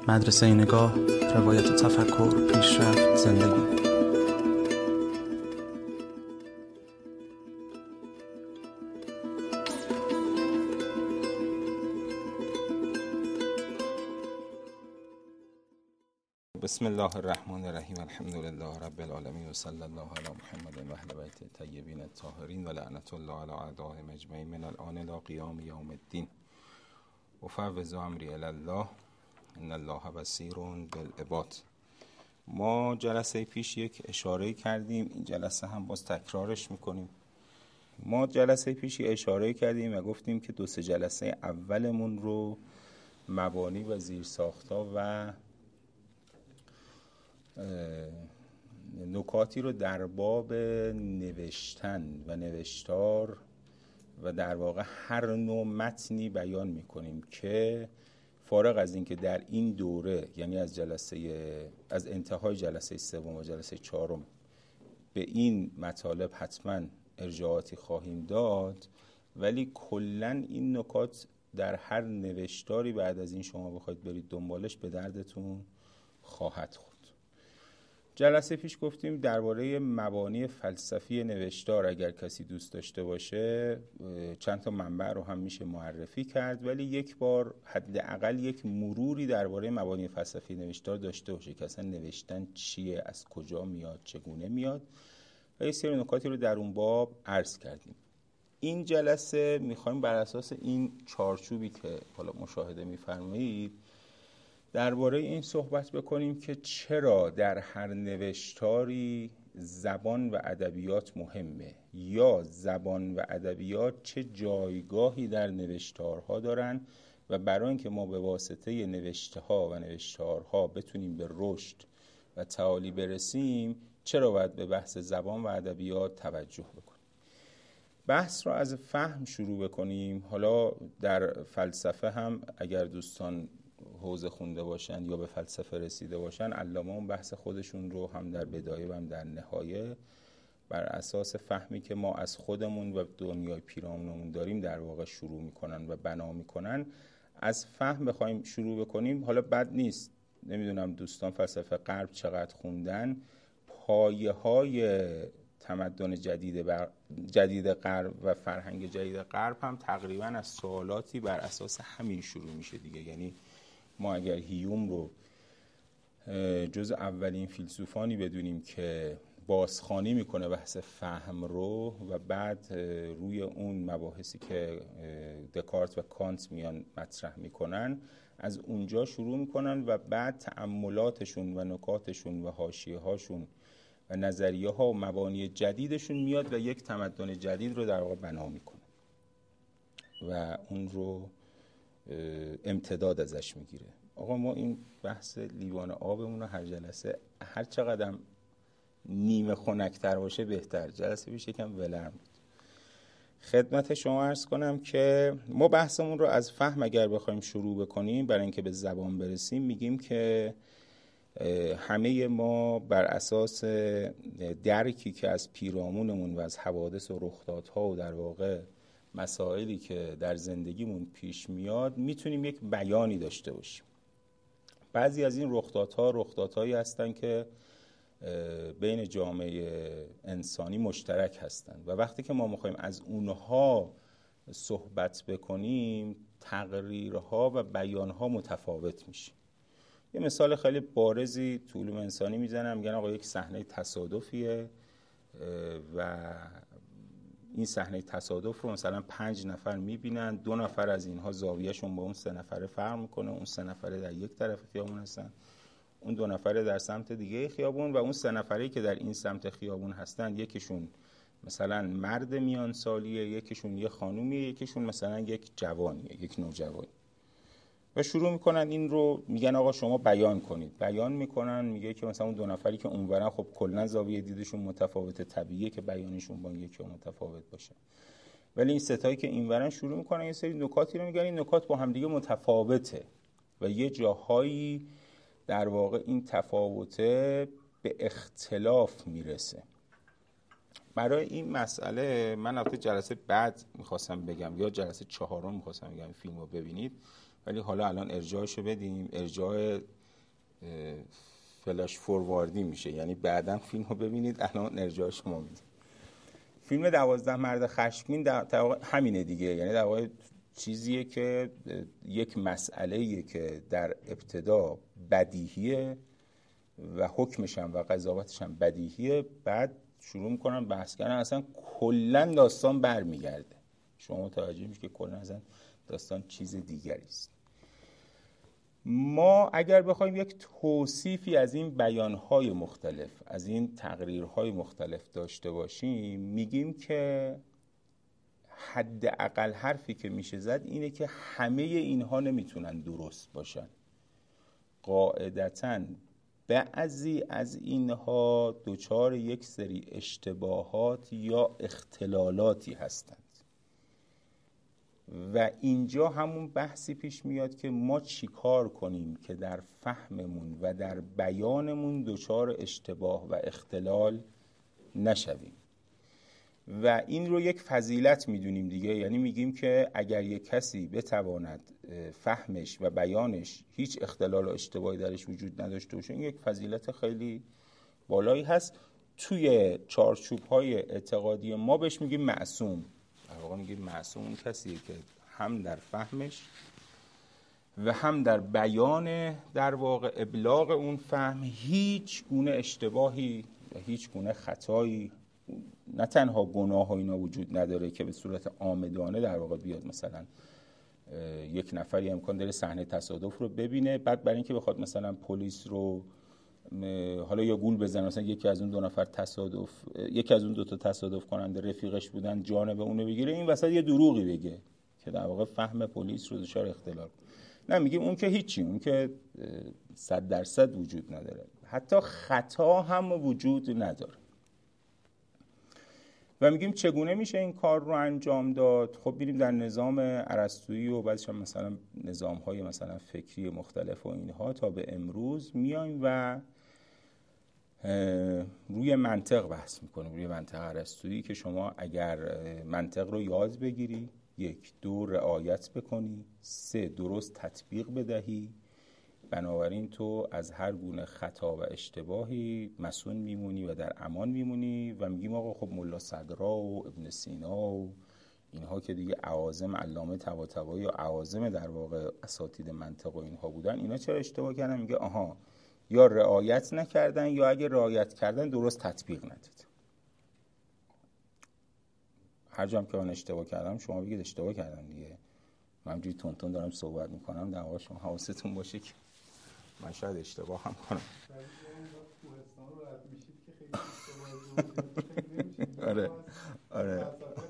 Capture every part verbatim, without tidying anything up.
مدرسه نگاه، روایت تفکر، پیشرفت، زندگی. بسم الله الرحمن الرحیم. الحمدلله رب العالمین و صلی الله علی محمد و اهل بیت الطیبین الطاهرین و لعنت الله علی اعدائهم اجمعین من الان الی قیام یوم الدین. افوض امری الی الله ان الله بصیر بالعباد. ما جلسه پیش یک اشاره کردیم، این جلسه هم باز تکرارش میکنیم. ما جلسه پیش یک اشاره کردیم و گفتیم که دو سه جلسه اولمون رو مبانی و زیرساخت‌ها و نکاتی رو در باب نوشتن و نوشتار و در واقع هر نوع متنی بیان میکنیم که فارغ از این که در این دوره، یعنی از جلسه از انتهای جلسه سوم و جلسه چهارم به این مطالب حتما ارجاعاتی خواهیم داد، ولی کلا این نکات در هر نوشتاری بعد از این شما بخواید برید دنبالش به دردتون خواهد خورد. جلسه پیش گفتیم درباره مبانی فلسفی نوشتار اگر کسی دوست داشته باشه چند تا منبع رو هم میشه معرفی کرد، ولی یک بار حداقل یک مروری درباره مبانی فلسفی نوشتار داشته باشه که اصلا نوشتن چیه، از کجا میاد، چگونه میاد و یه سری نکاتی رو در اون باب عرض کردیم. این جلسه میخوایم بر اساس این چارچوبی که حالا مشاهده میفرمایید درباره این صحبت بکنیم که چرا در هر نوشتاری زبان و ادبیات مهمه، یا زبان و ادبیات چه جایگاهی در نوشتارها دارن و برای اینکه ما به واسطه نوشته‌ها و نوشتارها بتونیم به رشد و تعالی برسیم چرا باید به بحث زبان و ادبیات توجه بکنیم. بحث رو از فهم شروع بکنیم. حالا در فلسفه هم اگر دوستان حوزه خونده باشن یا به فلسفه رسیده باشن، علامه اون بحث خودشون رو هم در بدایه و هم در نهایه بر اساس فهمی که ما از خودمون و دنیای پیرامونمون داریم در واقع شروع میکنن و بنا میکنن. از فهم بخوایم شروع بکنیم، حالا بد نیست، نمیدونم دوستان فلسفه غرب چقدر خوندن، پایه های تمدن جدید بر جدید غرب و فرهنگ جدید غرب هم تقریبا از سوالاتی بر اساس همین شروع میشه دیگه. یعنی ما اگر هیوم رو جز اولین فیلسوفانی بدونیم که بازخوانی میکنه بحث فهم رو و بعد روی اون مباحثی که دکارت و کانت میان مطرح میکنن از اونجا شروع میکنن و بعد تأملاتشون و نکاتشون و حاشیه هاشون و نظریه ها و مبانی جدیدشون میاد و یک تمدن جدید رو در واقع بنا میکنه و اون رو امتداد ازش میگیره. آقا ما این بحث لیوان آبمون رو هر جلسه هر چقدر نیمه خنک‌تر باشه بهتر. جلسه پیش یکم ولرم بود. خدمت شما عرض کنم که ما بحثمون رو از فهم اگر بخوایم شروع بکنیم برای اینکه به زبان برسیم، میگیم که همه ما بر اساس درکی که از پیرامونمون و از حوادث و رخدادها و در واقع مسائلی که در زندگیمون پیش میاد میتونیم یک بیانی داشته باشیم. بعضی از این رخدادها رخدادهایی هستن که بین جامعه انسانی مشترک هستن و وقتی که ما میخوایم از اونها صحبت بکنیم تقریرها و بیانها متفاوت میشه. یه مثال خیلی بارزی تو علوم انسانی میزنم، میگن آقا یک صحنه تصادفیه و این صحنه تصادف رو مثلا پنج نفر میبینن، دو نفر از اینها زاویهشون با اون سه نفره فرق میکنه، اون سه نفره در یک طرف خیابون هستن، اون دو نفره در سمت دیگه خیابون و اون سه نفره که در این سمت خیابون هستن یکیشون مثلا مرد میان سالیه، یکیشون یه خانومیه، یکیشون مثلا یک جوانیه، یک نوجوانی و شروع میکنن این رو میگن آقا شما بیان کنید. بیان میکنن، میگه که مثلا اون دو نفری که اونورن خب کلا زاویه دیدشون متفاوته، طبیعیه که بیانشون با یکی متفاوت باشه، ولی این ستایی که اینورن شروع میکنن یه سری نکاتی رو میگن، این نکات با هم دیگه متفاوته و یه جاهایی در واقع این تفاوته به اختلاف میرسه. برای این مسئله من البته جلسه بعد میخواستم بگم یا جلسه چهارم میخواستم بگم فیلم رو ببینید، ولی حالا الان ارجاعشو بدیم. ارجاع فلاش فورواردی میشه، یعنی بعداً فیلم رو ببینید، الان ارجاع شما میدیم. فیلم دوازده مرد خشمگین در واقع همینه دیگه، یعنی در واقع چیزیه که یک مسئله‌ایه که در ابتدا بدیهیه و حکمش هم و قضاوتش هم بدیهیه، بعد شروع میکنن بحث کردن، اصلا کلا داستان برمیگرده، شما متوجه میشید که کلا اصلا داستان چیز دیگری است. ما اگر بخوایم یک توصیفی از این بیانهای مختلف، از این تقریرهای مختلف داشته باشیم، میگیم که حداقل حرفی که میشه زد اینه که همه اینها نمیتونن درست باشن. قاعدتاً بعضی از اینها دچار یک سری اشتباهات یا اختلالاتی هستند و اینجا همون بحثی پیش میاد که ما چی کار کنیم که در فهممون و در بیانمون دچار اشتباه و اختلال نشویم و این رو یک فضیلت میدونیم دیگه. یعنی میگیم که اگر یک کسی بتواند فهمش و بیانش هیچ اختلال و اشتباهی درش وجود نداشته باشه، این یک فضیلت خیلی بالایی هست. توی چارچوب‌های اعتقادی ما بهش میگیم معصوم. در واقع میگیم معصوم اون کسیه که هم در فهمش و هم در بیان در واقع ابلاغ اون فهم هیچ گونه اشتباهی و هیچ گونه خطایی، نه تنها گناه و اینا وجود نداره که به صورت عامدانه در واقع بیاد مثلا یک نفری امکان داره صحنه تصادف رو ببینه، بعد برای اینکه بخواد مثلا پلیس رو حالا یا گول بزنه، مثلا یکی از اون دو نفر تصادف یکی از اون دو تا تصادف کننده رفیقش بودن جانب اونو بگیره، این وسط یه دروغی بگه که در واقع فهم پلیس رو دچار اختلال. نه، میگیم اون که هیچی، اون که صد درصد وجود نداره، حتی خطا هم وجود نداره. و میگیم چگونه میشه این کار رو انجام داد؟ خب ببینیم در نظام ارسطویی و بعدش هم مثلا نظام‌های مثلا فکری مختلف و اینها تا به امروز میایم و روی منطق بحث میکنیم، روی منطق ارسطویی که شما اگر منطق رو یاد بگیری، یک، دو، رعایت بکنی، سه، درست تطبیق بدهی، بنابراین تو از هر گونه خطا و اشتباهی مسئول میمونی و در امان میمونی. و میگیم آقا خب ملا صدرا و ابن سینا و اینها که دیگه اعاظم علامه طباطبایی یا اعاظم در واقع اساتید منطق و اینها بودن، اینا چرا اشتباه کردن؟ میگه آها، یا رعایت نکردن یا اگه رعایت کردن درست تطبیق نداد. هر جام که من اشتباه کردم شما بگید اشتباه کردم دیگه. من همجوری تون تون دارم صحبت میکنم، در واقع شما حواستون باشه که من شاید اشتباه هم کنم. آره آره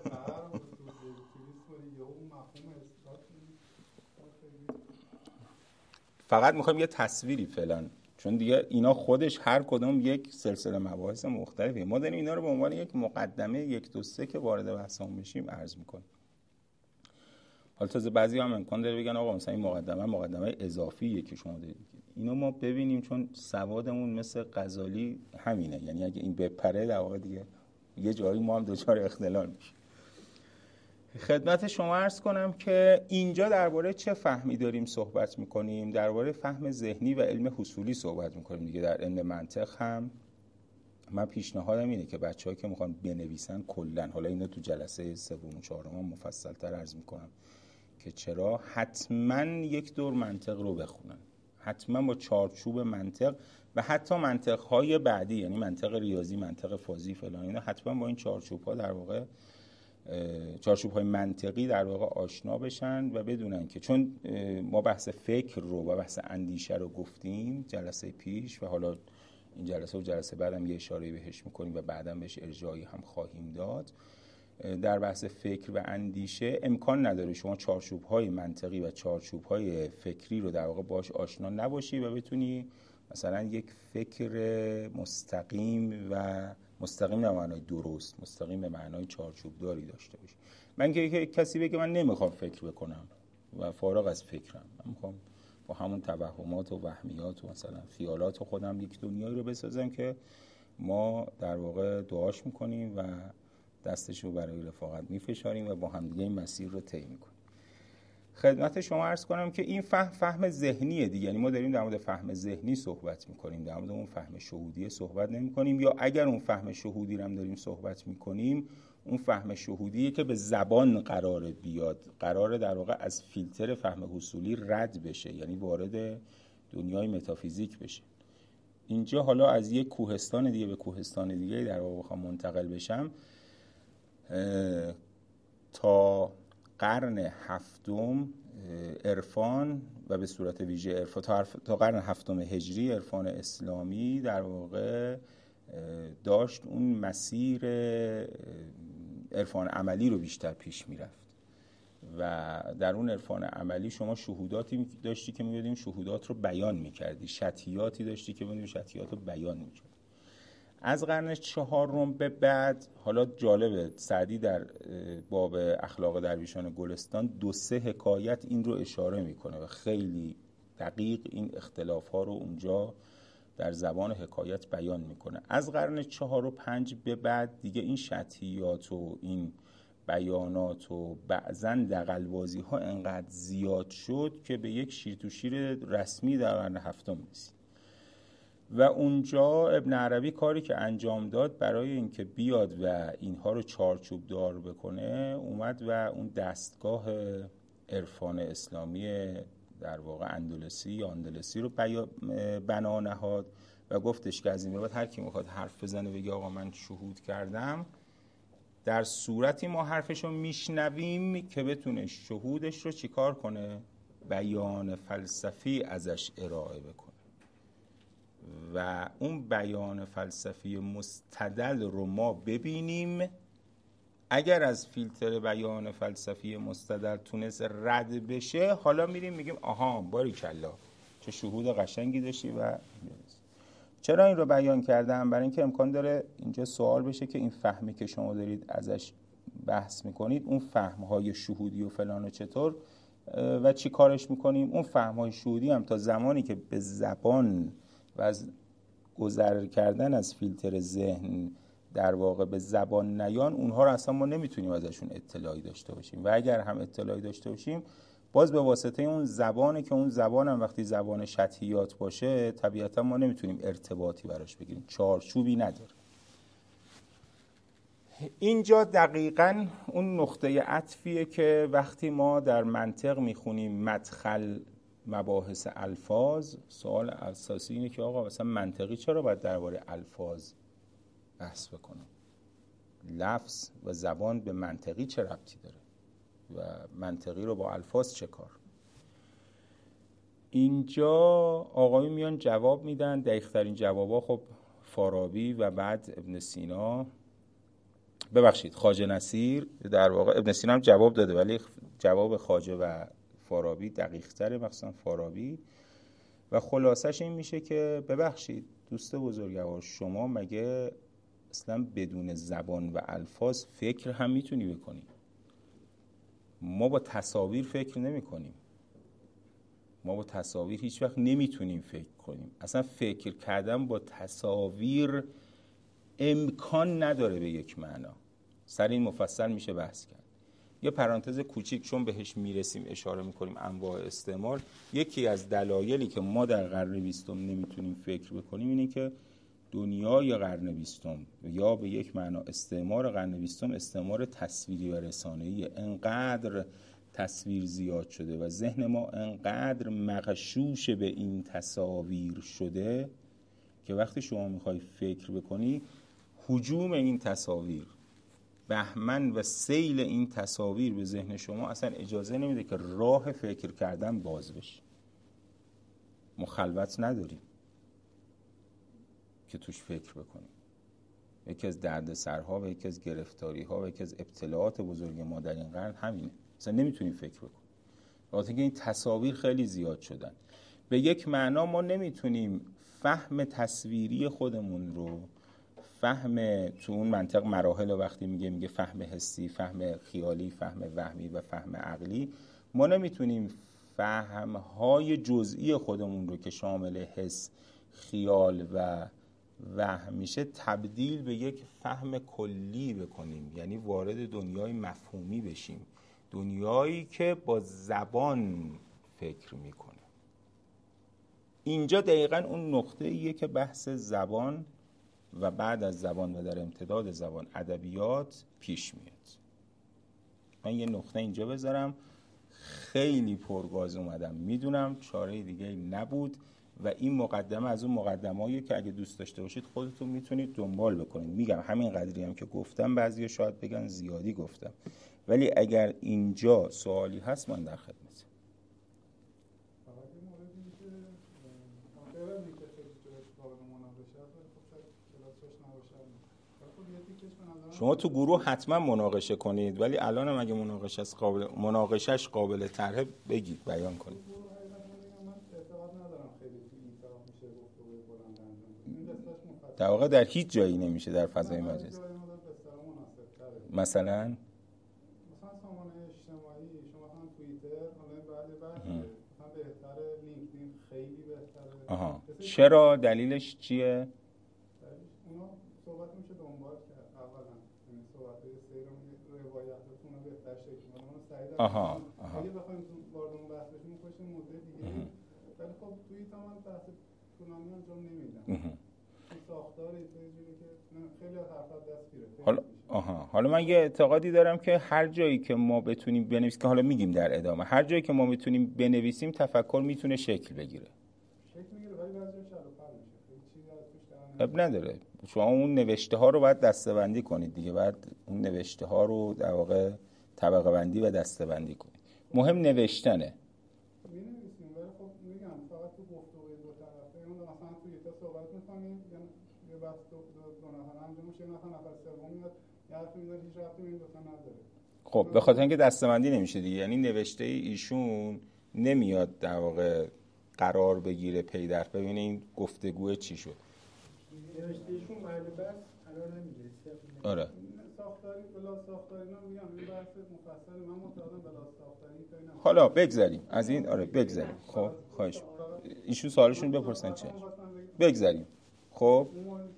فقط میخوایم یه تصویری فعلا، چون دیگه اینا خودش هر کدوم یک سلسله مباحث مختلفه، ما داریم اینا رو به عنوان یک مقدمه یک دو سه که وارد بحثمون بشیم عرض میکنیم. حالا تازه بعضی هم امکان داره بگن آقا مثلا این مقدمه مقدمه اضافیه که شما دارید. اینو ما ببینیم چون سوادمون مثل غزالی همینه، یعنی اگه این بپره در واقع دیگه یه جایی ما هم دچار اختلال میشه. خدمت شما عرض کنم که اینجا درباره چه فهمی داریم صحبت میکنیم؟ درباره فهم ذهنی و علم حصولی صحبت میکنیم دیگه. در علم منطق هم من پیشنهادم اینه که بچه‌ها که میخوان بنویسن کلا، حالا اینو تو جلسه سوم و چهارم مفصل‌تر عرض میکنم که چرا، حتما یک دور منطق رو بخونن، حتما با چارچوب منطق و حتی منطق‌های بعدی، یعنی منطق ریاضی، منطق فازی فلان، اینا حتما با این چارچوب‌ها در واقع چارچوب‌های منطقی در واقع آشنا بشن و بدونن که چون ما بحث فکر رو و بحث اندیشه رو گفتیم جلسه پیش و حالا این جلسه و جلسه بعدم یه اشاره بهش می‌کنیم و بعداً بهش ارجاعی هم خواهیم داد. در بحث فکر و اندیشه امکان نداره شما چارچوب‌های منطقی و چارچوب‌های فکری رو در واقع باش آشنا نباشی و بتونی مثلا یک فکر مستقیم و مستقیم به معنای درست، مستقیم به معنای چارچوب داری داشته باشی. من که کسی بگه من نمیخوام فکر بکنم و فارغ از فکرم، من میخوام با همون توهمات و وهمیات و مثلا خیالات خودم یک دنیایی رو بسازم که ما در واقع دعاش میکنیم و دستش رو برای رفاقت میفشاریم و با همدیگه این مسیر رو طی میکنیم. خدمت شما عرض کنم که این فهم فهم ذهنیه دیگه، یعنی ما داریم در مورد فهم ذهنی صحبت میکنیم، در مورد اون فهم شهودی صحبت نمیکنیم، یا اگر اون فهم شهودی رو هم داریم صحبت میکنیم، اون فهم شهودیه که به زبان قراره بیاد، قراره در واقع از فیلتر فهم حصولی رد بشه، یعنی وارد دنیای متافیزیک بشه. اینجا حالا از یک کوهستان دیگه به کوهستان دیگه در واقع بخوام منتقل بشم، تا قرن هفتم عرفان و به صورت ویژه عرفان تا, تا قرن هفتم هجری عرفان اسلامی در واقع داشت اون مسیر عرفان عملی رو بیشتر پیش میرفت و در اون عرفان عملی شما شهوداتی داشتی که می‌بینیم شهودات رو بیان می‌کردی، شتیاتی داشتی که می‌بینیم شتیات رو بیان می‌کردی. از قرن چهارم به بعد، حالا جالبه سعدی در باب اخلاق درویشان گلستان دو سه حکایت این رو اشاره میکنه و خیلی دقیق این اختلاف‌ها رو اونجا در زبان حکایت بیان میکنه. از قرن چهار و پنج به بعد دیگه این شتیات و این بیانات و بعضاً دغل‌بازی ها انقدر زیاد شد که به یک شیر تو شیر رسمی در قرن هفتم رسید و اونجا ابن عربی کاری که انجام داد برای اینکه بیاد و اینها رو چارچوب دار بکنه، اومد و اون دستگاه عرفان اسلامی در واقع اندلسی یا اندلسی رو بنا نهاد و گفتش که از این به بعد هر کی میخواد حرف بزنه بگه آقا من شهود کردم، در صورتی ما حرفشو میشنویم که بتونه شهودش رو چیکار کنه؟ بیان فلسفی ازش ارائه بکنه و اون بیان فلسفی مستدل رو ما ببینیم. اگر از فیلتر بیان فلسفی مستدل تونست رد بشه، حالا میریم میگیم آها باریکلا چه شهود قشنگی داشتی. و چرا این رو بیان کردم؟ برای اینکه امکان داره اینجا سوال بشه که این فهمی که شما دارید ازش بحث میکنید، اون فهمهای شهودی و فلان و چطور و چی کارش میکنیم؟ اون فهمهای شهودی هم تا زمانی که به زبان و از گذر کردن از فیلتر ذهن در واقع به زبان نیان، اونها رو اصلا ما نمیتونیم ازشون اطلاعی داشته باشیم و اگر هم اطلاعی داشته باشیم باز به واسطه اون زبانه که اون زبان هم وقتی زبان شتیات باشه طبیعتا ما نمیتونیم ارتباطی براش بگیریم، چارچوبی نداره. اینجا دقیقاً اون نقطه عطفیه که وقتی ما در منطق میخونیم مدخل مباحث الفاظ، سوال اساسی اینه که آقا مثلا منطقی چرا باید درباره الفاظ بحث بکنه؟ لفظ و زبان به منطقی چه ربطی داره و منطقی رو با الفاظ چه کار؟ اینجا آقایون میان جواب میدن. دقیق‌ترین جوابا خب فارابی و بعد ابن سینا، ببخشید خواجه نصیر، در واقع ابن سینا هم جواب داده ولی جواب خواجه و فارابی دقیق تره، مثلا فارابی. و خلاصش این میشه که ببخشید دوست بزرگوار، شما مگه اصلا بدون زبان و الفاظ فکر هم میتونی بکنی؟ ما با تصاویر فکر نمی کنیم، ما با تصاویر هیچ وقت نمیتونیم فکر کنیم. اصلا فکر کردن با تصاویر امکان نداره به یک معنا. سر این مفصل میشه بحث کرد. یه پرانتز کوچیک چون بهش میرسیم اشاره میکنیم، انواع استعمال. یکی از دلایلی که ما در قرن بیستم نمیتونیم فکر بکنیم اینه که دنیای قرن بیستم یا به یک معنا استعمار قرن بیستم استعمار تصویری و رسانه‌ای، انقدر تصویر زیاد شده و ذهن ما انقدر مغشوش به این تصاویر شده که وقتی شما میخوای فکر بکنی، هجوم این تصاویر، بهمن و سیل این تصاویر به ذهن شما اصلا اجازه نمیده که راه فکر کردن باز بشه. ما خلوت نداریم که توش فکر بکنیم. یکی از دردسرها و یکی از گرفتاری‌ها و یکی از ابتلاعات بزرگ ما در این قرن همینه، اصلا نمیتونیم فکر بکنیم. وقتی که این تصاویر خیلی زیاد شدن، به یک معنا ما نمیتونیم فهم تصویری خودمون رو، فهم تو اون منطق مراحل و وقتی میگه میگه فهم حسی، فهم خیالی، فهم وهمی و فهم عقلی، ما نمیتونیم فهمهای جزئی خودمون رو که شامل حس، خیال و وهم میشه تبدیل به یک فهم کلی بکنیم، یعنی وارد دنیای مفهومی بشیم، دنیایی که با زبان فکر میکنه. اینجا دقیقاً اون نقطه ایه که بحث زبان و بعد از زبان و در امتداد زبان ادبیات پیش میاد. من یه نقطه اینجا بذارم. خیلی پرگاز اومدم، میدونم چاره دیگه نبود و این مقدمه از اون مقدمه‌ایه که اگه دوست داشته باشید خودتون میتونید دنبال بکنید. میگم همین قدری هم که گفتم بعضیا شاید بگن زیادی گفتم، ولی اگر اینجا سوالی هست من در خدمتم. شما تو گروه حتما مناقشه کنید، ولی الان هم اگه مناقشهش قابل مناقشهش قابل طرحه بگید، بیان کنید. در واقع در هیچ جایی نمیشه در فضای مجازی. مثلا مثلا سامانه اجتماعی شما مثلا توییتر، حالا بعد بعد مثلا بهتره، لینکدین خیلی بهتره. آها چرا؟ دلیلش چیه؟ اونا صحبت میشه دنبال کرد. اولا این صحبت‌های سیر و روایتاتون رو بهتر شکل بدن. اون سعی دارم. آها آها. اگه بخوایم وارد اون بحث بشیم می‌خوشه موضوع دیگه. ولی خب توییت هم بحث طولانی انجام نمیدم. ساختاری اینجوری که خیلی حرفا دست گیره. حالا آها حالا من یه اعتقادی دارم که هر جایی که ما بتونیم بنویسیم، که حالا میگیم در ادامه، هر جایی که ما بتونیم بنویسیم تفکر میتونه شکل بگیره. شکل میگیره ولی بعضی شلوغ‌تر میشه. چیزی از توش در اب نداره. شما اون نوشته ها رو باید دسته‌بندی کنید دیگه. بعد اون نوشته ها رو در واقع طبقه بندی و دسته‌بندی کنید. مهم نوشتنه. می‌نویسیم ولی خب میگم فقط تو گفتگوی دو طرفه، اون مثلا تو یه تا صحبت می‌کنیم، یه بحث دو دو نفر انجام میشه، یه نفر نفر سوم میاد یه حرفی میزنه هیچ ربطی به این دو تا نداره. خب به خاطر اینکه دسته‌بندی نمیشه دیگه، یعنی نوشته ایشون نمیاد در واقع قرار بگیره پی در پی ببینه این گفتگو چی شد. نوشته ایشون محل بحث قرار نمیگیره. آره. ساختاری بلا ساختاری اینا میگم این بحث مفصل، من معتقدم بلا ساختاری اینا. حالا بگذریم از این. آره بگذریم. خب خواهش ایشون سوالشون بپرسن چه. بگذریم. خب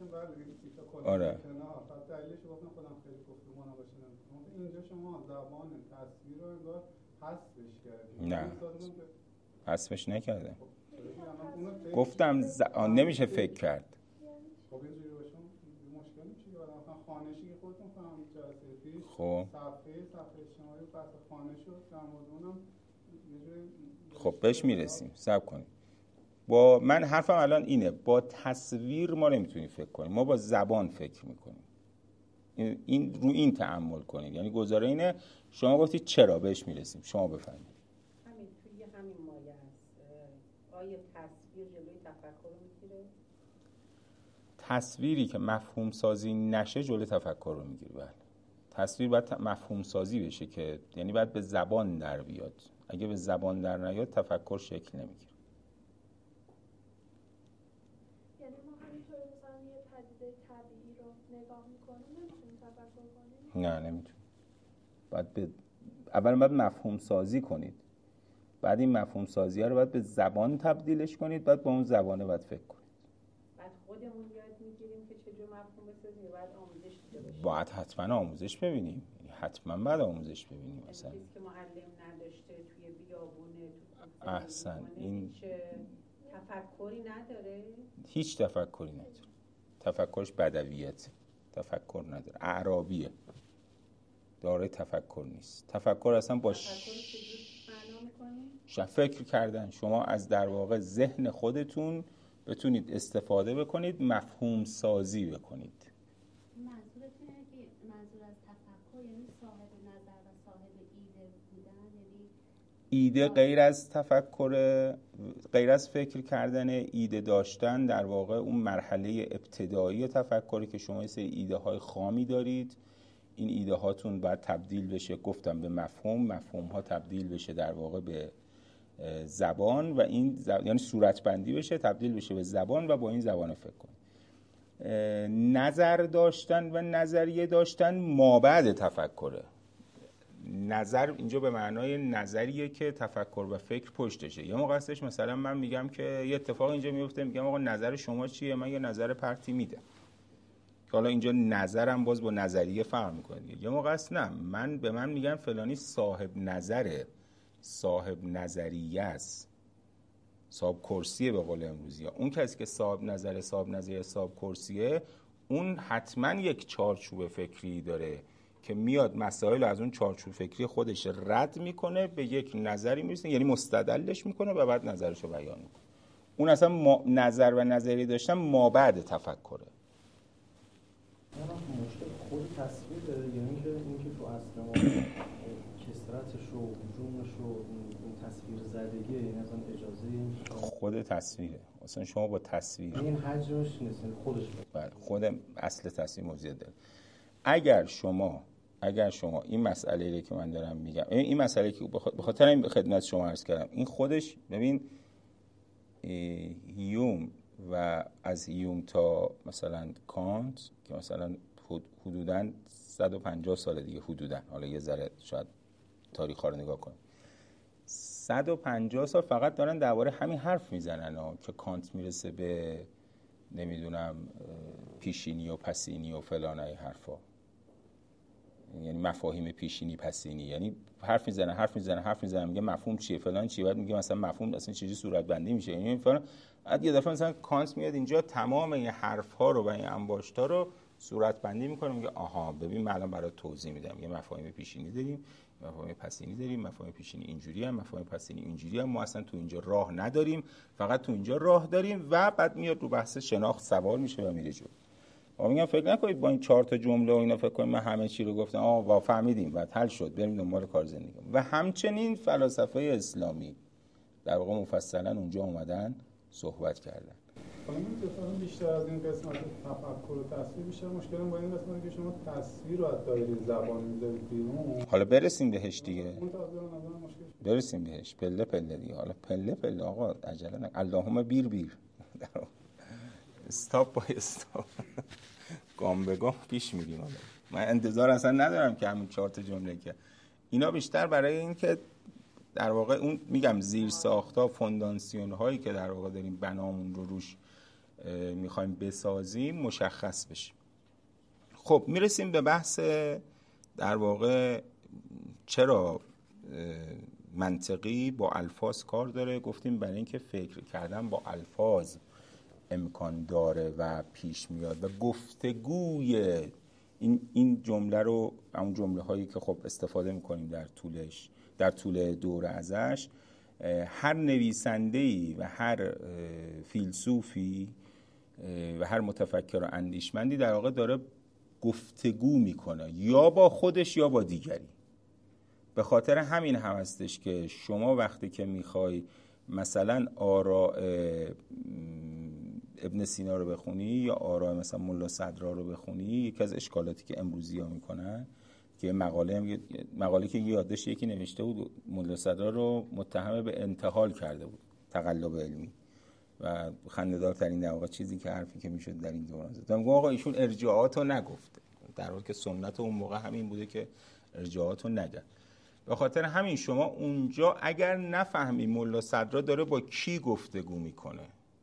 آره. دلیلش گفتم خودم خیلی گفتم مناقشه نمی‌کنم. اینجا شما زبان تصویر رو انگار حذفش کردید. نه. حذفش نکردم. گفتم ز... نمیشه فکر کرد. خب اینجوری باشه مشکل میشه که مثلا خوانشی که خودتون فهمید جلسه پیش. خب صفحه صفحه اجتماعی بحث خوانش رو در مورد اونم یه جوری. خب بهش میرسیم. صبر کنید. با من حرفم الان اینه، با تصویر ما نمیتونیم فکر کنیم، ما با زبان فکر میکنیم. این, این رو این تأمل کنید. یعنی گزاره اینه. شما گفتید چرا، بهش میرسیم. شما بفرمایید. همین توی همین مایه است. آیا تصویر جلوی تفکر رو میگیره؟ تصویری که مفهوم سازی نشه جلوی تفکر رو میگیره. بله. تصویر باید مفهوم سازی بشه، که یعنی باید به زبان در بیاد. اگه به زبان در نیاد تفکر شکل نمیگیره. نه نمیتونید. باید به اول باید مفهوم سازی کنید، بعد این مفهوم سازی رو باید به زبان تبدیلش کنید، بعد با اون زبانه باید فکر کنید. بعد خودمون یاد میگیریم که چجور مفهوم بسازیم، بعد آموزش دیده باشیم. باید حتما آموزش ببینیم، حتما باید آموزش ببینیم. مثلا چیزی که معلم نداشته توی بیابونه تو احسن این تفکری نداره، هیچ تفکری نداره. تفکرش بدویت، تفکر نداره، اعرابیه، داره تفکر نیست. تفکر اصلا با ش... فکر کردن. شما از در واقع ذهن خودتون بتونید استفاده بکنید، مفهوم سازی بکنید. منظورتونه که منظور از تفکر یعنی صاحب نظر و صاحب ایده بودن؟ یعنی ایده غیر از تفکر، غیر از فکر کردن، ایده داشتن در واقع اون مرحله ابتدایی تفکری که شما سه ایده های خامی دارید. این ایده هاتون باید تبدیل بشه، گفتم به مفهوم، مفهوم ها تبدیل بشه در واقع به زبان و این زب... یعنی صورت بندی بشه، تبدیل بشه به زبان و با این زبان فکر کنید. نظر داشتن و نظریه داشتن مابعد تفکره. نظر اینجا به معنای نظریه که تفکر و فکر پشتشه. یه موقع هستش مثلا من میگم که یه اتفاق اینجا میفته، میگم آقا نظر شما چیه، من یه نظر پرتی میدم. حالا اینجا نظرم باز با نظریه فرق میکنه. یه موقع هست نه، من به من میگن فلانی صاحب نظره، صاحب نظریه است، صاحب کرسیه به قول امروزی ها. اون کسی که صاحب نظر، صاحب نظریه، صاحب کرسیه، اون حتما یک چارچوب فکری داره که میاد مسائل از اون چارچوب فکری خودش رد میکنه، به یک نظری میرسه، یعنی مستدلش میکنه و بعد نظرش رو بیان میکنه. اون اصلا ما نظر و نظریه داشتن ما بعد تفکره. مشکل خود تصویر داره، یعنی که این که تو اصل ما کسرتش و حجومش و این تصویر زدگی، یعنی اصلا اجازه خود تصویره. اصلا شما با تصویر این حجمش نیست، خودش بله خود اصل تصویر موضوع داره. اگر شما اگر شما این مسئله که من دارم میگم، این مسئله که به خاطر این خدمت شما عرض کردم، این خودش ببین هیوم و از هیوم تا مثلا کانت که مثلا حدوداً صد و پنجاه سال دیگه، حدوداً، حالا یه ذره شاید تاریخ ها رو نگاه کنیم، صد و پنجاه سال فقط دارن درباره همین حرف میزنن ها که کانت میرسه به نمیدونم پیشینی و پسینی و فلان های حرفا، یعنی مفاهیم پیشینی پسینی، یعنی حرف میزنه حرف میزنه حرف میزنه میگه مفهوم چیه فلان چیه، بعد میگه مثلا مفهوم اصلا چجوری صورت بندی میشه، یعنی فلان. بعد یه دفعه مثلا کانت میاد اینجا تمام این حرف ها رو و این انباشت ها رو صورت بندی میکنه، میگه آها ببین من الان برات توضیح میدم، میگه مفاهیم پیشینی داریم، مفاهیم پسینی داریم، مفاهیم پیشینی اینجوری هم، مفاهیم پسینی اینجوری هم، ما اصلا تو اینجا راه نداریم، فقط تو اینجا راه داریم. و بعد میاد رو بحث شناخت سوار میشه و میره جلو. ما میگم فکر نکنید با این چهار تا جمله و اینا فکر کنید من همه چی رو گفتم، آه وا فهمیدیم بعد حل شد بریم دنبال کار زندگی. و همچنین فلاسفه اسلامی در واقع مفصلا اونجا اومدن صحبت کردن. حالا من بفهمم بیشتر از این قسمت تفکر و تصویر بیشتر مشکلم با این قسمتی که شما تصویر رو از دایره زبان میذارید بیرون. حالا برسیم بهش دیگه، برسیم بهش پله پله دیگه. حالا پله پله آقا عجله نکن، اللهم بیر بیر استاپ با استاپ گام به گام پیش میریم. من انتظار اصلا ندارم که همین چهار تا جمله که اینا بیشتر برای این که در واقع اون میگم زیر ساخت‌ها فونداسیون هایی که در واقع داریم بنامون رو روش میخوایم بسازیم مشخص بشه. خب میرسیم به بحث در واقع چرا منطقی با الفاظ کار داره. گفتیم برای اینکه فکر کردن با الفاظ امکان داره و پیش میاد و گفتگوی این این جمله رو، اون جمله هایی که خب استفاده میکنیم در طولش در طول دوره ازش، هر نویسنده‌ای و هر فیلسوفی و هر متفکر و اندیشمندی در واقع داره گفتگو میکنه یا با خودش یا با دیگری. به خاطر همین هم هستش که شما وقتی که میخوای مثلا آراء ابن سینا رو بخونی یا آراء مثلا ملا صدرا رو بخونی، یکی از اشکالاتی که امروزی ها میکنن که مقاله مقاله که یادش یکی نوشته بود، ملا صدرا رو متهم به انتحال کرده بود، تقلب علمی، و خنده‌دارترین در واقع چیزی که حرفی که میشد در این دوران زد. من گفتم آقا ایشون ارجاعات رو نگفته، در حالی که سنت اون موقع همین بوده که ارجاعات رو نگه. به خاطر همین شما اونجا اگر نفهمی ملا صدرا داره با کی گفتگو میکنه،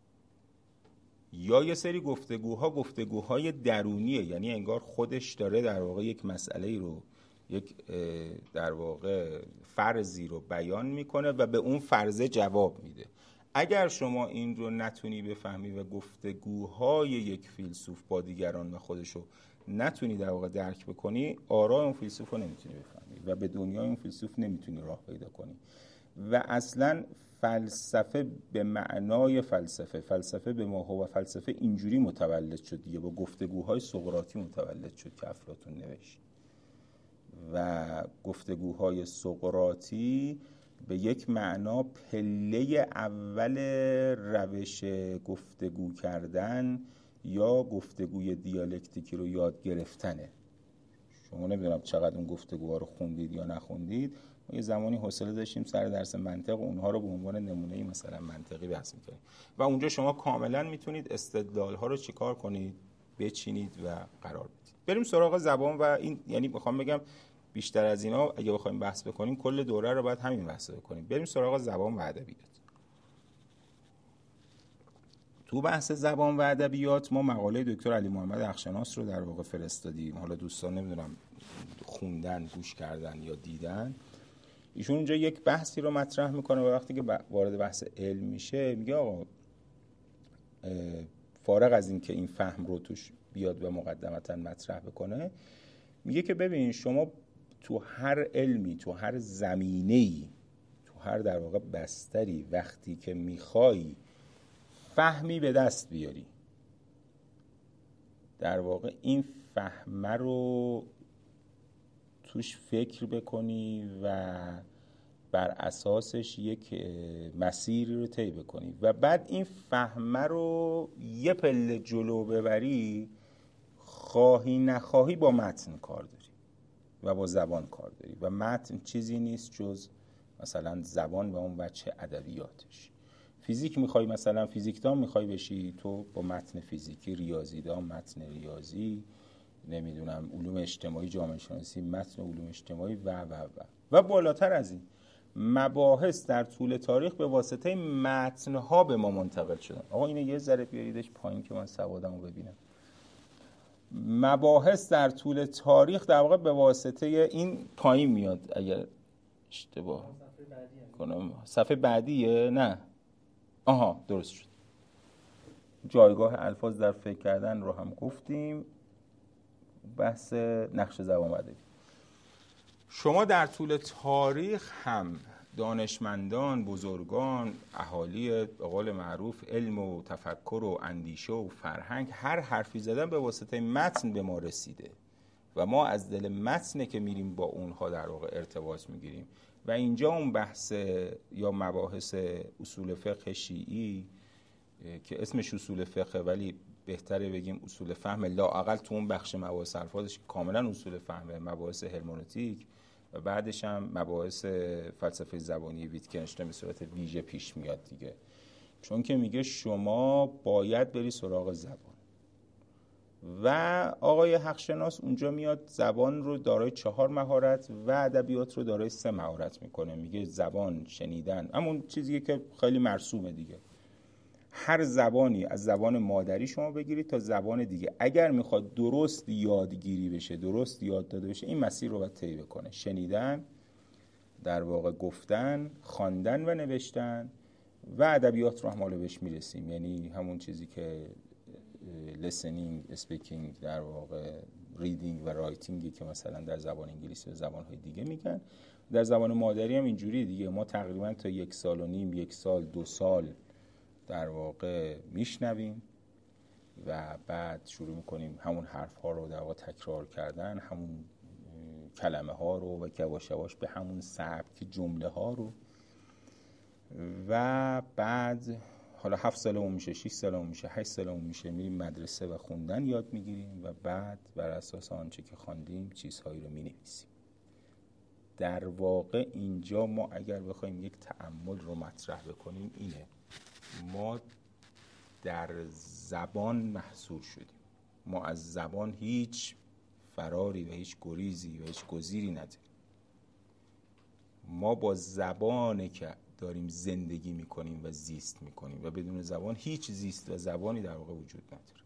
یا یه سری گفتگوها گفتگوهای درونیه، یعنی انگار خودش داره در واقع یک مسئله رو، یک در واقع فرضی رو بیان میکنه و به اون فرضه جواب میده. اگر شما این رو نتونی بفهمی و گفتگوهای یک فیلسوف با دیگران و خودشو نتونی در واقع درک بکنی، آراء اون فیلسوف رو نمیتونی بفهمی و به دنیای اون فیلسوف نمیتونی راه پیدا کنی. و اصلا فلسفه به معنای فلسفه، فلسفه به ما هو فلسفه اینجوری متولد شد دیگه، با گفتگوهای سقراطی متولد شد که افلاطون نوشت. و گفتگوهای سقراطی به یک معنا پله اول روش گفتگو کردن یا گفتگوی دیالکتیکی رو یاد گرفتنه. شما نمیدونم چقدر اون گفتگوها رو خوندید یا نخوندید. ما یه زمانی حوصله داشتیم سر درس منطق اونها رو به عنوان نمونه‌ای مثلا منطقی بحث می‌کنیم و اونجا شما کاملا میتونید استدلال‌ها رو چیکار کنید، بچینید و قرار بدید. بریم سراغ زبان. و این یعنی میخوام بگم بیشتر از اینا اگه بخوایم بحث بکنیم کل دوره رو باید همین بحث بکنیم. بریم سراغ زبان و ادبیات. تو بحث زبان و ادبیات ما مقاله دکتر علی محمد اخشناس رو در واقع فرستادیم. حالا دوستان نمیدونم خوندن، گوش کردن یا دیدن. ایشون اونجا یک بحثی رو مطرح میکنه و وقتی که وارد بحث علم میشه میگه آقا فارغ از این که این فهم رو توش بیاد و مقدمتا مطرح بکنه، میگه که ببین شما تو هر علمی، تو هر زمینه‌ای، تو هر در واقع بستری وقتی که میخوای فهمی به دست بیاری، در واقع این فهم رو توش فکر بکنی و بر اساسش یک مسیری رو طی بکنی و بعد این فهم رو یه پله جلو ببری، خواهی نخواهی با متن کار داری و با زبان کار داری و متن چیزی نیست جز مثلا زبان و اون بچه ادبیاتش. فیزیک میخوای مثلا فیزیکدان میخوای بشی، تو با متن فیزیکی، ریاضیدان متن ریاضی، نمیدونم علوم اجتماعی جامعه شناسی متن علوم اجتماعی و و و و بالاتر از این مباحث در طول تاریخ به واسطه متنها به ما منتقل شدن. آقا اینو یه ذره بیاریدش پایین که من سوادمو ببینم. مباحث در طول تاریخ در واقع به واسطه این پایین میاد اگر اشتباه کنم. صفحه بعدیه؟ نه آها درست شد. جایگاه الفاظ در فکر کردن رو هم گفتیم. بحث نقش زبان و ادبیات. شما در طول تاریخ هم دانشمندان، بزرگان، اهالی به قول معروف علم و تفکر و اندیشه و فرهنگ هر حرفی زدن به واسطه متن به ما رسیده و ما از دل متنه که میریم با اونها در واقع ارتباط میگیریم و اینجا اون بحث یا مباحث اصول فقه شیعی که اسمش اصول فقه ولی بهتره بگیم اصول فهم، لااقل تو اون بخش مباحث الفاظش کاملا اصول فهمه، مباحث هرمنوتیک و بعدش هم مباحث فلسفه زبانی ویتکنشتاین به صورت ویژه پیش میاد دیگه، چون که میگه شما باید بری سراغ زبان و آقای حقشناس اونجا میاد زبان رو دارای چهار مهارت و ادبیات رو دارای سه مهارت میکنه. میگه زبان، شنیدن، همون چیزیه که خیلی مرسومه دیگه. هر زبانی از زبان مادری شما بگیرید تا زبان دیگه، اگر میخواد درست یادگیری بشه، درست یاد داده بشه، این مسیر رو باید طی بکنه. شنیدن، در واقع گفتن، خواندن و نوشتن و ادبیات رو هم حالا بهش میرسیم، یعنی همون چیزی که listening، speaking، در واقع reading و writing که مثلا در زبان انگلیسی و زبانهای دیگه میگن. در زبان مادری هم اینجوری دیگه. ما تقریبا تا یک سال و نیم، یک سال، دو سال در واقع میشنویم و بعد شروع میکنیم همون حرف ها رو در واقع تکرار کردن، همون کلمه ها رو و یواش یواش به همون سبک جمله ها رو و بعد حالا هفت سالمون میشه، شش سالمون میشه، هشت سالمون میشه، میریم مدرسه و خوندن یاد میگیریم و بعد بر اساس آنچه که خواندیم چیزهایی رو مینویسیم. در واقع اینجا ما اگر بخوایم یک تأمل رو مطرح بکنیم اینه، ما در زبان محصور شدیم. ما از زبان هیچ فراری و هیچ گریزی و هیچ گزیری نداریم. ما با زبانه که داریم زندگی میکنیم و زیست میکنیم و بدون زبان هیچ زیست و زبانی در واقع وجود نداره.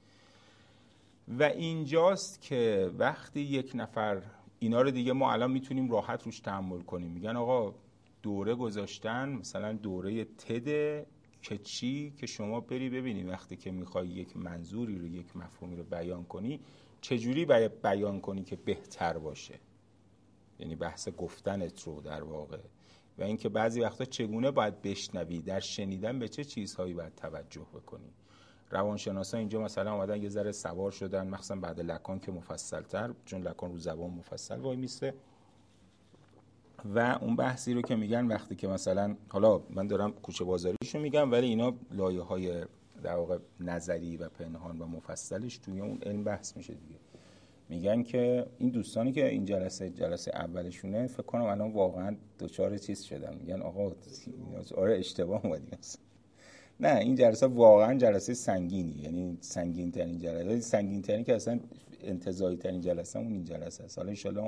و اینجاست که وقتی یک نفر اینا رو دیگه ما الان میتونیم راحت روش تحمل کنیم. میگن آقا دوره گذاشتن، مثلا دوره تده که چی؟ که شما بری ببینی وقتی که میخوای یک منظوری رو، یک مفهومی رو بیان کنی چجوری باید بیان کنی که بهتر باشه، یعنی بحث گفتنت رو در واقع، و اینکه بعضی وقتا چگونه باید بشنوی، در شنیدن به چه چیزهایی باید توجه بکنی. روانشناسا اینجا مثلا اومدن یه ذره سوار شدن، مخصوصا بعد لکان که مفصل‌تر، چون لکان رو زبان مفصل وای میسته و اون بحثی رو که میگن وقتی که مثلا، حالا من دارم کوچه بازاریشو میگم ولی اینا لایه‌های در واقع نظری و پنهان و مفصلش توی اون علم بحث میشه دیگه. میگن که این دوستانی که این جلسه جلسه اولشونه فکر کنم الان واقعا دوچار چیز شدن، میگن آقا آره اشتباه اومدیم. نه، این جلسه واقعا جلسه سنگینی، یعنی سنگین ترین جلسه، سنگین ترین که اصلا انتزاعی ترین جلسه اون این جلسه است. حالا ان شاءالله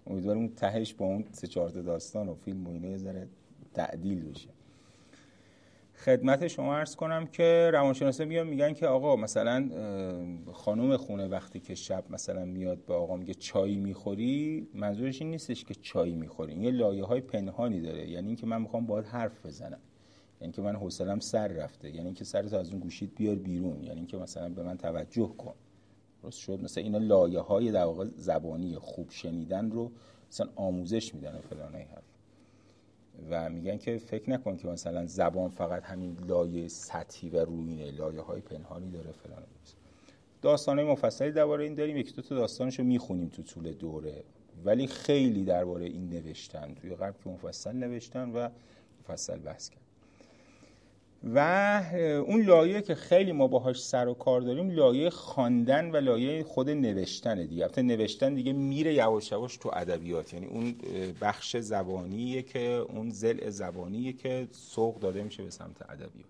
امیدوارم اون تهش با اون سه چهار تا داستان و فیلم و اینا یه ذره تعدیل بشه. خدمت شما عرض کنم که روانشناسا میان میگن که آقا مثلا خانم خونه وقتی که شب مثلا میاد به آقا میگه چای میخوری، منظورش این نیستش که چای میخوری، یه لایه‌های پنهانی داره. یعنی اینکه من میخوام باهات حرف بزنم، یعنی که من حوصله‌ام سر رفته، یعنی اینکه سرت از اون گوشیت بیار بیرون، یعنی اینکه مثلا به من توجه کن. درست شد؟ مثلا اینا لایه‌های در واقع زبانی خوب شنیدن رو مثلا آموزش میدن و فلان حرف. و میگن که فکر نکن که مثلا زبان فقط همین لایه سطحی و روینه، لایه‌های پنهانی داره فلان. داستان‌های مفصلی درباره این داریم، یک دو تا داستانشو میخونیم تو طول دوره، ولی خیلی درباره این نوشتن توی قبل که مفصل نوشتن و مفصل بحث کردن. و اون لایه که خیلی ما باهاش سر و کار داریم لایه خواندن و لایه خود نوشتن دیگه. البته نوشتن دیگه میره یواش یواش تو ادبیات، یعنی اون بخش زبانیه که اون ضلع زبانیه که سوق داده میشه به سمت ادبیات.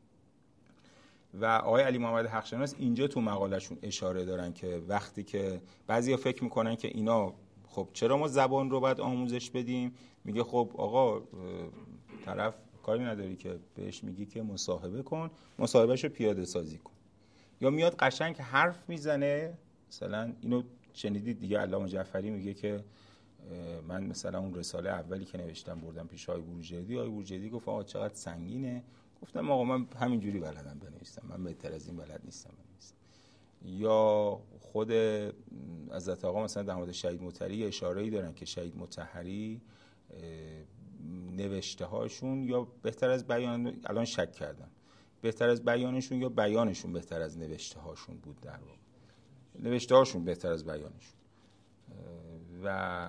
و آقای علی محمد حقشناس اینجا تو مقالهشون اشاره دارن که وقتی که بعضیا فکر میکنن که اینا خب چرا ما زبان رو باید آموزش بدیم، میگه خب آقا طرف کاری نداری که بهش میگی که مصاحبه کن، مصاحبهشو پیاده سازی کن. یا میاد قشنگ حرف میزنه، مثلا اینو شنیدید دیگه، علامه جعفری میگه که من مثلا اون رساله اولی که نوشتم بردم پیش آقای بروجردی، آقای بروجردی گفت آقا چقدر سنگینه، گفتم آقا من همینجوری بلدم بنویسم، من بهتر از این بلد نیستم بنویسم. یا خود حضرت آقا مثلا در مورد شهید مطهری اشاره‌ای دارن که شهید مطهری نوشته هاشون یا بهتر از بیان، الان شک کردم، بهتر از بیانشون یا بیانشون بهتر از نوشته هاشون بود، در واقع نوشته هاشون بهتر از بیانشون. و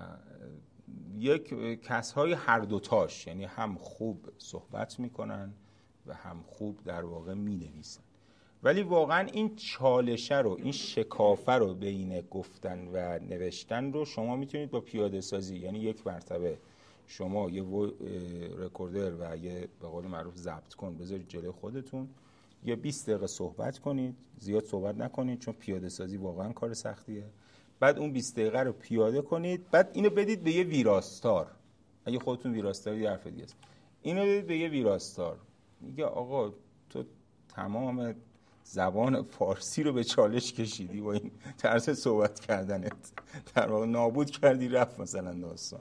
یک کسهای هر دوتاش، یعنی هم خوب صحبت میکنن و هم خوب در واقع مینویسن. ولی واقعا این چالشه رو، این شکافه رو بین گفتن و نوشتن رو شما میتونید با پیاده سازی، یعنی یک مرتبه شما یه رکوردر و یه به قول معروف ضبط کن بذارید جلوی خودتون، یه بیست دقیقه صحبت کنید، زیاد صحبت نکنید چون پیاده سازی واقعا کار سختیه. بعد اون بیست دقیقه رو پیاده کنید، بعد اینو بدید به یه ویراستار، اگه خودتون ویراستاری حرف دیگه است، اینو بدید به یه ویراستار، میگه آقا تو تمام زبان فارسی رو به چالش کشیدی با این طرز صحبت کردنت، در واقع نابود کردی، رفت مثلا داستان.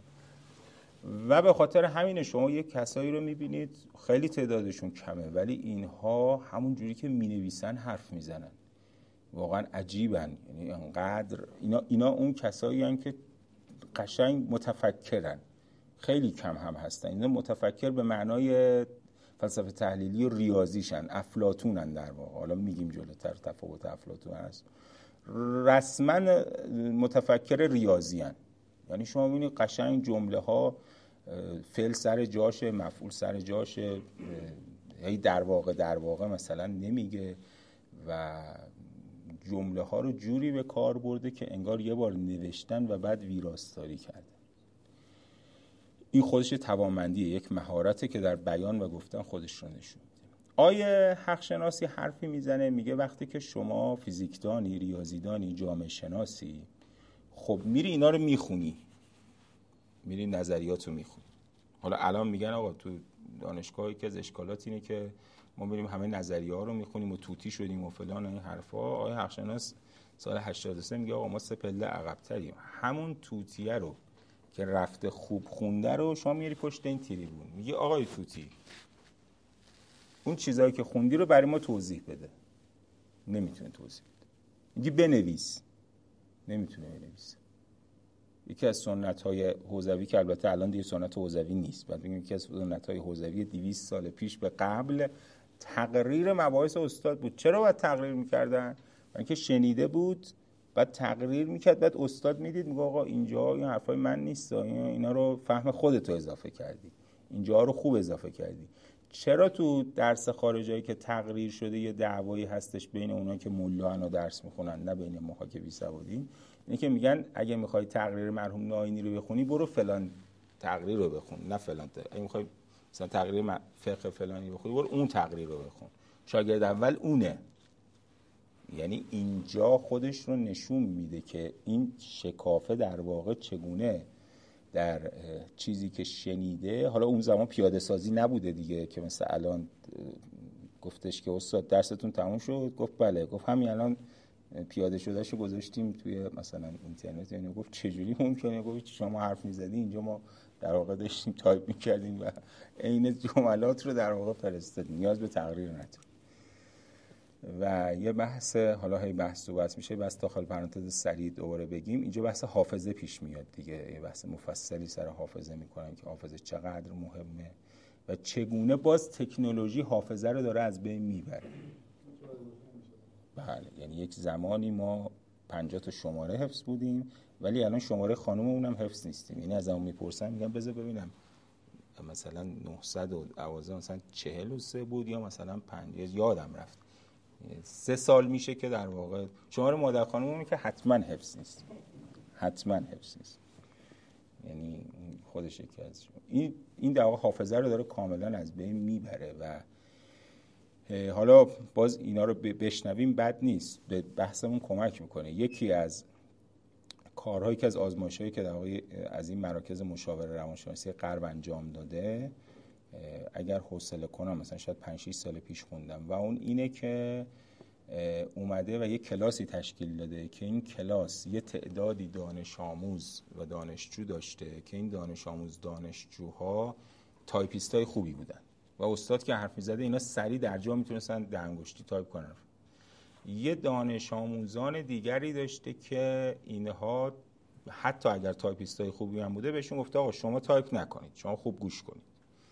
و به خاطر همین شما یک کسایی رو میبینید خیلی تعدادشون کمه ولی اینها همون جوری که مینویسن حرف میزنن، واقعا عجیبن. یعنی انقدر اینا اینا اون کسایی هستن که قشنگ متفکرن، خیلی کم هم هستن. اینا متفکر به معنای فلسفه تحلیلی و ریاضیشن، افلاطونن در واقع. حالا میگیم جلوتر تفاوت افلاطون هست. رسما متفکر ریاضیان، یعنی شما میبینید قشنگ جمله ها فعل سر جاشه، مفعول سر جاشه، هی در واقع در واقع مثلا نمیگه و جمله ها رو جوری به کار برده که انگار یه بار نوشتن و بعد ویراستاری کرده. این خودش توانمندیه، یک مهارته که در بیان و گفتن خودش رو نشون میده. آیه حقشناسی حرفی میزنه، میگه وقتی که شما فیزیکدانی، ریاضیدانی، جامعه شناسی، خب میری اینا رو میخونی، میری نظریات رو میخونی. حالا الان میگن آقا تو دانشگاهی که از اشکالات اینه که ما میریم همه نظریه ها رو میخونیم و توتی شدیم و فلان این حرفا. آیه حقشناس سال هشتاد و سه میگه آقا ما سه پله عقب‌تریم، همون توتیه رو که رفته خوب خونده رو شما میاری پشت این تریبون، میگه آقای توتی اون چیزایی که خوندی رو برای ما توضیح بده. نمیتونه توضیح بده. میگه بنویس، نمیتونه بنویسه. یکی از سنت‌های حوزوی که البته الان دیگه سنت حوزوی نیست، بعد میگیم یکی از سنت‌های حوزوی دویست سال پیش به قبل تقریر مباحث استاد بود. چرا باید تقریر می‌کردن؟ برای اینکه شنیده بود، بعد تقریر می‌کرد، بعد استاد میدید میگه آقا اینجا این حرفای من نیست، اینا رو فهم خودت اضافه کردی، اینجا رو خوب اضافه کردی. چرا تو درس خارجی که تقریر شده یه دعوایی هستش بین اونا که ملانا درس میخونن نه بین ماها که بی سوادیم؟ اینه که میگن اگه میخوای تقریر مرحوم ناینی رو بخونی برو فلان تقریر رو بخون، نه فلان تقریر. اگه میخوای مثلا تقریر فقه فلانی بخونی برو اون تقریر رو بخون، شاگرد اول اونه. یعنی اینجا خودش رو نشون میده که این شکافه در واقع چگونه در چیزی که شنیده. حالا اون زمان پیاده سازی نبوده دیگه که مثلا الان گفتش که استاد درستون تموم شد، گفت بله، گفت همین الان پیاده شدهشو گذاشتیم توی مثلا اینترنت. یعنی گفت چجوری ممکنه؟ گفت شما حرف میزدی اینجا ما در واقع داشتیم تایپ میکردیم و عین جملات رو در واقع فرستادیم، نیاز به تقریر نداره. و یه بحث، حالا هی بحث صحبت میشه، بس داخل پرانتز سریع دوباره بگیم، اینجا بحث حافظه پیش میاد دیگه، یه بحث مفصلی سر حافظه میکنن که حافظه چقدر مهمه و چگونه باز تکنولوژی حافظه رو داره از بین میبره. بله، یعنی یک زمانی ما پنجاه تا شماره حفظ بودیم ولی الان شماره خانوممون هم حفظ نیستیم. یعنی از اون میپرسن میگم بذار ببینم مثلا نهصد و دوازده مثلا چهل و سه بود یا مثلا پنج، یادم رفت. سه سال میشه که در واقع شماره مادر خانوممون که حتما حفظ نیست، حتما حفظ نیست. یعنی خودش یکی از این این در واقع حافظه رو داره کاملا از بین میبره و حالا باز اینا رو بشنویم بد نیست، به بحثمون کمک میکنه. یکی از کارهایی که از آزمایش‌هایی که در واقع از این مراکز مشاوره روانشناسی غرب انجام داده، اگر حوصله کنم مثلا شاید پنج شش سال پیش خوندم و اون اینه که اومده و یه کلاسی تشکیل داده که این کلاس یه تعدادی دانش آموز و دانشجو داشته که این دانش آموز دانشجوها تایپیستای خوبی بودن و استاد که حرف می‌زده اینا سریع در جا میتونستن به انگشتی تایپ کنن. یه دانش آموزان دیگری داشته که اینها حتی اگر تایپیستای خوبی هم بوده بهشون گفته آقا شما تایپ نکنید، شما خوب گوش کنید،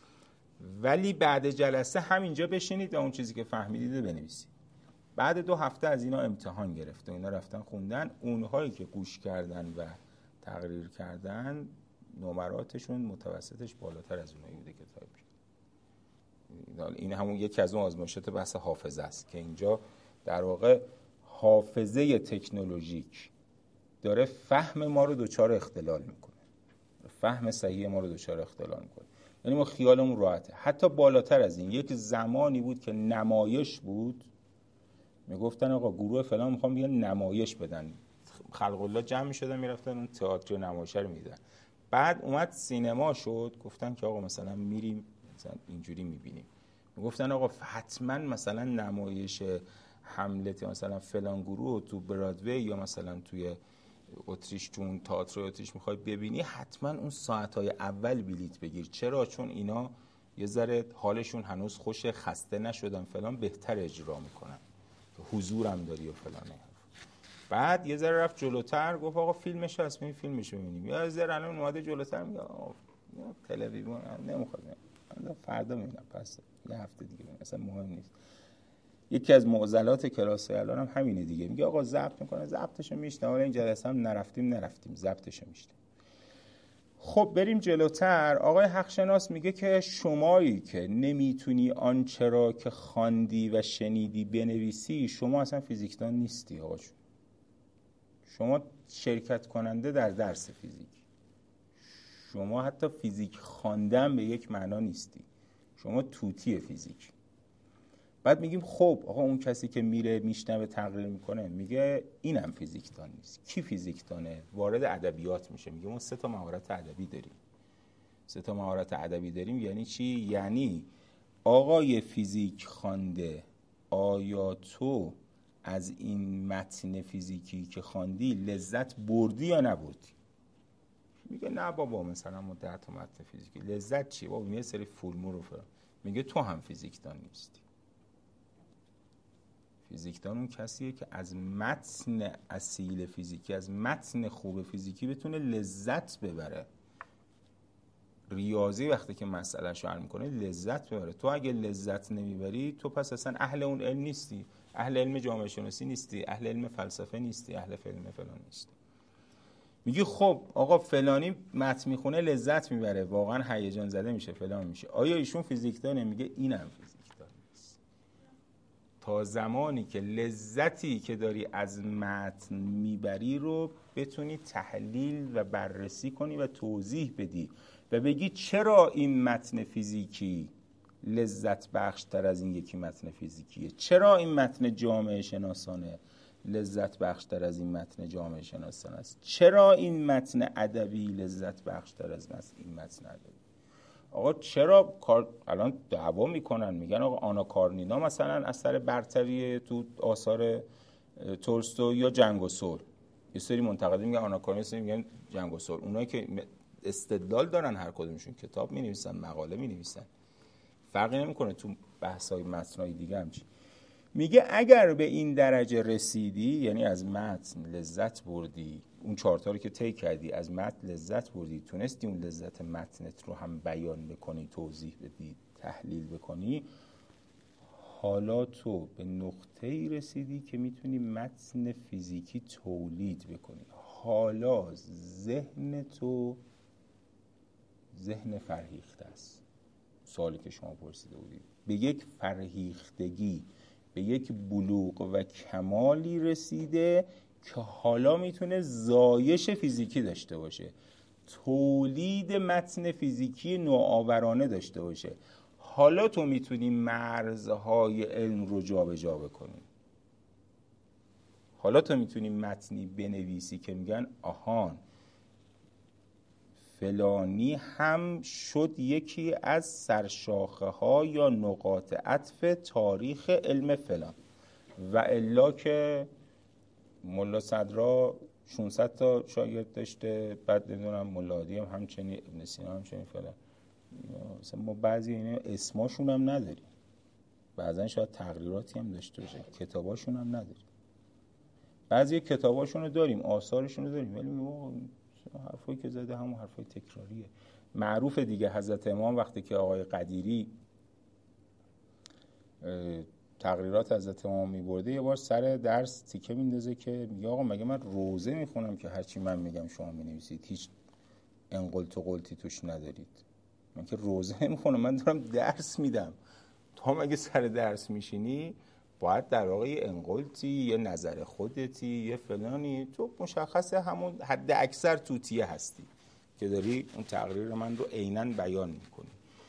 ولی بعد جلسه همینجا بشینید و اون چیزی که فهمیدید بنویسید. بعد دو هفته از اینا امتحان گرفته، اینا رفتن خوندن، اونهایی که گوش کردن و تقریر کردن نمراتشون متوسطش بالاتر از اونایی بوده که تایپ کرد. این همون یکی از اون آزمایشات بحث حافظه است که اینجا در واقع حافظه تکنولوژیک داره فهم ما رو دچار اختلال میکنه، فهم صحیح ما رو دچار اختلال میکنه. یعنی ما خیالمون راحته. حتی بالاتر از این یک زمانی بود که نمایش بود، میگفتن آقا گروه فلان میخوام بیان نمایش بدن، خلق الله جمع میشدن میرفتن اون تئاتر نمایش رو میدن. بعد اومد سینما شد، گفتن که آقا مثلا میریم مثلا اینجوری میبینیم، میگفتن آقا حتما مثلا نمایش هملت مثلا فلان گروه تو برادوی یا مثلا توی اتریش، چون تئاتر اتریش میخوای ببینی حتما اون ساعتهای اول بلیت بگیر. چرا؟ چون اینا یه ذره حالشون هنوز خوشه، خسته نشدن فلان، بهتر اجرا میکنن، حضورم داری و فلانه. بعد یه ذره رفت جلوتر گفت آقا فیلمش هست، می فیلمش رو ببینیم. یا ذره الان اومده جلوتر میگه آقا تلویزیون نمیخواد، من فردا میبینم، پس یه هفته دیگه ببینم، اصلا مهم نیست. یکی از معضلات کلاس الان هم همینه دیگه، میگه آقا ضبط میکنه، ضبطشو میشنه، ولی این جلسه هم نرفتیم نرفتیم ضبطشو میشنه. خب بریم جلوتر. آقای حقشناس میگه که شمایی که نمیتونی آنچه را که خواندی و شنیدی بنویسی، شما اصلا فیزیکدان نیستی آقا جون. شما شرکت کننده در درس فیزیک، شما حتی فیزیک خواندن به یک معنا نیستی، شما توتی فیزیک. بعد میگیم خب آقا اون کسی که میره میشنوه تقریر میکنه میگه اینم فیزیکدان نیست. کی فیزیکدانه؟ وارد ادبیات میشه، میگه ما سه تا مهارت ادبی داریم. سه تا مهارت ادبی داریم یعنی چی؟ یعنی آقای فیزیک خوانده، آیا تو از این متن فیزیکی که خواندی لذت بردی یا نبردی؟ میگه نه بابا مثلا ما ده تا متن فیزیکی، لذت چیه بابا؟ یه سری فرمول رو فرام. میگه تو هم فیزیکدان نیستی. فیزیکدان اون کسیه که از متن اصیل فیزیکی، از متن خوب فیزیکی بتونه لذت ببره. ریاضی وقتی که مسئله‌شو حل میکنه لذت ببره. تو اگه لذت نمیبری تو پس اصلا اهل اون علم نیستی، اهل علم جامعه شناسی نیستی، اهل علم فلسفه نیستی، اهل علم فلان نیستی. میگی خب آقا فلانی متن میخونه لذت میبره، واقعا هیجان زده میشه فلان میشه، آیا ایشون فیزیکدانه؟ میگه اینم فیزیکدان نیست. تا زمانی که لذتی که داری از متن میبری رو بتونی تحلیل و بررسی کنی و توضیح بدی و بگی چرا این متن فیزیکی لذت بخش تر از این یکی متن فیزیکیه، چرا این متن جامعه شناسانه لذت بخشتر از این متن جامعه شناسان است؟ چرا این متن ادبی لذت بخشتر از این متن ادبی؟ آقا چرا کار الان دعوا میکنن، میگن آقا آنا کارنینا مثلا اثر برتری تو آثار تولستوی یا جنگ و صلح. یه سری منتقدین میگن آنا کارنینا، یه سری میگن جنگ و صلح. اونایی که استدلال دارن هر کدومشون کتاب مینویسن، مقاله مینویسن، فرقی نمیکنه تو بحث‌های متن‌های دیگه هم چی. میگه اگر به این درجه رسیدی، یعنی از متن لذت بردی، اون چهارتا رو که طی کردی، از متن لذت بردی، تونستی اون لذت متنت رو هم بیان بکنی، توضیح بدی، تحلیل بکنی، حالا تو به نقطه‌ای رسیدی که میتونی متن فیزیکی تولید بکنی. حالا ذهن تو ذهن فرهیخته است. سوالی که شما پرسیده بودید، به یک فرهیختگی، به یک بلوغ و کمالی رسیده که حالا میتونه زایش فیزیکی داشته باشه، تولید متن فیزیکی نوآورانه داشته باشه. حالا تو میتونی مرزهای علم رو جا به جا بکنی. حالا تو میتونی متنی بنویسی که میگن آهان فلانی هم شد یکی از سرشاخه ها یا نقاط عطف تاریخ علم فلان، و الا که ملا صدرا ششصد تا شاگرد داشته، بعد نمیدونم ملا عادی هم همچنین، ابن سینا همچنین فلان. مثلا ما بعضی اینا اسماشون هم نداریم، بعضا شاید تقریراتی هم داشته باشه، کتاباشون هم نداریم. بعضی کتاباشون رو داریم، آثارشون رو داریم، ولی ما حرفایی که زده همون حرفای تکراریه. معروف دیگه، حضرت امام وقتی که آقای قدیری تقریرات حضرت امام میبرده، یه بار سر درس تیکه میندازه که میگه آقا مگه من روزه میخونم که هرچی من میگم شما مینویسید، هیچ انقلت و قلتی توش ندارید؟ من که روزه نمیخونم، من دارم درس میدم. تو مگه سر درس میشینی باید در واقع یه انقلتی، یه نظر خودتی، یه فلانی، تو مشخصه همون حد اکثر توتیه هستی که داری اون تقریر من رو عیناً بیان میکنی.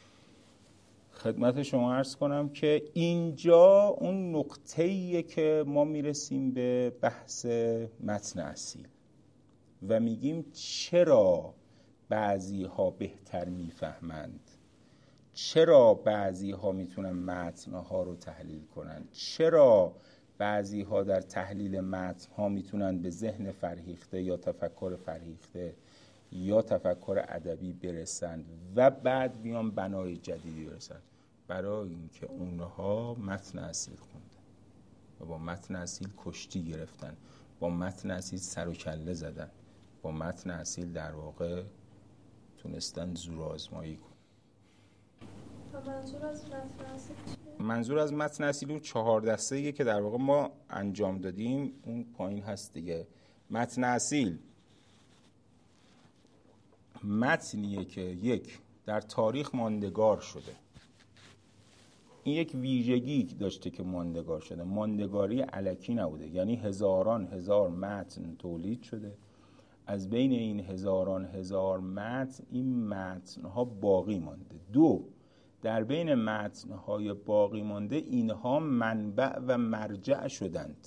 خدمت شما عرض کنم که اینجا اون نقطه‌ایه که ما میرسیم به بحث متن اصیل و میگیم چرا بعضی ها بهتر میفهمند، چرا بعضی ها میتونن متن ها رو تحلیل کنن، چرا بعضی ها در تحلیل متن ها میتونن به ذهن فرهیخته یا تفکر فرهیخته یا تفکر ادبی برسن و بعد بیان بنای جدیدی برسن. برای اینکه اونها متن اصیل خوندن و با متن اصیل کشتی گرفتن، با متن اصیل سر و کله زدن، با متن اصیل در واقع تونستن زور آزمایی کنن. منظور از متن اصیل چیه؟ منظور از متن اصیل اون چهار دسته‌ایه که در واقع ما انجام دادیم، اون پایین هست دیگه. متن اصیل متنیه که یک در تاریخ ماندگار شده، این یک ویژگی داشته که ماندگار شده، ماندگاری الکی نبوده، یعنی هزاران هزار متن تولید شده، از بین این هزاران هزار متن این متنها باقی مانده. دو، در بین متنهای باقی مانده اینها منبع و مرجع شدند.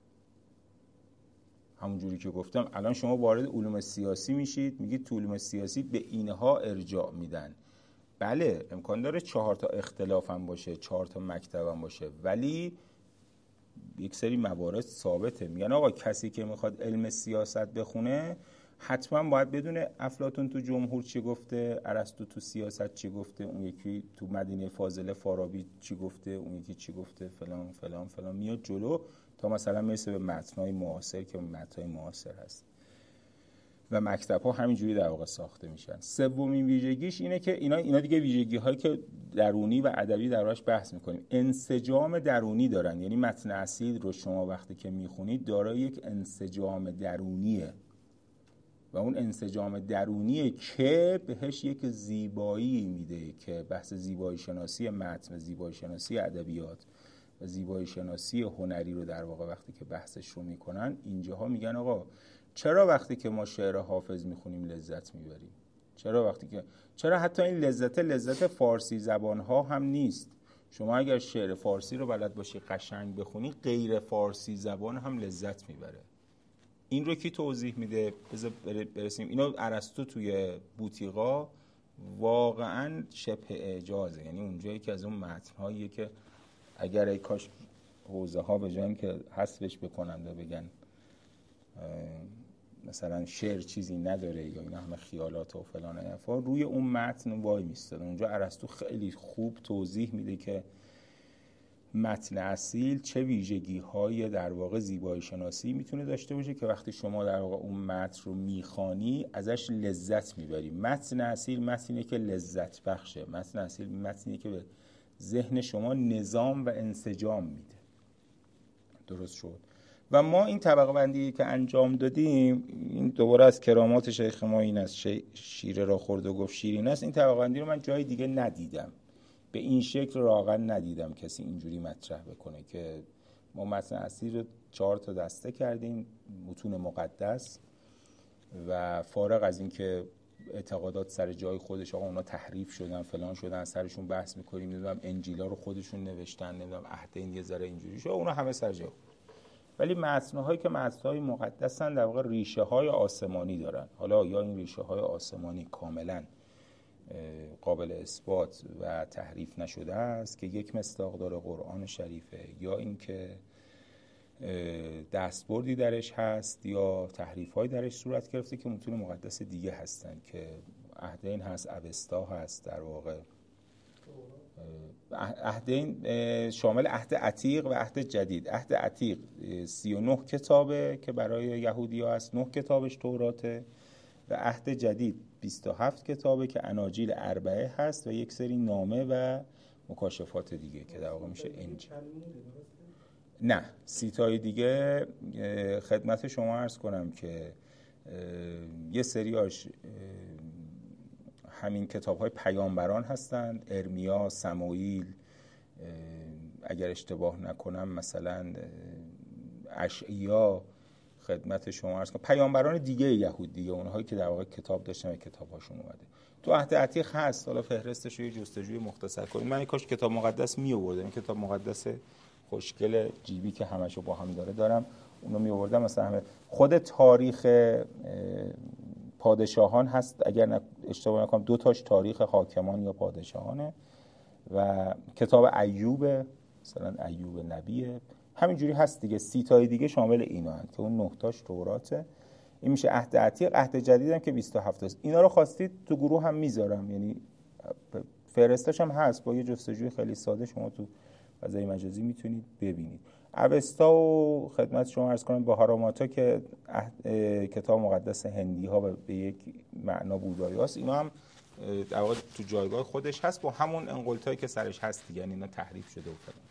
همون جوری که گفتم الان شما وارد علوم سیاسی میشید، میگید تو علوم سیاسی به اینها ارجاع میدن. بله امکان داره چهار تا اختلاف هم باشه، چهار تا مکتب هم باشه، ولی یک سری موارد ثابته. میگن آقا کسی که میخواد علم سیاست بخونه حتما باید بدونه افلاطون تو جمهور چی گفته، ارسطو تو سیاست چی گفته، اون یکی تو مدینه فاضله فارابی چی گفته، اون یکی چی گفته، فلان فلان فلان، میاد جلو تا مثلا میرسه به متن‌های معاصر که متن‌های معاصر هست و مکتب‌ها همینجوری در واقع ساخته میشن. سومین ویژگیش اینه که اینا اینا دیگه ویژگی‌هایی که درونی و ادبی دربارش بحث می‌کنیم، انسجام درونی دارن. یعنی متن اصیل رو شما وقتی که می‌خونید دارای یک انسجام درونیه و اون انسجام درونیه که بهش یک زیبایی میده که بحث زیبایی شناسی متن، زیبایی شناسی ادبیات و زیبایی شناسی هنری رو در واقع وقتی که بحثش رو میکنن اینجاها میگن آقا چرا وقتی که ما شعر حافظ میخونیم لذت میبریم؟ چرا وقتی که چرا حتی این لذت لذت فارسی زبان ها هم نیست؟ شما اگر شعر فارسی رو بلد باشی قشنگ بخونی، غیر فارسی زبان هم لذت میبره. این رو کی توضیح میده؟ بذار برسیم. اینو ارسطو توی بوتیقا واقعا شبه اعجازه، یعنی اونجایی که از اون متن‌هاییه که اگر ای کاش حوزه ها به جای که حذفش بکنن و بگن مثلا شعر چیزی نداره یا اینا همه خیالات و فلان حرفا، روی اون متن وای میستاد. اونجا ارسطو خیلی خوب توضیح میده که متن اصیل چه ویژگی‌های در واقع زیبایی شناسی میتونه داشته باشه که وقتی شما در واقع اون متن رو میخوانی ازش لذت میبری. متن اصیل متنیه که لذت بخشه، متن اصیل متنیه که به ذهن شما نظام و انسجام میده. درست شد؟ و ما این طبقه بندی که انجام دادیم، این دوباره از کرامات شیخ ما این است، شیره را خورد و گفت شیرین است. این طبقه بندی رو من جای دیگه ندیدم، به این شکل راغن ندیدم کسی اینجوری مطرح بکنه که ما متن اصیل رو چهار تا دسته کردیم، متون مقدس، و فارغ از این که اعتقادات سر جای خودش، آقا اونا تحریف شدن فلان شدن، سرشون بحث میکنیم، نمیدونم انجیلا رو خودشون نوشتن، نمیدونم عهدین یه ذره اینجوری شد، اونا همه سر جای. ولی متن‌هایی که متن‌های مقدسن در واقع ریشه‌های آسمانی دارن. حالا یا این ریشه‌های آسمانی کاملاً قابل اثبات و تحریف نشده است که یک مصداق داره قرآن شریفه، یا اینکه دستبردی درش هست یا تحریف‌های درش صورت گرفته که متون مقدس دیگه هستن که عهدین هست، اوستا هست، در واقع عهدین شامل عهد عتیق و عهد جدید. عهد عتیق سی و نه کتابه که برای یهودی‌ها هست، نه کتابش توراته، و عهد جدید بیست و هفت کتابه که اناجیل اربعه هست و یک سری نامه و مکاشفات دیگه که در واقع میشه انجیل. نه، سیتای دیگه خدمت شما عرض کنم که یه سریاش همین کتاب‌های پیامبران هستند، ارمیا، سموئیل، اگر اشتباه نکنم مثلا اشعیا، خدمت شما عرض کنم پیامبران دیگه یهود دیگه، اونهایی که در واقع کتاب داشتن و کتاب‌هاشون اومده. تو عهد عتیق هست، حالا فهرستش رو یه جستجوی مختصر کنیم. من کاش کتاب مقدس می آوردم، این کتاب مقدس خوشگل جیبی که همشو با هم داره دارم، اونو می آوردم. مثلا همه خود تاریخ پادشاهان هست، اگر اشتباه نکنم دو تاش تاریخ حاکمان یا پادشاهانه، و کتاب ایوب مثلا ایوب نبیه، همینجوری هست دیگه. سی تای دیگه شامل اینا هست که اون نه تاش توراته. این میشه عهد عتیق. عهد جدید هم که بیست و هفت است. اینا رو خواستید تو گروه هم میذارم، یعنی فهرستش هم هست، با یه جستجوی خیلی ساده شما تو فضای مجازی میتونید ببینید. اوستا و خدمت شما عرض کنم بهاراماتا که کتاب مقدس هندی ها به یک معنا بودایی هست، اینا هم در واقع تو جایگاه خودش هست با همون انقلتایی که سرش هست دیگه، یعنی اینا تحریف شده و فلان.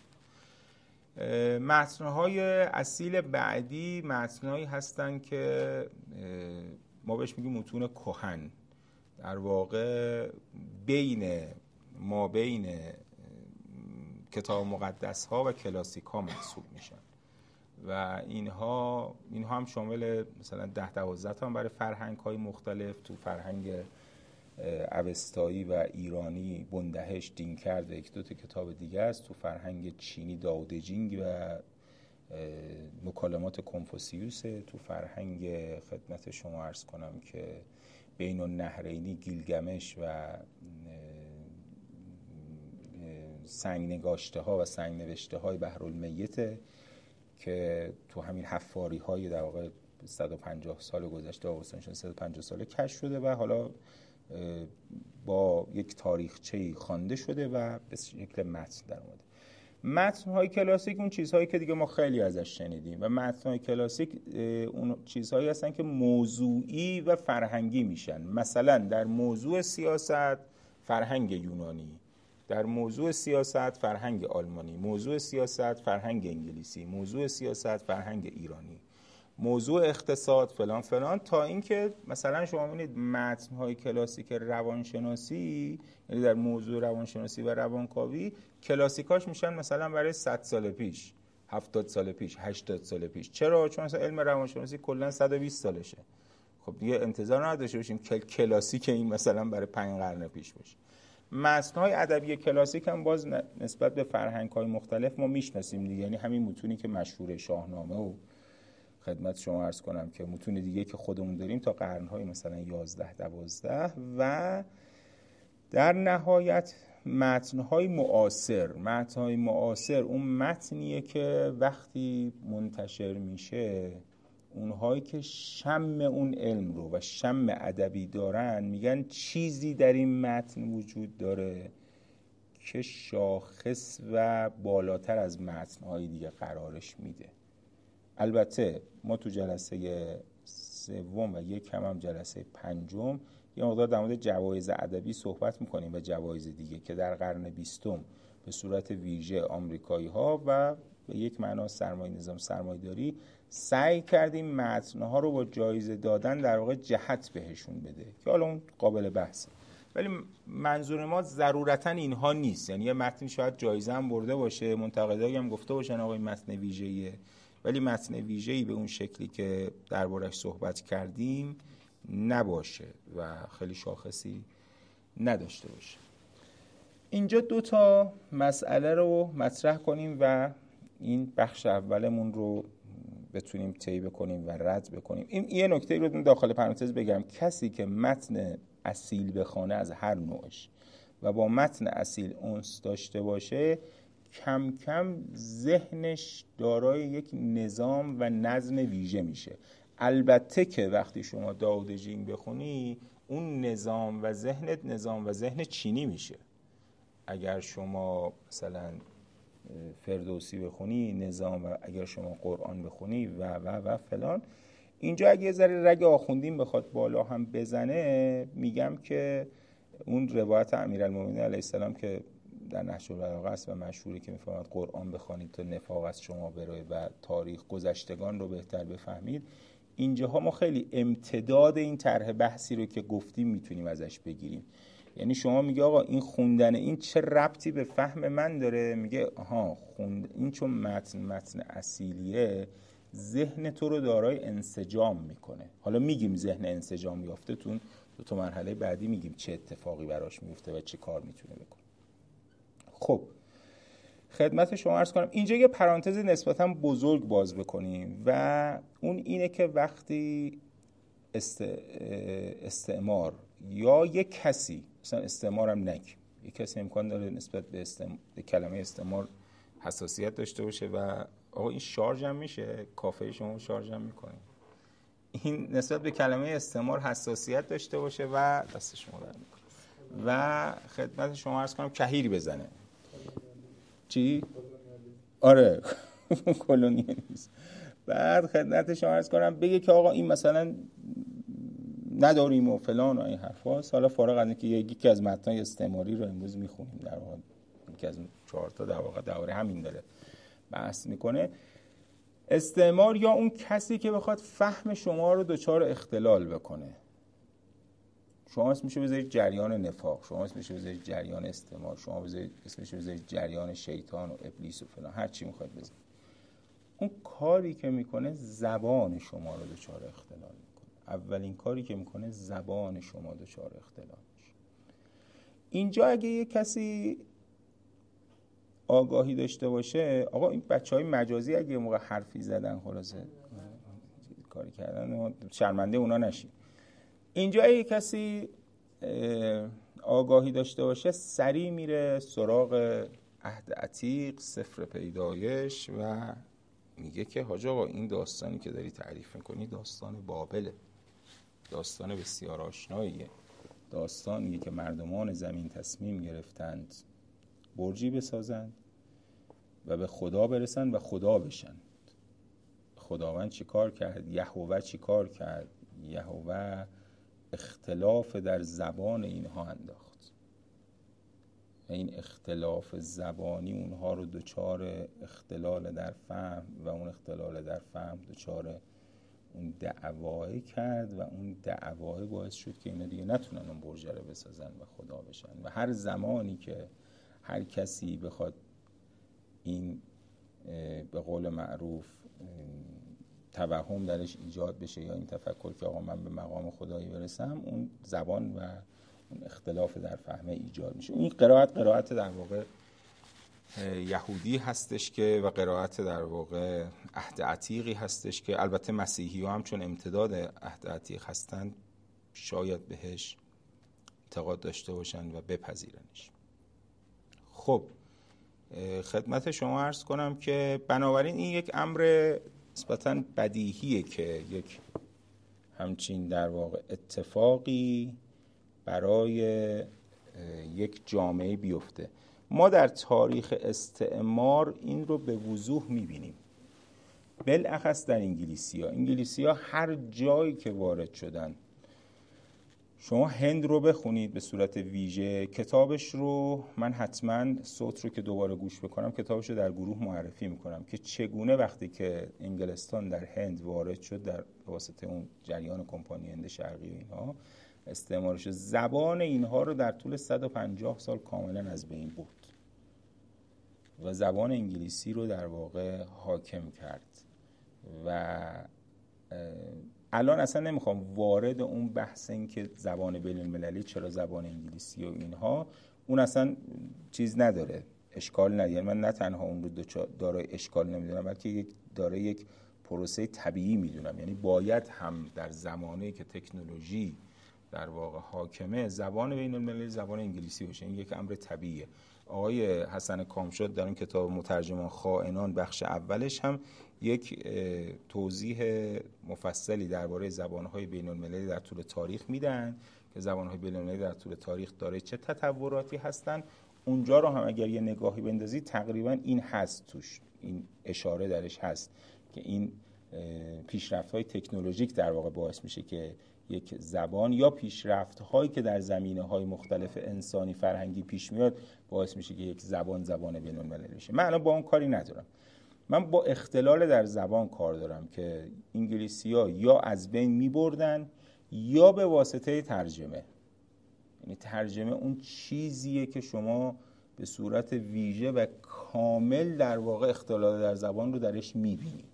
متن‌های اصیل بعدی متن‌هایی هستن که ما بهش میگیم متون کهن، در واقع بین ما بین کتاب مقدس ها و کلاسیک ها محسوب میشن و اینها اینها هم شامل مثلا ده دوازده تا هم برای فرهنگ های مختلف، تو فرهنگ اوستایی و ایرانی بندهش، دینکرد و یک دو تا کتاب دیگه است، تو فرهنگ چینی داودجینگ و مکالمات کنفوسیوس، تو فرهنگ خدمت شما عرض کنم که بین النهرینی گیلگمش و سنگ نگاشته ها و سنگ نوشته های بحرالمیت که تو همین حفاری های در واقع صد و پنجاه سال گذشته آوستانشون صد و پنجاه ساله کشف شده و حالا با یک تاریخچه‌ای خوانده شده و به شکل متن در اومده. متن‌های کلاسیک اون چیزهایی که دیگه ما خیلی ازش شنیدیم و متن‌های کلاسیک اون چیزهایی هستن که موضوعی و فرهنگی میشن. مثلا در موضوع سیاست فرهنگ یونانی، در موضوع سیاست فرهنگ آلمانی، موضوع سیاست فرهنگ انگلیسی، موضوع سیاست فرهنگ ایرانی، موضوع اقتصاد فلان فلان، تا اینکه مثلا شما می‌بینید متن‌های کلاسیک روانشناسی، یعنی در موضوع روانشناسی و روانکاوی کلاسیکاش میشن مثلا برای صد سال پیش، هفتاد سال پیش، هشتاد سال پیش. چرا؟ چون مثلا علم روانشناسی کلا صد و بیست سالشه. خب دیگه انتظار نداشته باشیم که کلاسیک این مثلا برای پنج قرن پیش باشه. متن‌های ادبی کلاسیک هم باز نسبت به فرهنگ‌های مختلف ما میشناسیم دیگه، یعنی همین متونی که مشهور شاهنامه و خدمت شما عرض کنم که متون دیگه که خودمون داریم تا قرن‌های مثلا یازده دوازده و در نهایت متن‌های معاصر. متن‌های معاصر اون متنیه که وقتی منتشر میشه اونهایی که شم اون علم رو و شم ادبی دارن میگن چیزی در این متن وجود داره که شاخص و بالاتر از متن‌های دیگه قرارش میده. البته ما تو جلسه سوم و یک کم هم جلسه پنجم یه مقدار در مورد جوایز ادبی صحبت میکنیم و جوایز دیگه که در قرن بیستم به صورت ویژه آمریکایی ها و به یک معنا سرمایه نظام سرمایه‌داری سعی کردیم متن‌ها رو با جایزه دادن در واقع جهت بهشون بده که حالا اون قابل بحثه، ولی منظور ما ضرورتاً اینها نیست. یعنی یه متن شاید جایزه هم برده باشه، منتقدایی هم گفته باشن آقا این متن ویژه‌ایه، ولی متن ویژه‌ای به اون شکلی که دربارش صحبت کردیم نباشه و خیلی شاخصی نداشته باشه. اینجا دو تا مسئله رو مطرح کنیم و این بخش اولمون رو بتونیم طی بکنیم و رد بکنیم. این یه نکته رو داخل پرانتز بگم، کسی که متن اصیل بخونه از هر نوعش و با متن اصیل انس داشته باشه کم کم ذهنش دارای یک نظام و نظم ویژه میشه. البته که وقتی شما داود جین بخونی اون نظام و ذهنت نظام و ذهن چینی میشه. اگر شما مثلا فردوسی بخونی نظام، و اگر شما قرآن بخونی و و و فلان. اینجا اگه یه ذره رگ آخوندین بخواد بالا هم بزنه، میگم که اون روایت امیرالمومنین علیه السلام که در نهج البلاغه است و مشهوری که میفرماد قرآن بخوانید تا نفاق از شما بره و تاریخ گذشتگان رو بهتر بفهمید، اینجاها ما خیلی امتداد این طرح بحثی رو که گفتیم میتونیم ازش بگیریم. یعنی شما میگه آقا این خوندن این چه ربطی به فهم من داره؟ میگه آها خوند این چون متن متن اصیلیه ذهن تو رو دارای انسجام میکنه. حالا میگیم ذهن انسجام یافته تون دو تا مرحله بعدی میگیم چه اتفاقی براش میفته و چه کار میتونه بکنه. خب خدمت شما عرض کنم اینجا یه پرانتز نسبتا بزرگ باز بکنیم و اون اینه که وقتی است... استعمار یا یک کسی، مثلا استعمار هم نگیم، یک کسی امکان داره نسبت به, استعمار... به کلمه استعمار حساسیت داشته باشه و آقا این شارژ هم میشه، کافه شما شارژ هم میکنه، این نسبت به کلمه استعمار حساسیت داشته باشه و دست شما در میکنه و خدمت شما عرض کنم کهیر بزنه. چی؟ آره کلونیالیسم. بعد خدمت شما عرض کنم بگه که آقا این مثلا نداریم و فلان و این حرفاست. حالا فارغ از اینکه یکی از متنای استعماری رو امروز میخونیم، در واقع یکی از چهار تا در واقع دوره همین داره بحث میکنه. استعمار یا اون کسی که بخواد فهم شما رو دچار اختلال بکنه. شما اسمشو بذارید جریان نفاق، شما اسمشو بذارید جریان استعمار، شما بذارید اسمشو بذارید جریان شیطان و ابلیس و فلان، هر چی میخواید بذارید. اون کاری که میکنه زبان شما رو دچار اختلال میکنه. اولین کاری که میکنه زبان شما دچار اختلال میشه. اینجا اگه یه کسی آگاهی داشته باشه، آقا این بچهای مجازی اگه یه موقع حرفی زدن خلاصه کاری کردن شرمنده اونا نشید. اینجا یه کسی آگاهی داشته باشه سریع میره سراغ عهد عتیق، سفر پیدایش و میگه که حاج آقا این داستانی که داری تعریف میکنی داستان بابله، داستان بسیار آشناییه، داستانیه که مردمان زمین تصمیم گرفتند برجی بسازند و به خدا برسند و خدا بشند. خداوند چی کار کرد؟ یهوه چی کار کرد؟ یهوه اختلاف در زبان اینها انداخت و این اختلاف زبانی اونها رو دچار اختلال در فهم و اون اختلال در فهم دچار اون دعواه کرد و اون دعواه باعث شد که اینا دیگه نتونن اون برج رو بسازن و خدا بشن. و هر زمانی که هر کسی بخواد این به قول معروف توهم درش ایجاد بشه یا این تفکر که آقا من به مقام خدایی برسم، اون زبان و اون اختلاف در فهمه ایجاد میشه. این قرائت قرائت در واقع یهودی هستش که و قرائت در واقع عهد عتیقی هستش که البته مسیحی ها هم چون امتداد عهد عتیق هستند شاید بهش اعتقاد داشته باشن و بپذیرنش. خب خدمت شما عرض کنم که بنابراین این یک امر نسبتاً بدیهیه که یک همچین در واقع اتفاقی برای یک جامعه بیفته. ما در تاریخ استعمار این رو به وضوح میبینیم، بالاخص در انگلیسی ها. انگلیسی ها هر جایی که وارد شدن، شما هند رو بخونید به صورت ویژه، کتابش رو من حتما صوت رو که دوباره گوش بکنم کتابش رو در گروه معرفی میکنم که چگونه وقتی که انگلستان در هند وارد شد در واسطه اون جریان کمپانی هند شرقی و اینها استعمارش، زبان اینها رو در طول صد و پنجاه سال کاملا از بین برد و زبان انگلیسی رو در واقع حاکم کرد. و الان اصلا نمیخوام وارد اون بحث این که زبان بین المللی چرا زبان انگلیسی و اینها، اون اصلا چیز نداره، اشکال نداره. من نه تنها اون رو دارای اشکال نمیدونم، بلکه یک دارای یک پروسه طبیعی میدونم. یعنی باید هم در زمانی که تکنولوژی در واقع حاکمه زبان بین المللی زبان انگلیسی باشه. این یک امر طبیعیه. آقای حسن کامشاد در اون کتاب مترجمان خائنان بخش اولش هم یک توضیح مفصلی درباره زبان‌های بین‌المللی در طول تاریخ میدن که زبان‌های بین‌المللی در طول تاریخ داره چه تطوراتی هستن. اونجا رو هم اگر یه نگاهی بندازید تقریبا این هست توش، این اشاره درش هست که این پیشرفت‌های تکنولوژیک در واقع باعث میشه که یک زبان یا پیشرفت‌هایی که در زمینه‌های مختلف انسانی فرهنگی پیش میاد باعث میشه که یک زبان زبان بین‌المللی بشه. من الان با اون کاری ندارم، من با اختلال در زبان کار دارم که انگلیسی‌ها یا از بین می‌بردن یا به واسطه ترجمه. یعنی ترجمه اون چیزیه که شما به صورت ویژه و کامل در واقع اختلال در زبان رو درش می‌بینید.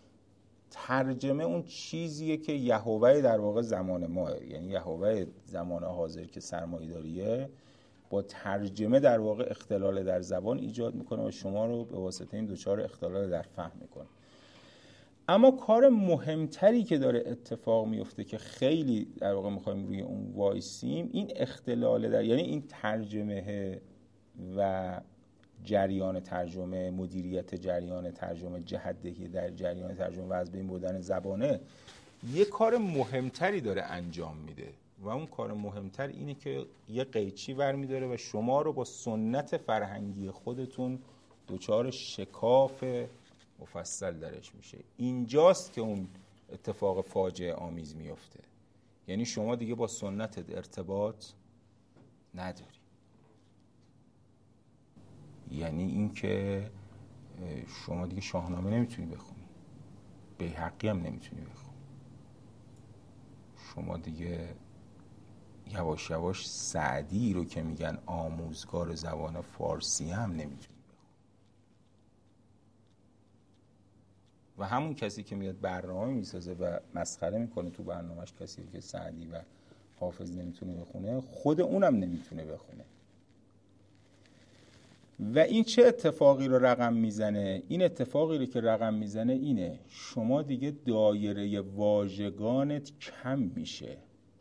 ترجمه اون چیزیه که یهوه در واقع زمان ماه، یعنی یهوه زمان حاضر که سرمایه‌داریه با ترجمه در واقع اختلال در زبان ایجاد میکنه و شما رو به واسطه این دچار اختلال در فهم میکنه. اما کار مهمتری که داره اتفاق میفته که خیلی در واقع میخوایم روی اون وایسیم، این اختلال در، یعنی این ترجمه و جریان ترجمه، مدیریت جریان ترجمه، جهت‌دهی در جریان ترجمه و از بین بردن زبانه، یه کار مهمتری داره انجام میده و اون کار مهمتر اینه که یه قیچی برمی‌داره و شما رو با سنت فرهنگی خودتون دچار شکاف مفصل درش میشه. اینجاست که اون اتفاق فاجعه آمیز میفته. یعنی شما دیگه با سنتت ارتباط نداری. یعنی این که شما دیگه شاهنامه نمیتونی بخونی، بیهقی هم نمیتونی بخونی، شما دیگه یواش یواش سعدی رو که میگن آموزگار زبان فارسی هم نمیتونی بخونی. و همون کسی که میاد برنامه میسازه و مسخره میکنه تو برنامهش کسی که سعدی و حافظ نمیتونه بخونه، خود اونم نمیتونه بخونه. و این چه اتفاقی رو رقم میزنه؟ این اتفاقی رو که رقم میزنه اینه: شما دیگه دایره واژگانت کم میشه.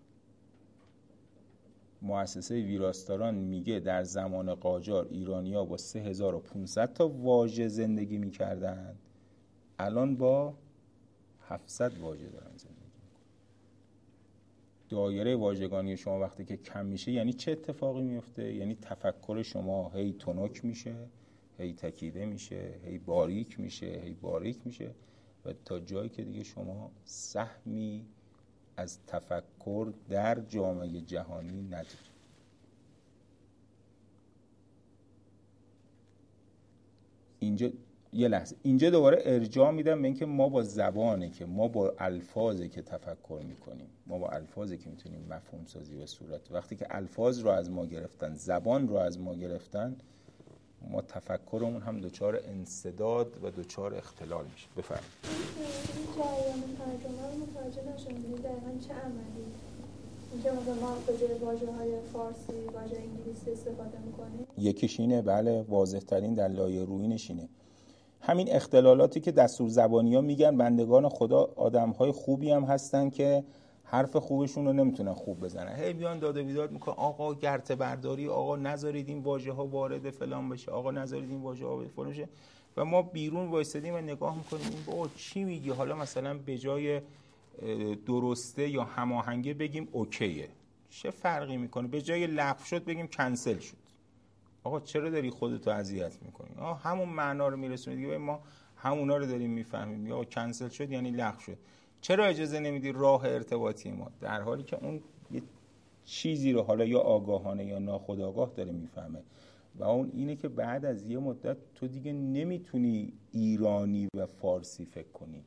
مؤسسه ویراستاران میگه در زمان قاجار ایرانی‌ها با سه هزار و پانصد تا واژه زندگی میکردن، الان با هفتصد واژه دارن زندگی میکنن. دایره واژگانی شما وقتی که کم میشه یعنی چه اتفاقی میفته؟ یعنی تفکر شما هی تنک میشه، هی تکیده میشه، هی باریک میشه، هی باریک میشه و تا جایی که دیگه شما سهمی از تفکر در جامعه جهانی ندارید. اینجا یه لحظه اینجا دوباره ارجاع میدم به اینکه ما با زبانه که ما با الفاظه که تفکر میکنیم، ما با الفاظه که میتونیم مفهوم سازی به صورت. وقتی که الفاظ رو از ما گرفتن، زبان رو از ما گرفتن، ما تفکرمون هم دچار انسداد و دچار اختلال میشه. بفرمایید. این جریان ترجمه رو متوجه نشدم، دقیقاً چه عملی؟ اینکه مثلا ما به جای واژه‌های فارسی واژه انگلیسی استفاده می‌کنیم. یکیش اینه، بله، واضح ترین در لایه رویینش اینه. همین اختلالاتی که دستور زبانی‌ها میگن بندگان خدا آدم‌های خوبی هم هستن که حرف خوبشون رو نمیتونن خوب بزنن، هی بیان داد و بیداد میکنن آقا گرته برداری، آقا نذارید این واژه‌ها وارد فلان بشه، آقا نذارید این واژه‌ها وارد فلان بشه، و ما بیرون وایسادیم و نگاه میکنیم این بابا چی میگی، حالا مثلا به جای درسته یا هماهنگه بگیم اوکیه، چه فرقی میکنه، به جای لغو شد بگیم کنسل شد. آقا چرا داری خودتو اذیت میکنی؟ آقا همون معنا رو میرسونی دیگه، ما همونا رو داریم میفهمیم، یا کنسل شد یعنی لغو شد. چرا اجازه نمیدی راه ارتباطی ما، در حالی که اون یه چیزی رو حالا یا آگاهانه یا ناخودآگاه داره میفهمه، و اون اینه که بعد از یه مدت تو دیگه نمیتونی ایرانی و فارسی فکر کنی،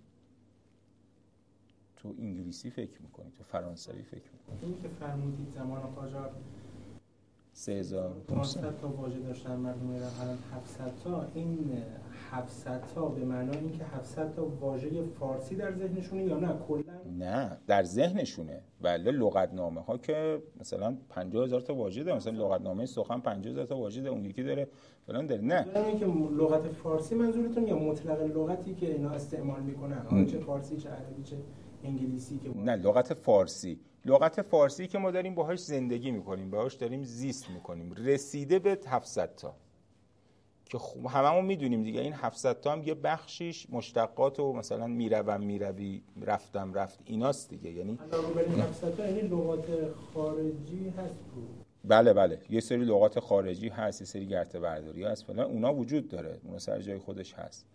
تو انگلیسی فکر میکنی، تو فرانسوی فکر میکنی. این که فرمودید زمان قاجار سه هزار و پانصد تا واژه داشتن مردم ایران، الان هفتصد تا. این هفتصد تا به معنای اینکه هفتصد تا واژه فارسی در ذهنشونه یا نه کلا؟ نه، در ذهنشونه. ولی لغتنامه ها که مثلا پنجاه هزار تا واژه داره، مثلا لغتنامه سخن پنجاه هزار تا واژه داره، اون یکی داره فلان داره. نه دارم این که لغت فارسی منظورتون یا مطلق لغتی که اینا استعمال میکنن، چه فارسی چه عربی چه انگلیسی؟ که نه، لغت فارسی، لغت فارسی که ما داریم باهاش زندگی میکنیم، باهاش داریم زیست میکنیم، رسیده به هفتصد تا که خب هممون میدونیم دیگه. این هفتصد تا هم یه بخشیش مشتقات و مثلا میروم میروی رفتم رفت ایناست دیگه. یعنی علاوه بر این هفتصد تا یعنی لغات خارجی هست بود. بله بله، یه سری لغات خارجی هست، یه سری گرته برداری هست فلان، اونا وجود داره، اونا سر جای خودش هست.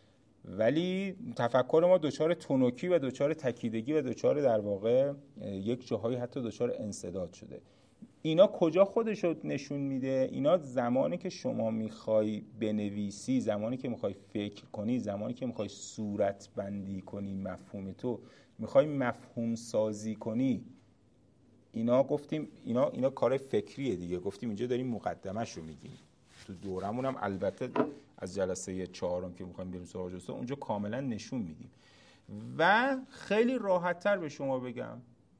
ولی تفکر ما دوچار تونوکی و دوچار تکیدگی و دوچار در واقع یک جاهایی حتی دوچار انسداد شده. اینا کجا خودشو نشون میده؟ اینا زمانی که شما میخوای بنویسی، زمانی که میخوای فکر کنی، زمانی که میخوای صورت بندی کنی مفهوم تو، میخوای مفهوم سازی کنی، اینا گفتیم اینا اینا کار فکریه دیگه. گفتیم اینجا داریم مقدمه‌ش رو میگیم. تو دورمون هم البته از جلسه چهارم که میخوایم بریم سراغ جلسه اونجا کاملا نشون میدیم. و خیلی راحت‌تر به شما بگم،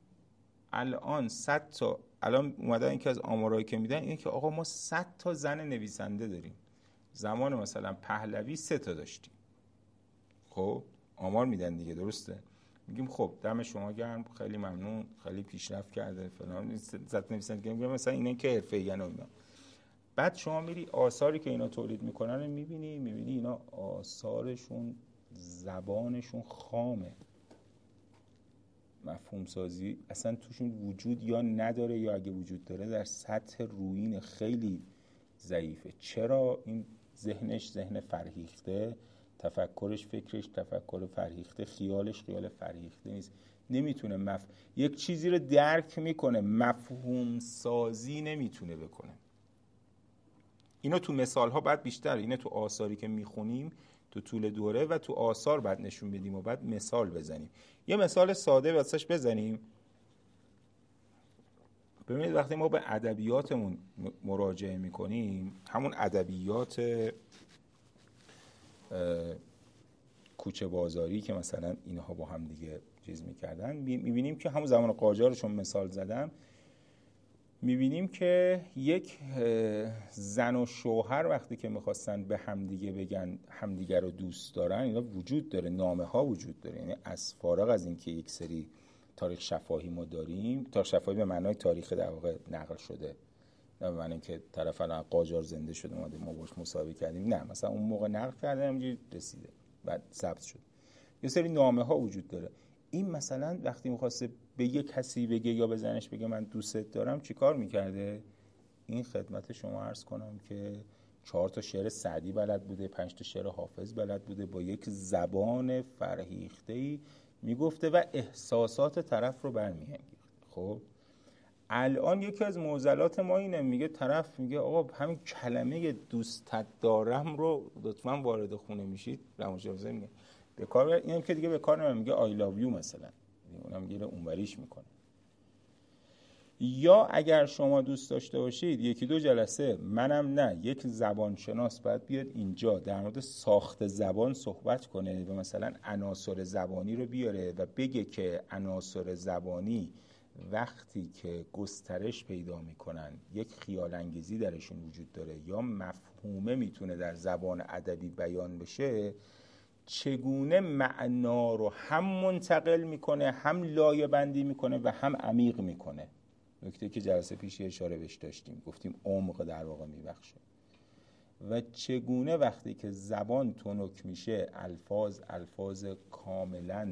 الان صد تا الان اومدن اینکه از آمارایی که میدن اینه که آقا ما صد تا زن نویسنده داریم. زمان مثلا پهلوی سه تا داشتیم. خب آمار میدن دیگه، درسته؟ میگیم خب دم شما گرم، خیلی ممنون، خیلی پیشرفت کرده فلان، زن نویسنده میگم مثلا اینا که حرفه‌این و اینا. بعد شما میری آثاری که اینا تولید میکنن میبینی میبینی اینا آثارشون زبانشون خامه، مفهوم سازی اصلا توشون وجود یا نداره، یا اگه وجود داره در سطح رویین خیلی ضعیفه. چرا؟ این ذهنش ذهن فرهیخته، تفکرش فکرش تفکر فرهیخته، خیالش خیال فرهیخته نیست، نمیتونه مف... یک چیزی رو درک میکنه، مفهوم سازی نمیتونه بکنه. اینو تو مثال ها بعد بیشتر، اینو تو آثاری که میخونیم تو طول دوره و تو آثار بعد نشون بدیم و بعد مثال بزنیم. یه مثال ساده واسش بزنیم. ببینید وقتی ما به ادبیاتمون مراجعه میکنیم، همون ادبیات کوچه بازاری که مثلا اینها با هم دیگه چیز میکردن، میبینیم که همون زمان قاجار رو چون مثال زدم، میبینیم که یک زن و شوهر وقتی که میخواستن به همدیگه بگن همدیگه رو دوست دارن، اینا وجود داره، نامه ها وجود داره. یعنی از فارغ از این که یک سری تاریخ شفاهی ما داریم، تاریخ شفاهی به معنای تاریخ در واقع نقل شده، نه به معنی که طرف الان قاجار زنده شده اومده ما باش مصاحبه کردیم، نه، مثلا اون موقع نقل کردن همینجوری رسیده بعد ثبت شد. یه سری نامه ها وجود داره. این مثلا وقتی میخواسته به یه کسی بگه یا به زنش بگه من دوستت دارم، چیکار میکرده؟ این خدمت شما عرض کنم که چهار تا شعر سعدی بلد بوده، پنج تا شعر حافظ بلد بوده، با یک زبان فرهیخته‌ای میگفته و احساسات طرف رو برمی‌انگیخت. خب الان یکی از معضلات ما اینه، میگه طرف میگه آقا همین کلمه دوستت دارم رو لطفاً وارد خونه میشید، روانشناسا میگه به کار، اینم که دیگه به کار نمیاد، میگه آی لاو یو مثلا، اونم گیره اونوریش میکنه. یا اگر شما دوست داشته باشید یکی دو جلسه، منم نه، یک زبانشناس باید بیاد اینجا در مورد ساخت زبان صحبت کنه و مثلا عناصر زبانی رو بیاره و بگه که عناصر زبانی وقتی که گسترش پیدا میکنن، یک خیال انگیزی درشون وجود داره یا مفهومه میتونه در زبان ادبی بیان بشه، چگونه معنا رو هم منتقل میکنه، هم لایه بندی میکنه و هم عمیق میکنه. نکته که جلسه پیش اشاره بهش داشتیم، گفتیم عمق در واقع میبخشه. و چگونه وقتی که زبان تنک میشه، الفاظ الفاظ کاملا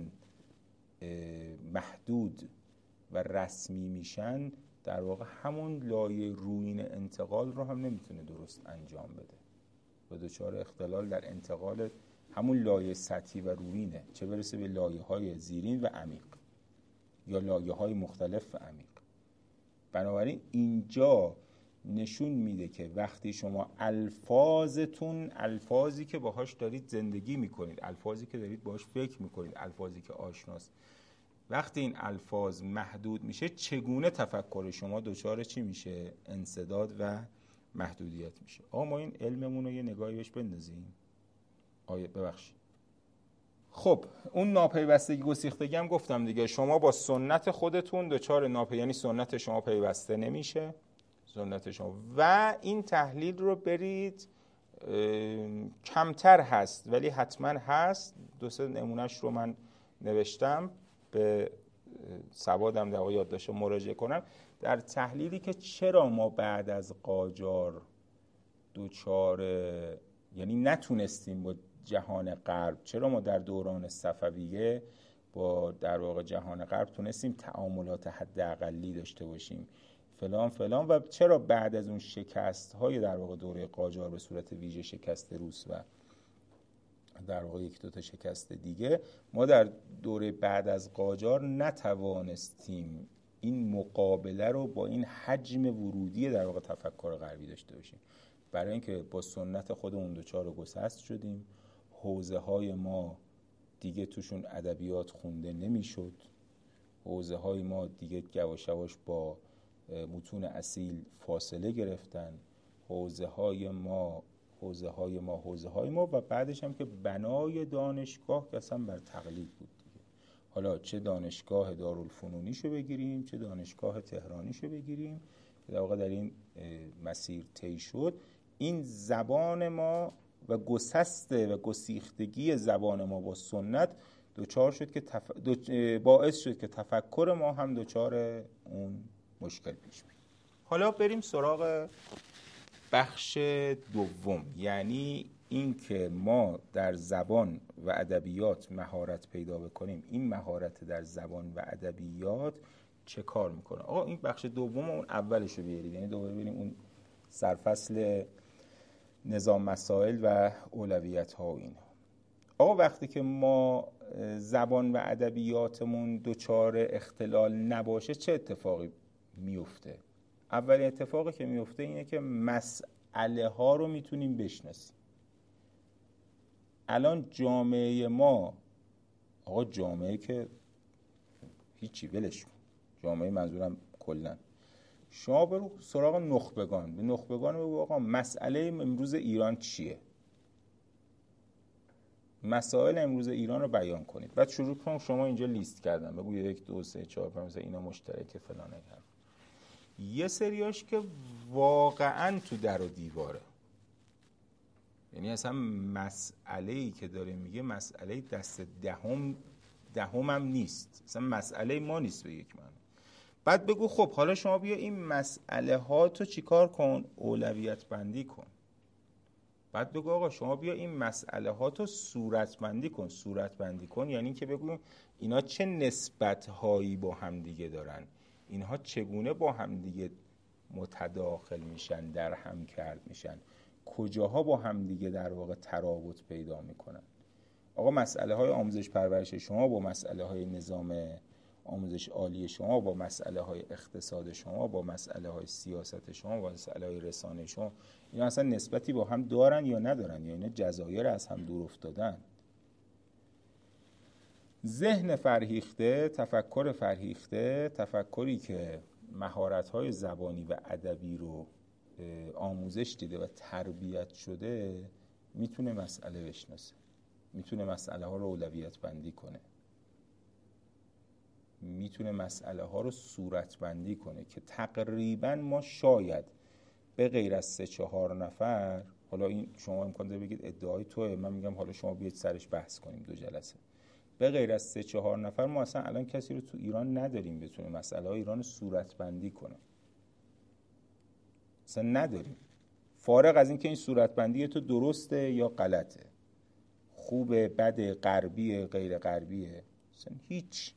محدود و رسمی میشن، در واقع همون لایه رویین انتقال رو هم نمیتونه درست انجام بده و دچار اختلال در انتقال همون لایه سطحی و رویینه، چه برسه به لایه های زیرین و عمیق یا لایه های مختلف و عمیق. بنابراین اینجا نشون میده که وقتی شما الفاظتون، الفاظی که باهاش دارید زندگی میکنید، الفاظی که دارید باهاش فکر میکنید، الفاظی که آشناست، وقتی این الفاظ محدود میشه، چگونه تفکر شما دچار چی میشه؟ انسداد و محدودیت میشه. آقا ما این علممون رو یه نگاهی بهش بندازیم. آیه ببخشید. خب اون ناپیوستگی گسیختگی هم گفتم دیگه، شما با سنت خودتون دچار ناپی، یعنی سنت شما پیوسته نمیشه، سنت شما، و این تحلیل رو برید، کمتر هست ولی حتما هست. دو سه نمونهش رو من نوشتم، به سوادم در واقع یادداشت مراجعه کنم، در تحلیلی که چرا ما بعد از قاجار دوچار، یعنی نتونستیم با جهان غرب، چرا ما در دوران صفویه با در واقع جهان غرب تونستیم تعاملات حداقلی داشته باشیم فلان فلان، و چرا بعد از اون شکست های در واقع دوره قاجار به صورت ویژه شکست روس و در واقع یک دو تا شکست دیگه، ما در دوره بعد از قاجار نتوانستیم این مقابله رو با این حجم ورودی در واقع تفکر غربی داشته باشیم، برای اینکه با سنت خودمون دوچار گسست شدیم. حوزه های ما دیگه توشون ادبیات خونده نمیشد، حوزه های ما دیگه یواش یواش با متون اصیل فاصله گرفتن، حوزه های ما حوزه های ما حوزه های ما و بعدش هم که بنای دانشگاه که اصلا بر تقلید بود دیگه. حالا چه دانشگاه دارالفنونیشو بگیریم، چه دانشگاه تهرانیشو بگیریم، در واقع در این مسیر طی شد. این زبان ما و گسسته و گسیختگی زبان ما با سنت دوچار شد که تف... دو... باعث شد که تفکر ما هم دوچار اون مشکل پیش بیاد. حالا بریم سراغ بخش دوم، یعنی این که ما در زبان و ادبیات مهارت پیدا بکنیم. این مهارت در زبان و ادبیات چه کار میکنه؟ آقا این بخش دوم اون اولش رو بیارید، یعنی دوباره بریم اون سرفصل نظام مسائل و اولویت ها و اینا. آقا وقتی که ما زبان و ادبیاتمون دوچار اختلال نباشه چه اتفاقی میفته؟ اولین اتفاقی که میفته اینه که مسئله ها رو میتونیم بشناسیم. الان جامعه ما، آقا جامعه که هیچی ولش کن، جامعه منظورم کلن، شما برو سراغ نخبگان، به نخبگان بگو آقا مسئله امروز ایران چیه؟ مسائل امروز ایران رو بیان کنید. بعد شروع کن شما اینجا لیست کردن، بگو یک دو سه چهار پنج مثلا اینا مشترکه فلانه. یه سریاش که واقعا تو در و دیواره، یعنی اصلا مسئله‌ای که داره میگه مسئله دست دهم دهم هم نیست، اصلا مسئله ما نیست به یک معنی. بعد بگو خب حالا شما بیا این مسئله ها تو چیکار کن؟ اولویت بندی کن. بعد بگو آقا شما بیا این مسئله ها تو صورت بندی کن. صورت بندی کن یعنی که بگو اینا چه نسبت هایی با هم دیگه دارن، اینها چگونه با هم دیگه متداخل میشن، در هم کرد میشن، کجاها با هم دیگه در واقع ترابط پیدا میکنن. آقا مسئله های آموزش پرورش شما با مسئله های نظام آموزش عالی شما، با مسئله های اقتصاد شما، با مسئله های سیاست شما، با مسئله های رسانه شما، اینا اصلا نسبتی با هم دارن یا ندارن، یا اینا جزایر از هم دور افتادن. ذهن فرهیخته، تفکر فرهیخته، تفکری که مهارت‌های زبانی و ادبی رو آموزش دیده و تربیت شده، میتونه مسئله بشناسه، میتونه مسئله ها رو اولویت بندی کنه. میتونه مسئله ها رو صورتبندی کنه که تقریبا ما شاید به غیر از سه چهار نفر، حالا این شما امکان داره بگید ادعای توه، من میگم حالا شما بیاید سرش بحث کنیم دو جلسه، به غیر از سه چهار نفر ما اصلا الان کسی رو تو ایران نداریم بتونه مسئله های ایران رو صورتبندی کنه، اصلا نداریم، فارغ از این که این صورتبندی تو درسته یا غلطه، خوبه، بده، غربیه، غیر غربیه، اصلا هیچ.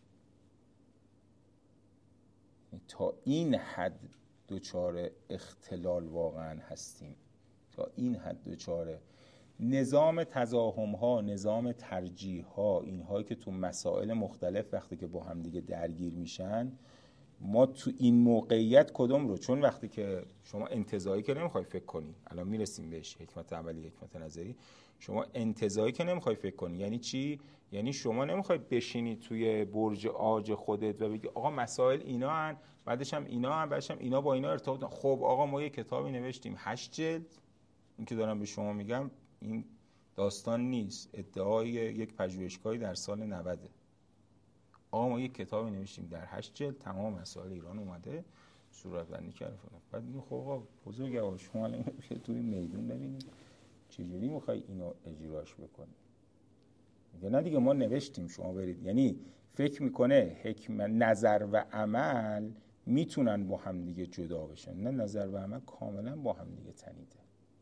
تا این حد دوچار اختلال واقعا هستیم، تا این حد دوچار نظام تزاحم ها، نظام ترجیح ها، اینهایی که تو مسائل مختلف وقتی که با هم دیگه درگیر میشن، ما تو این موقعیت کدوم رو، چون وقتی که شما انتزاعی که نمیخوای فکر کنی، الان میرسیم بهش، حکمت عملی، حکمت نظری، شما انتزاعی که نمیخوای فکر کنی یعنی چی؟ یعنی شما نمیخوای بشینی توی برج عاج خودت و بگی آقا مسائل اینا هن، بعدش هم اینا هن، بعدش هم اینا با اینا ارتباط دارن. خب آقا ما یه کتابی نوشتیم هشت جلد، این که دارم به شما میگم این داستان نیست، ادعای یک پژوهشگاهی در سال نود. آقا ما یک کتابی نوشتیم در هشت جلد، تمام مسائل ایران اومده صورتبندی کرده فلان. بعد میگه خب آقا بزرگوار شما الان توی میدون ببینید چجوری میخوای اینو اجراش بکنی. میگه نه دیگه ما نوشتیم شما برید. یعنی فکر میکنه حکمت نظر و عمل میتونن با هم دیگه جدا بشن، نه نظر و عمل کاملا با هم دیگه تنیده.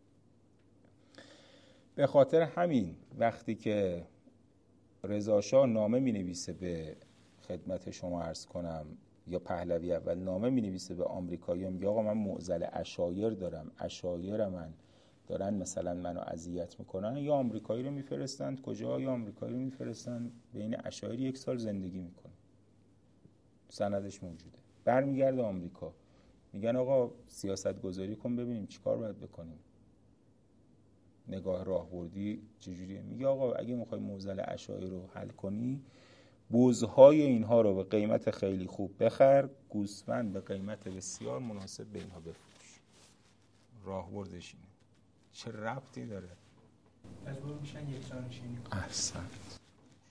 به خاطر همین وقتی که رضا شاه نامه مینویسه به خدمت شما عرض کنم، یا پهلوی اول نامه مینویسه به آمریکایی‌ها، میگه آقا من معضل عشایر دارم، عشایر من دارن مثلا منو اذیت میکنن، یا آمریکایی رو میفرستند کجا، یا آمریکایی رو میفرستن بین عشایر یک سال زندگی میکنه، سندش موجوده. برمیگرده آمریکا، میگن آقا سیاست گذاری کن ببینیم چیکار باید بکنیم، نگاه راهبردی چجوریه. میگه آقا اگه میخوای معضل عشایر رو حل کنی، بزهای اینها رو به قیمت خیلی خوب بخر، گوسفند به قیمت بسیار مناسب به اینها بفروش. راهبردش اینه. چه ربطی داره؟ مجبور میشن یک جانشینی کنن. احسنت.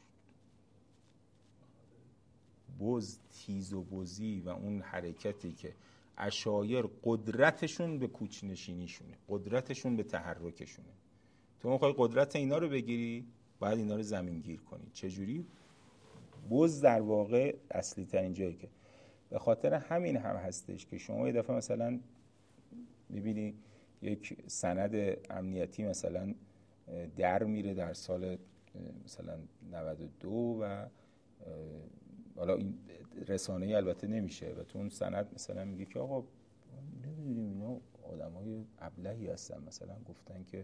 بز تیز و بزی و اون حرکتی که عشایر قدرتشون به کوچ‌نشینیشونه، قدرتشون به تحرکشونه. تو میخوای قدرت اینا رو بگیری، باید اینا رو زمین گیر کنی. چجوری؟ بز در واقع اصلی ترین جایی که به خاطر همین هم هستش که شما یه دفعه مثلا میبینی یک سند امنیتی مثلا در میره در سال مثلا نود و دو و حالا این رسانه‌ای البته نمیشه و تو اون سند مثلا میگه که آقا نمیدونیم اینا آدمای ابلهی هستن، مثلا گفتن که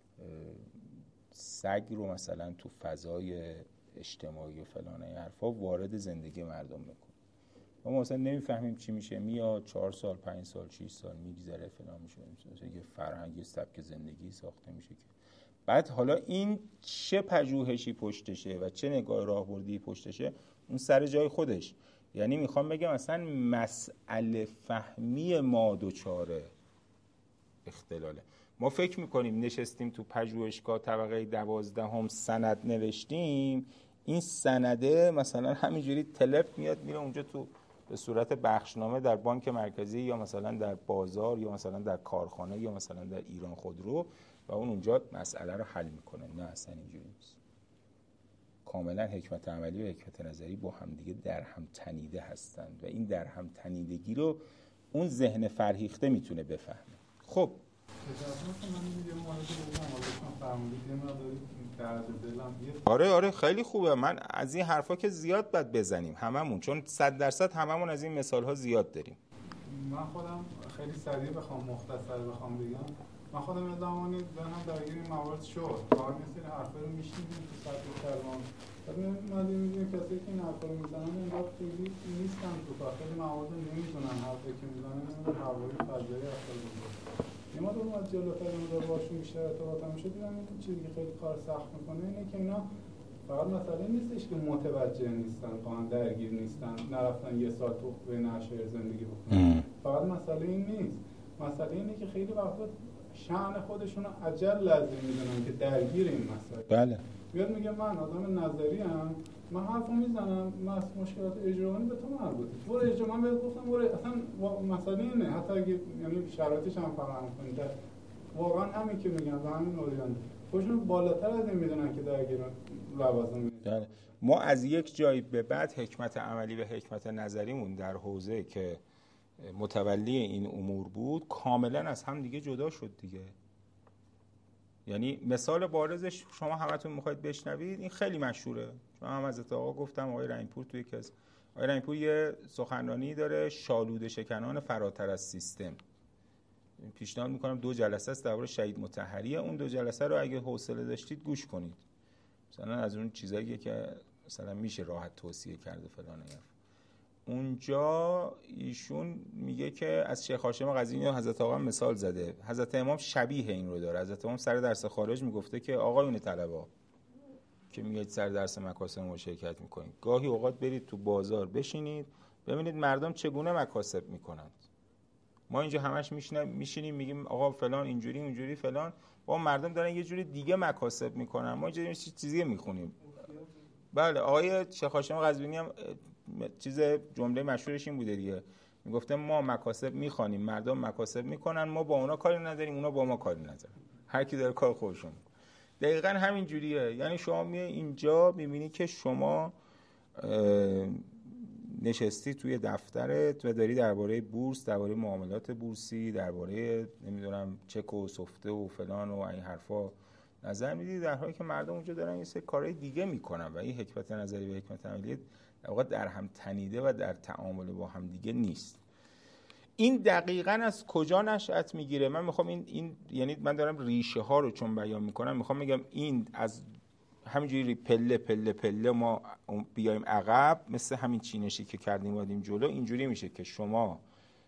سگ رو مثلا تو فضای اجتماعی و فلان این حرفا وارد زندگی مردم میکنه. ما مثلا نمیفهمیم چی میشه، میاد چهار سال پنج سال شش سال میگذره فلان میشه، مثلا یه فرهنگ یه سبک زندگی ساخته میشه که بعد حالا این چه پژوهشی پشتشه و چه نگاه راهبردی پشتشه اون سر جای خودش. یعنی میخوام بگم اصلا مسئله فهمی ما دوچاره اختلاله. ما فکر میکنیم نشستیم تو پژوهشگاه طبقه دوازدهم سند نوشتیم، این سنده مثلا همینجوری تلپ میاد میره اونجا تو به صورت بخشنامه در بانک مرکزی یا مثلا در بازار یا مثلا در کارخانه یا مثلا در ایران خودرو و اون اونجا مسئله رو حل میکنه. نه اصلا اینجوری نیست. کاملا حکمت عملی و حکمت نظری با هم دیگه در هم تنیده هستند و این در هم تنیدگی رو اون ذهن فرهیخته میتونه بفهمه. خب آره آره خیلی خوبه. من از این حرفا که زیاد باید بزنیم هممون، چون صد درصد هممون از این مثال ها زیاد داریم. من خودم خیلی سریع بخوام مختصر بخوام بگم، من خودم یه زمانی ذهنم درگیر این موارد شد، کار مثل حرفا رو میشنیدیم تو سطح کلام، بعد من می‌بینیم کسی که این حرفا رو میزنن انگار خیلی نیستن تو کار، خیلی موارد نمیدونن حرفی که میزنن نمیدونن هوایی فضایی اصلا می‌کنه. یه ما دو از جلوتر اون باشون بیشتر ارتباط هم شد، دیدم این چیزی که خیلی کار سخت میکنه اینه که اینا فقط مسئله نیستش که متوجه نیستن، قانون درگیر نیستن، نرفتن یه سال تو بین عشایر زندگی بکنن. فقط مسئله این نیست. مسئله اینه که خیلی وقتا شأن خودشون رو اجل لازم میدونن که درگیر این مسائل. بله. میاد میگه من آدم نظری ام، من حرفو میزنم، مشکلات اجرایی به تو مربوطه. تو اجرا من بهت گفتم برو، اصلا مسئله اینه، حتی اگه یعنی شرایطش هم فراهم کنید واقعا همین که میگن و همین اوریان خودشون بالاتر از این میدونن که درگیر لوازم. بله. ما از یک جایی به بعد حکمت عملی و حکمت نظریمون در حوزه که متولی این امور بود کاملا از هم دیگه جدا شد دیگه. یعنی مثال بارزش شما همتون میخواید بشنوید، این خیلی مشهوره. من هم از آقا گفتم، آقای رحیم‌پور توی یکی از آقای رحیم‌پور یه سخنرانی داره، شالوده شکنان فراتر از سیستم. پیشنهاد میکنم دو جلسه است درباره شهید مطهری، اون دو جلسه رو اگه حوصله داشتید گوش کنید. مثلا از اون چیزایی که مثلا میشه راحت توصیه کرده فلان. اونجا ایشون میگه که از شیخ هاشم قزوینی و حضرت آقا مثال زده. حضرت امام شبیه این رو داره. حضرت امام سر درس خارج میگفته که آقایون طلبا که میگید سر درس مکاسب مشارکت میکنید، گاهی اوقات برید تو بازار بشینید ببینید مردم چگونه مکاسب میکنند. ما اینجا همش میشینیم میگیم آقا فلان اینجوری اونجوری فلان، با مردم دارن یه جوری دیگه مکاسب میکنن، ما اینجا چیزی میخونیم. بله، آقای شیخ هاشم قزوینی هم چیز جمله مشهورش این بوده دیگه، میگفته ما مکاسب میخوانیم، مردم مکاسب میکنن، ما با اونا کاری نداریم، اونا با ما کاری ندارن، هر کی داره کار خودشون. دقیقاً همین جوریه. یعنی شما می اینجا میبینی که شما نشستی توی دفترت و داری درباره بورس، درباره معاملات بورسی، درباره نمیدونم چک و سفته و فلان و این حرفا نظر میدی، در حالی که مردم اونجا دارن یه سری کارهای دیگه میکنن و این حکمت نظری و حکمت عملی در واقع در هم تنیده و در تعامل با هم دیگه نیست. این دقیقاً از کجا نشأت میگیره؟ من میخوام این این یعنی من دارم ریشه ها رو چون بیان میکنم میخوام میگم این از همینجوری پله پله پله ما بیایم عقب، مثل همین چینشی که کردیم اومدیم جلو. اینجوری میشه که شما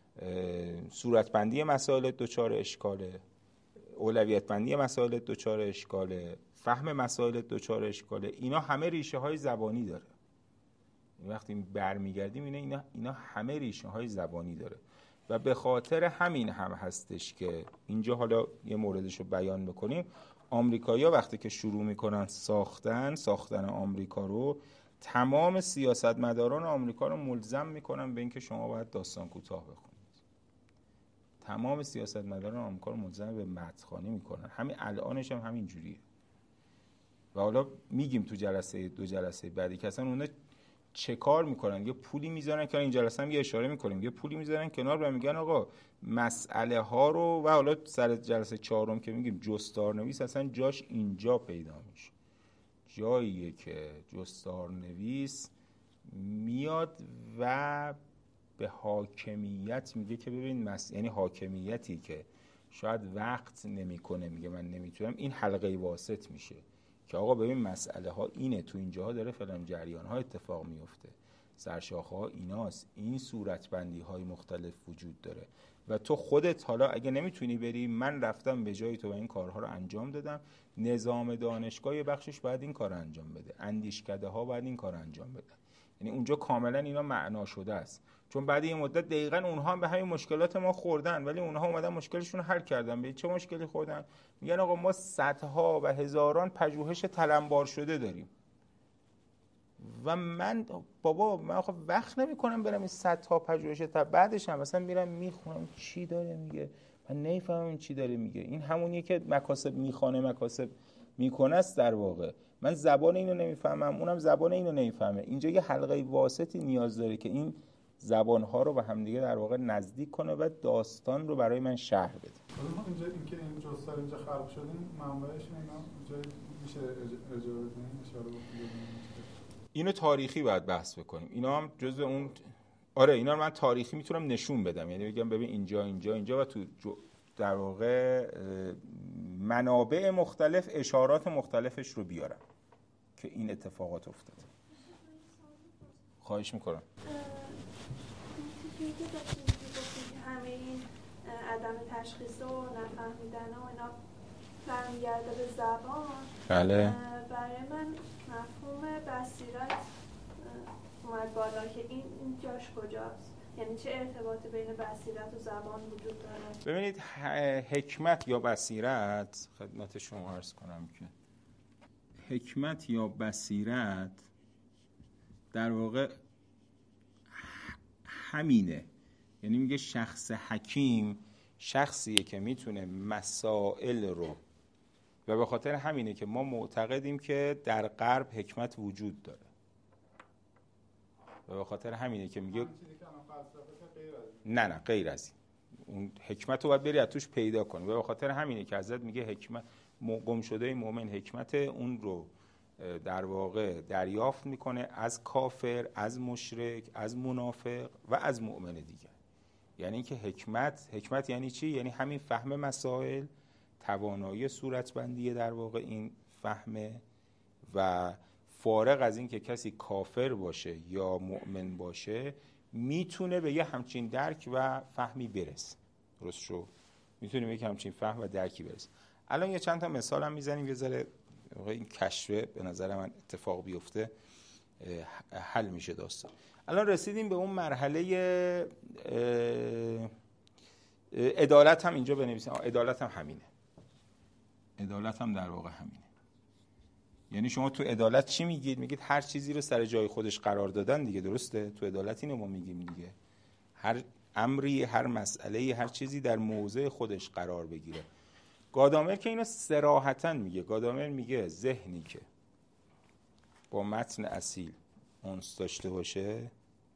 صورتبندی مسائل دوچار اشکاله، اولویت بندی مسائل دوچار اشکاله، فهم مسائل دوچار اشکاله. اینا همه ریشه های زبانی داره. وقتی برمیگردیم اینا اینا اینا همه ریشه های زبانی داره و به خاطر همین هم هستش که اینجا حالا یه موردش رو بیان بکنیم. آمریکایی‌ها وقتی که شروع میکنن ساختن ساختن آمریکا رو، تمام سیاستمداران آمریکا رو ملزم میکنن به اینکه شما باید داستان کوتاه بخونید. تمام سیاستمداران آمریکا رو ملزم به متن‌خوانی میکنن. همین الانش هم همین جوریه. و حالا میگیم تو جلسه دو جلسه بعدی که اصلا اونا چه کار میکنن، یه پولی میذارن که این جلسه هم یه اشاره میکنیم، یه پولی میذارن کنار و میگن آقا مسئله ها رو، و حالا سر جلسه چهارم که میگیم جستارنویس اصلا جاش اینجا پیدا میشه، جاییه که جستارنویس میاد و به حاکمیت میگه که ببین مس... یعنی حاکمیتی که شاید وقت نمیکنه، میگه من نمیتونم، این حلقه واسط میشه که آقا ببین مسئله ها اینه، تو اینجاها داره فلان جریان ها اتفاق میفته، سرشاخه ها ایناست، این صورتبندی های مختلف وجود داره و تو خودت حالا اگه نمیتونی بری، من رفتم به جای تو و این کارها رو انجام دادم، نظام دانشگاه یه بخشش باید این کار رو انجام بده، اندیشکده ها باید این کار رو انجام بدن. یعنی اونجا کاملا اینا معنا شده است، چون بعد این مدت دقیقاً اونها هم به همین مشکلات ما خوردن، ولی اونها اومدن مشکلشون رو حل کردن. به چه مشکلی خوردن؟ میگن آقا ما صدها و هزاران پژوهش تلمبار شده داریم و من بابا من آخه وقت نمی‌کنم برم این صدها پژوهش تا بعدش هم مثلا میرم میخونم چی داره میگه، من نمیفهمم این چی داره میگه. این همونیه که مکاسب میخونه مکاسب میکنه است در واقع. من زبان اینو نمیفهمم، اونم زبان اینو نمیفهمه. اینجا یه حلقه واسطی نیاز داره که این زبان‌ها رو به هم دیگه در واقع نزدیک کنه و داستان رو برای من شرح بده. حالا اینجا اینکه این جستار اینجا خلق شده، منبعش اینا اینجا میشه اجازه بدین اشاره بکنید؟ اینو تاریخی باید بحث بکنیم. اینا هم جزء اون، آره اینا رو من تاریخی میتونم نشون بدم، یعنی بگم ببین اینجا اینجا اینجا و تو در واقع منابع مختلف اشارات مختلفش رو بیارم که این اتفاقات افتاده. خواهش میکنم. همه این عدم تشخیص و نفهمیدن و اینا برمیگرده به زبان. بله. برای من مفهوم بصیرت اومد بالا که این جاش کجاست؟ یعنی چه ارتباطی بین بصیرت و زبان وجود داره؟ ببینید حکمت یا بصیرت، خدمت شما عرض کنم که حکمت یا بصیرت در واقع همینه. یعنی میگه شخص حکیم شخصیه که میتونه مسائل رو، و به خاطر همینه که ما معتقدیم که در غرب حکمت وجود داره، و به خاطر همینه که میگه نه نه غیر از این، اون حکمت رو باید بری از توش پیدا کنی، و به خاطر همینه که حضرت میگه حکمت گم شده مؤمن حکمت اون رو در واقع دریافت میکنه از کافر، از مشرک، از منافق و از مؤمن دیگر. یعنی که حکمت حکمت یعنی چی؟ یعنی همین فهم مسائل، توانایی صورتبندی در واقع این فهمه، و فارغ از این که کسی کافر باشه یا مؤمن باشه میتونه به یه همچین درک و فهمی برسه. درست شو؟ میتونه به یه همچین فهم و درکی برسه. الان یه چند تا مثال هم میزنیم یه ذره این کشفه به نظر من اتفاق بیفته حل میشه داستان. الان رسیدیم به اون مرحله عدالت، هم اینجا بنویسیم عدالت هم همینه. عدالت هم در واقع همینه. یعنی شما تو عدالت چی میگید؟ میگید هر چیزی رو سر جای خودش قرار دادن دیگه. درسته؟ تو عدالت اینو ما میگیم دیگه. هر امری، هر مسئله، هر چیزی در موضع خودش قرار بگیره. گادامر که اینو صراحتاً میگه. گادامر میگه ذهنی که با متن اصیل اونس داشته باشه،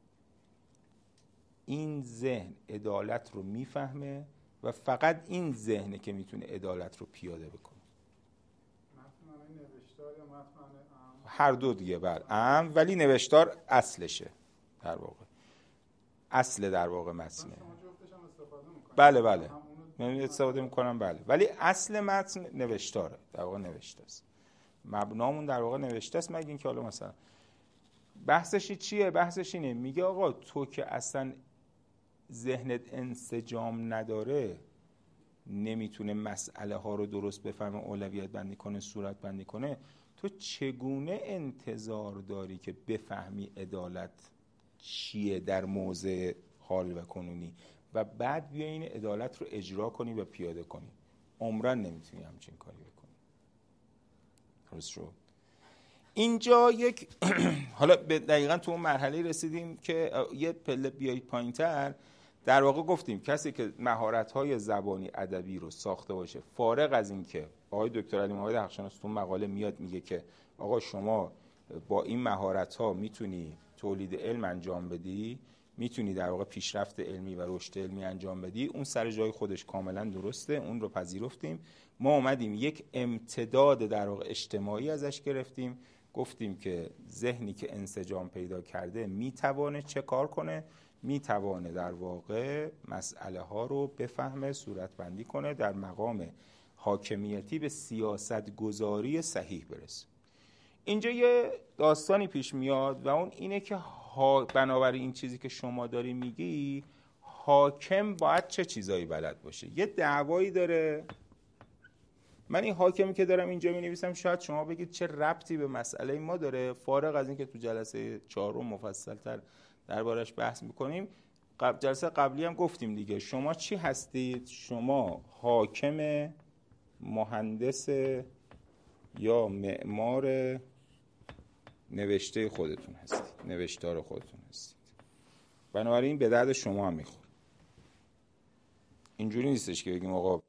این ذهن عدالت رو میفهمه و فقط این ذهنه که میتونه عدالت رو پیاده بکنه. متن نوشتار یا متن هر دو دیگه بر ام، ولی نوشتار اصلشه در واقع، اصل در واقع متنه. بله بله من استفاده میکنم بله، ولی اصل متن نوشتاره در واقع، نوشته است. مبنامون در واقع نوشته است. مگه اینکه حالا مثلا بحثش چیه؟ بحثش اینه میگه آقا تو که اصلا ذهنت انسجام نداره، نمیتونه مسئله ها رو درست بفهمه، اولویت بندی کنه، صورت بندی کنه، تو چگونه انتظار داری که بفهمی عدالت چیه در موضع حال و کنونی و بعد بیا این عدالت رو اجرا کنی و پیاده کنی؟ عمرن نمیتونی همچین کاری بکنی. درست شد؟ اینجا یک حالا به دقیقاً تو اون مرحله رسیدیم که یه پله بیایید پایین‌تر. در واقع گفتیم کسی که مهارت‌های زبانی ادبی رو ساخته باشه، فارغ از این که آقای دکتر علی محمد حقشناس تو مقاله میاد میگه که آقا شما با این مهارت‌ها میتونی تولید علم انجام بدی، میتونی در واقع پیشرفت علمی و رشد علمی انجام بدی، اون سر جای خودش کاملا درسته، اون رو پذیرفتیم. ما اومدیم یک امتداد در واقع اجتماعی ازش گرفتیم، گفتیم که ذهنی که انسجام پیدا کرده میتوانه چه کار کنه؟ میتوانه در واقع مسئله ها رو بفهمه، صورت بندی کنه، در مقام حاکمیتی به سیاست گذاری صحیح برسه. اینجا یه داستانی پیش میاد و اون اینه که ها بنابراین این چیزی که شما داری میگی، حاکم باید چه چیزایی بلد باشه؟ یه دعوایی داره. من این حاکمی که دارم اینجا می نویسم شاید شما بگید چه ربطی به مسئله ما داره، فارغ از این که تو جلسه چهارم مفصل‌تر دربارش بحث میکنیم. قبل جلسه قبلی هم گفتیم دیگه، شما چی هستید؟ شما حاکم، مهندس یا معمار نوشته خودتون هستید، نوشتار خودتون هستید. بنابراین به درد شما هم میخوره. اینجوری نیستش که بگیم آقا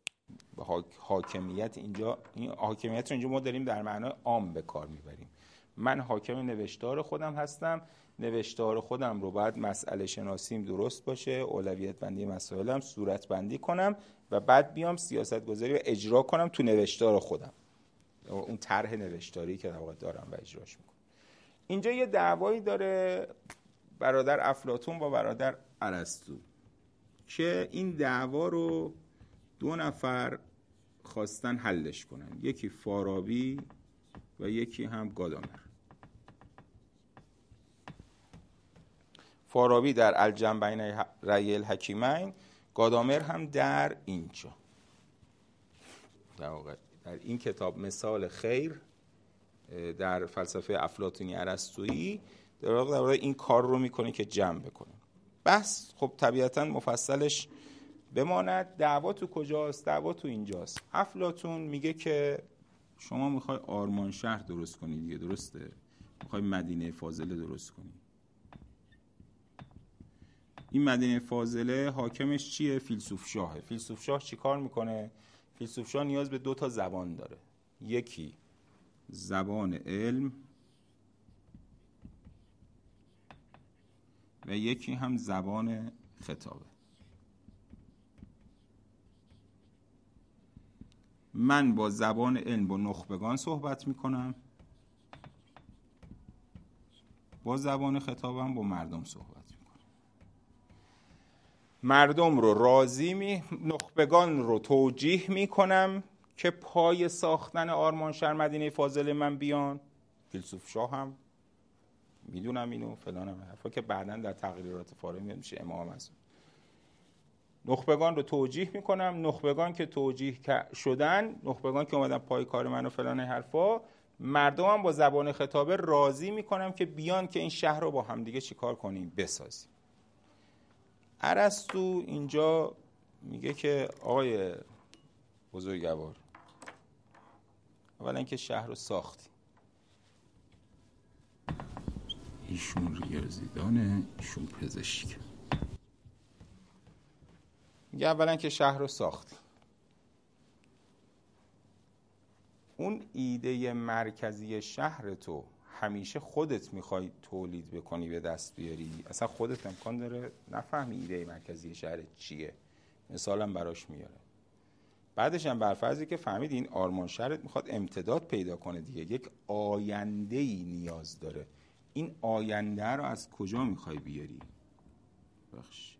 حاکمیت اینجا، این حاکمیت رو اینجا ما داریم در معنای عام به کار میبریم. من حاکم نوشتار خودم هستم، نوشتار خودم رو باید مسئله شناسیم درست باشه، اولویت بندی مسائلم صورت بندی کنم و بعد بیام سیاست گذاری و اجرا کنم تو نوشتار خودم، اون طرح نوشتاری که در واقع دارم و اجراش میکنم. اینجا یه دعوایی داره برادر افلاطون با برادر ارسطو که این دعوا رو دو نفر خواستن حلش کنن، یکی فارابی و یکی هم گادامر. فارابی در الجمع بین رأی الحکیمین، گادامر هم در اینجا در واقع در این کتاب مثال خیر در فلسفه افلاطونی ارسطویی در واقع در واقع این کار رو میکنه که جمع بکنه. بس خب طبیعتا مفصلش بماند. دعوا تو کجاست؟ دعوا تو اینجاست. افلاطون میگه که شما میخوای آرمان شهر درست کنی دیگه، درسته؟ میخوای مدینه فاضله درست کنی. این مدینه فاضله حاکمش چیه؟ فیلسوف شاهه. فیلسوف شاه چی کار میکنه؟ فیلسوف شاه نیاز به دو تا زبان داره، یکی زبان علم و یکی هم زبان خطابه. من با زبان علم با نخبگان صحبت میکنم، با زبان خطابم با مردم صحبت میکنم. مردم رو راضی می نخبگان رو توجیه میکنم که پای ساختن آرمانشهر مدینه فاضله من بیان. فیلسوف شاه هم میدونم اینو فلانم، حرفا که بعداً در تقریرات فارغ میشه امام هست. نخبگان رو توجیه میکنم، نخبگان که توجیه شدن، نخبگان که اومدن پای کار من و فلان حرفا، مردم هم با زبان خطابه راضی میکنم که بیان که این شهر رو با هم دیگه چیکار کنیم؟ بسازیم. ارسطو اینجا میگه که آقای بزرگوار، اولا که شهر رو ساختی، ایشون ریاضیدانه، ایشون پزشک، میگه اولا که شهر رو ساختی، اون ایده مرکزی شهر تو همیشه خودت میخوای تولید بکنی به دست بیاری، اصلا خودت امکان داره نفهمی ایده مرکزی شهر چیه. مثالم براش میاره. بعدش هم برفرضی که فهمید این آرمان شهرت میخواد امتداد پیدا کنه دیگه، یک آینده‌ای نیاز داره. این آینده رو از کجا میخوای بیاری؟ بخش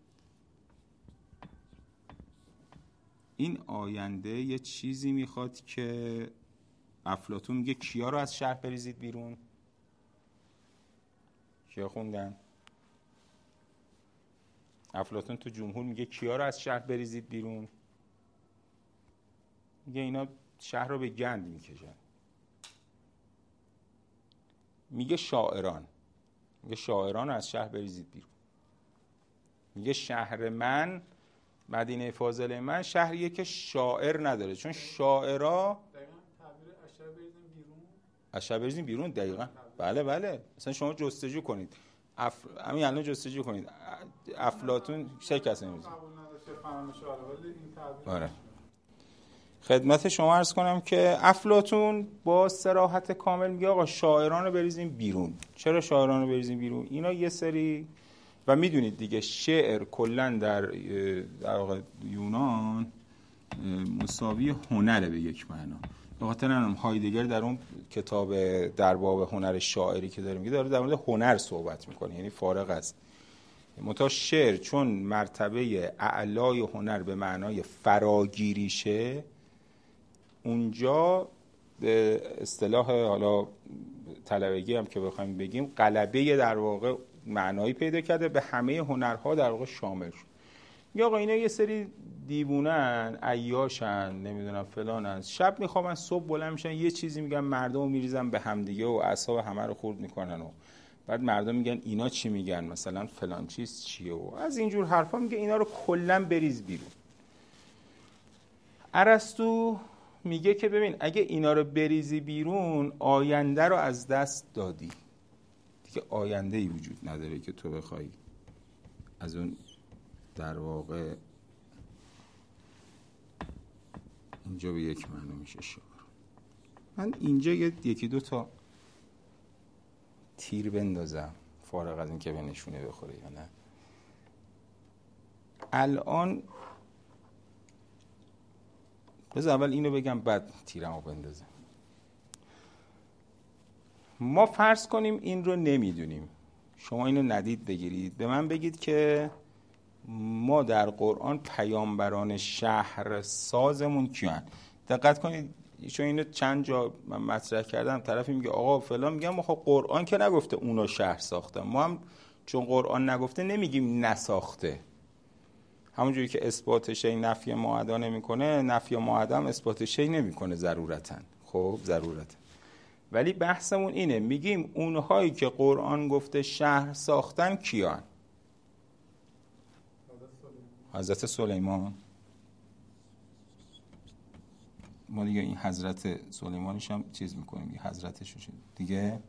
این آینده یه چیزی میخواد که افلاطون میگه کیا رو از شهر بریزید بیرون؟ کیا خوندن؟ افلاطون تو جمهور میگه کیا رو از شهر بریزید بیرون؟ میگه اینا شهر رو به گند میکشن. میگه شاعران، میگه شاعران رو از شهر بریزید بیرون. میگه شهر من، مدینه فاضله من، شهریه که شاعر نداره، چون شاعرها دقیقاً تعبیر اشعه بریزیم بیرون، اشعه بریزیم بیرون. دقیقاً بله بله. مثلا شما جستجو کنید، اف... همین الان جستجو کنید، افلاطون چه کسی نمی‌دونه قبول نداشته فهمش آره، ولی این تعبیر آره. خدمت شما عرض کنم که افلاطون با صراحت کامل میگه آقا شاعران رو بریزیم بیرون. چرا شاعران رو بریزیم بیرون؟ اینا یه سری، و میدونید دیگه شعر کلا در در واقع یونان مساوی هنره به یک معنا. به خاطر همین هایدگر در اون کتاب در باب هنر شاعری که داره میگه، داره در مورد هنر صحبت میکنه، یعنی فارغ از متا شعر چون مرتبه اعلای هنر به معنای فراگیریشه، اونجا به اصطلاح حالا طلبگی هم که بخوایم بگیم غلبه در واقع معنایی پیدا کرده، به همه هنرها در واقع شامل شد. یا آقا اینا یه سری دیوونن، عیاشن، نمیدونم فلانن، شب میخوابن صبح بلند میشن یه چیزی میگن، مردم رو میریزن به همدیگه و اعصاب همه رو خورد میکنن و بعد مردم میگن اینا چی میگن، مثلا فلان چیز چیه و از اینجور حرفا. میگه اینا رو کلا بریز بیرون. ارسطو میگه که ببین اگه اینا رو بریزی بیرون آینده رو از دست دادی دیگه، آینده‌ای وجود نداره که تو بخوای از اون در واقع اینجا به یک معنی میشه شعر. من اینجا یکی دو تا تیر بندازم فارغ از این که به نشونه بخوره یا نه. الان بذار اول اینو بگم بعد تیرمو بندازم. ما فرض کنیم این رو نمیدونیم، شما اینو ندید بگیرید، به من بگید که ما در قرآن پیامبران شهر سازمون کیان؟ دقت کنید چون اینو چند جا من مطرح کردم، طرفی میگه آقا فلان، میگم خب قرآن که نگفته اونا شهر ساختن، ما هم چون قرآن نگفته نمیگیم نساخته. همونجوری که اثبات شی نفی معدا نمیکنه، نفی معدا هم اثبات شی نمیکنه ضرورتاً. خب ضرورتاً. ولی بحثمون اینه، میگیم اونهایی که قرآن گفته شهر ساختن کیان؟ حضرت سلیمان. ما دیگه این حضرت سلیمانش هم چیز میکنیم دیگه، حضرتش رو دیگه.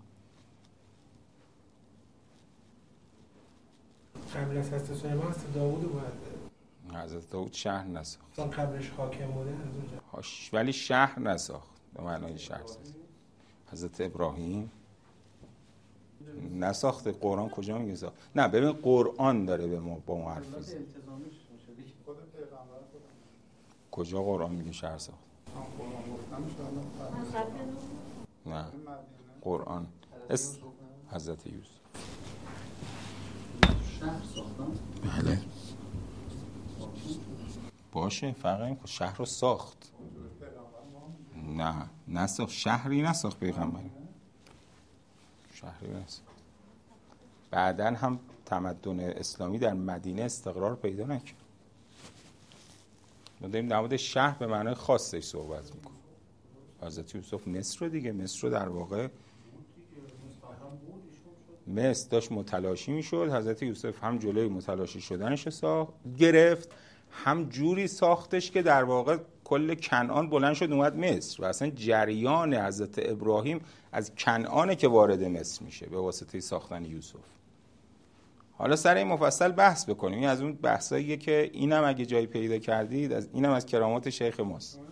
قبل از حضرت سلیمان حضرت داوود اومد. حضرت داوود شهر نساخت. مثلا قبلش حاکم بوده از اونجا. هاش ولی شهر نساخت به معنای شهر ساخت. حضرت ابراهیم نساخت. قرآن کجا میگه ساخت؟ نه ببین قرآن داره به ما با ما حرف میزنه. کجا قرآن میگه شهر ساخت؟ نه قرآن اس حضرت یوسف شهر ساختن؟ بله باشه فرق نمیکنه. شهر رو ساخت. نه نساخت. شهری نساخت پیغمبر. شهری نساخت. بعدن هم تمدن اسلامی در مدینه استقرار پیدا نکرد. ما داریم در مورد شهر به معنای خاصش صحبت میکنیم. حضرت یوسف مصر رو دیگه، مصر رو در واقع مصر داشت متلاشی میشد، حضرت یوسف هم جلوی متلاشی شدنش رو ساخت گرفت، هم جوری ساختش که در واقع کل کنعان بلند شد اومد مصر و اصلا جریان حضرت ابراهیم از کنعانه که وارد مصر میشه به واسطه ساختن یوسف. حالا سر این مفصل بحث بکنیم. این از اون بحثاییه که اینم اگه جایی پیدا کردید از اینم از کرامات شیخ ماست.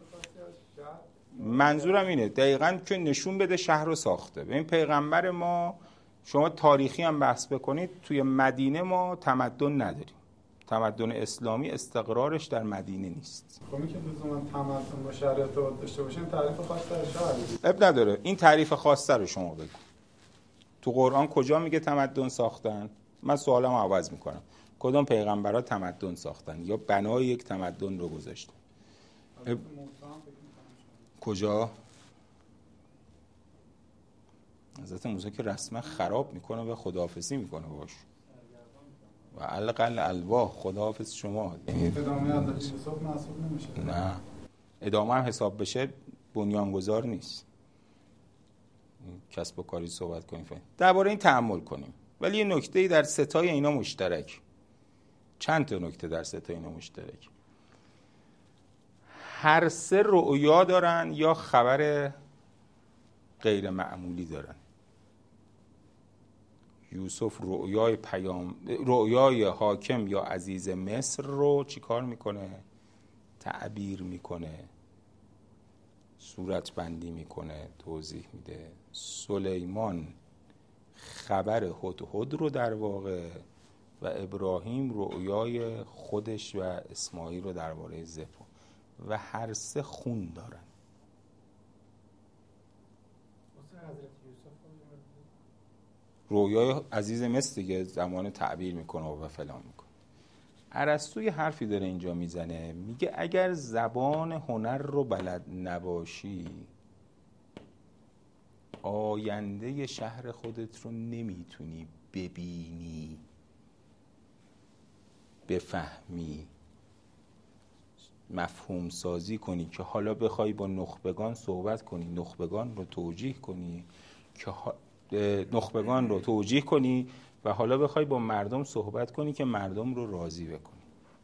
منظورم اینه دقیقاً که نشون بده شهر رو ساخته. ببین پیغمبر ما، شما تاریخی هم بحث بکنید، توی مدینه ما تمدن نداریم. تمدن اسلامی استقرارش در مدینه نیست. خب این که لزوما تمدن با شهر ارتباط داشته باشه، تعریف خاص در شهر اب نداره. این تعریف خاصه رو شما بگو. تو قرآن کجا میگه تمدن ساختن؟ من سوالمو عوض میکنم. کدوم پیغمبرها تمدن ساختن یا بنای یک تمدن رو گذاشتن؟ اب... کجا؟ حضرت موسی که رسما خراب میکنه و خداحافظی میکنه باش و القل الواح خداحافظ شما. ادامه حضرت یوسف محسوب نمیشه. نه ادامه هم حساب بشه بنیانگذار نیست. کسب و کاری صحبت کنیم درباره این تأمل کنیم. ولی یه نکته‌ای در ستای اینا مشترک، چند تا نکته در ستای اینا مشترک. هر سه رؤیا دارن یا خبر غیر معمولی دارن. یوسف رؤیای پیام رؤیای حاکم یا عزیز مصر رو چیکار میکنه؟ تعبیر میکنه، صورت بندی میکنه، توضیح میده. سلیمان خبر هدهد رو در واقع و ابراهیم رؤیای خودش و اسماعیل رو درباره ذبح و هر سه خون دارن. رؤیای عزیز مصر دیگه زمان تعبیر میکنه و فلان میکنه. ارسطو یه حرفی داره اینجا میزنه، میگه اگر زبان هنر رو بلد نباشی آینده شهر خودت رو نمیتونی ببینی، بفهمی، مفهوم سازی کنی که حالا بخوای با نخبگان صحبت کنی، نخبگان رو توجیه کنی که ها... نخبگان رو توجیه کنی و حالا بخوای با مردم صحبت کنی که مردم رو راضی بکنی.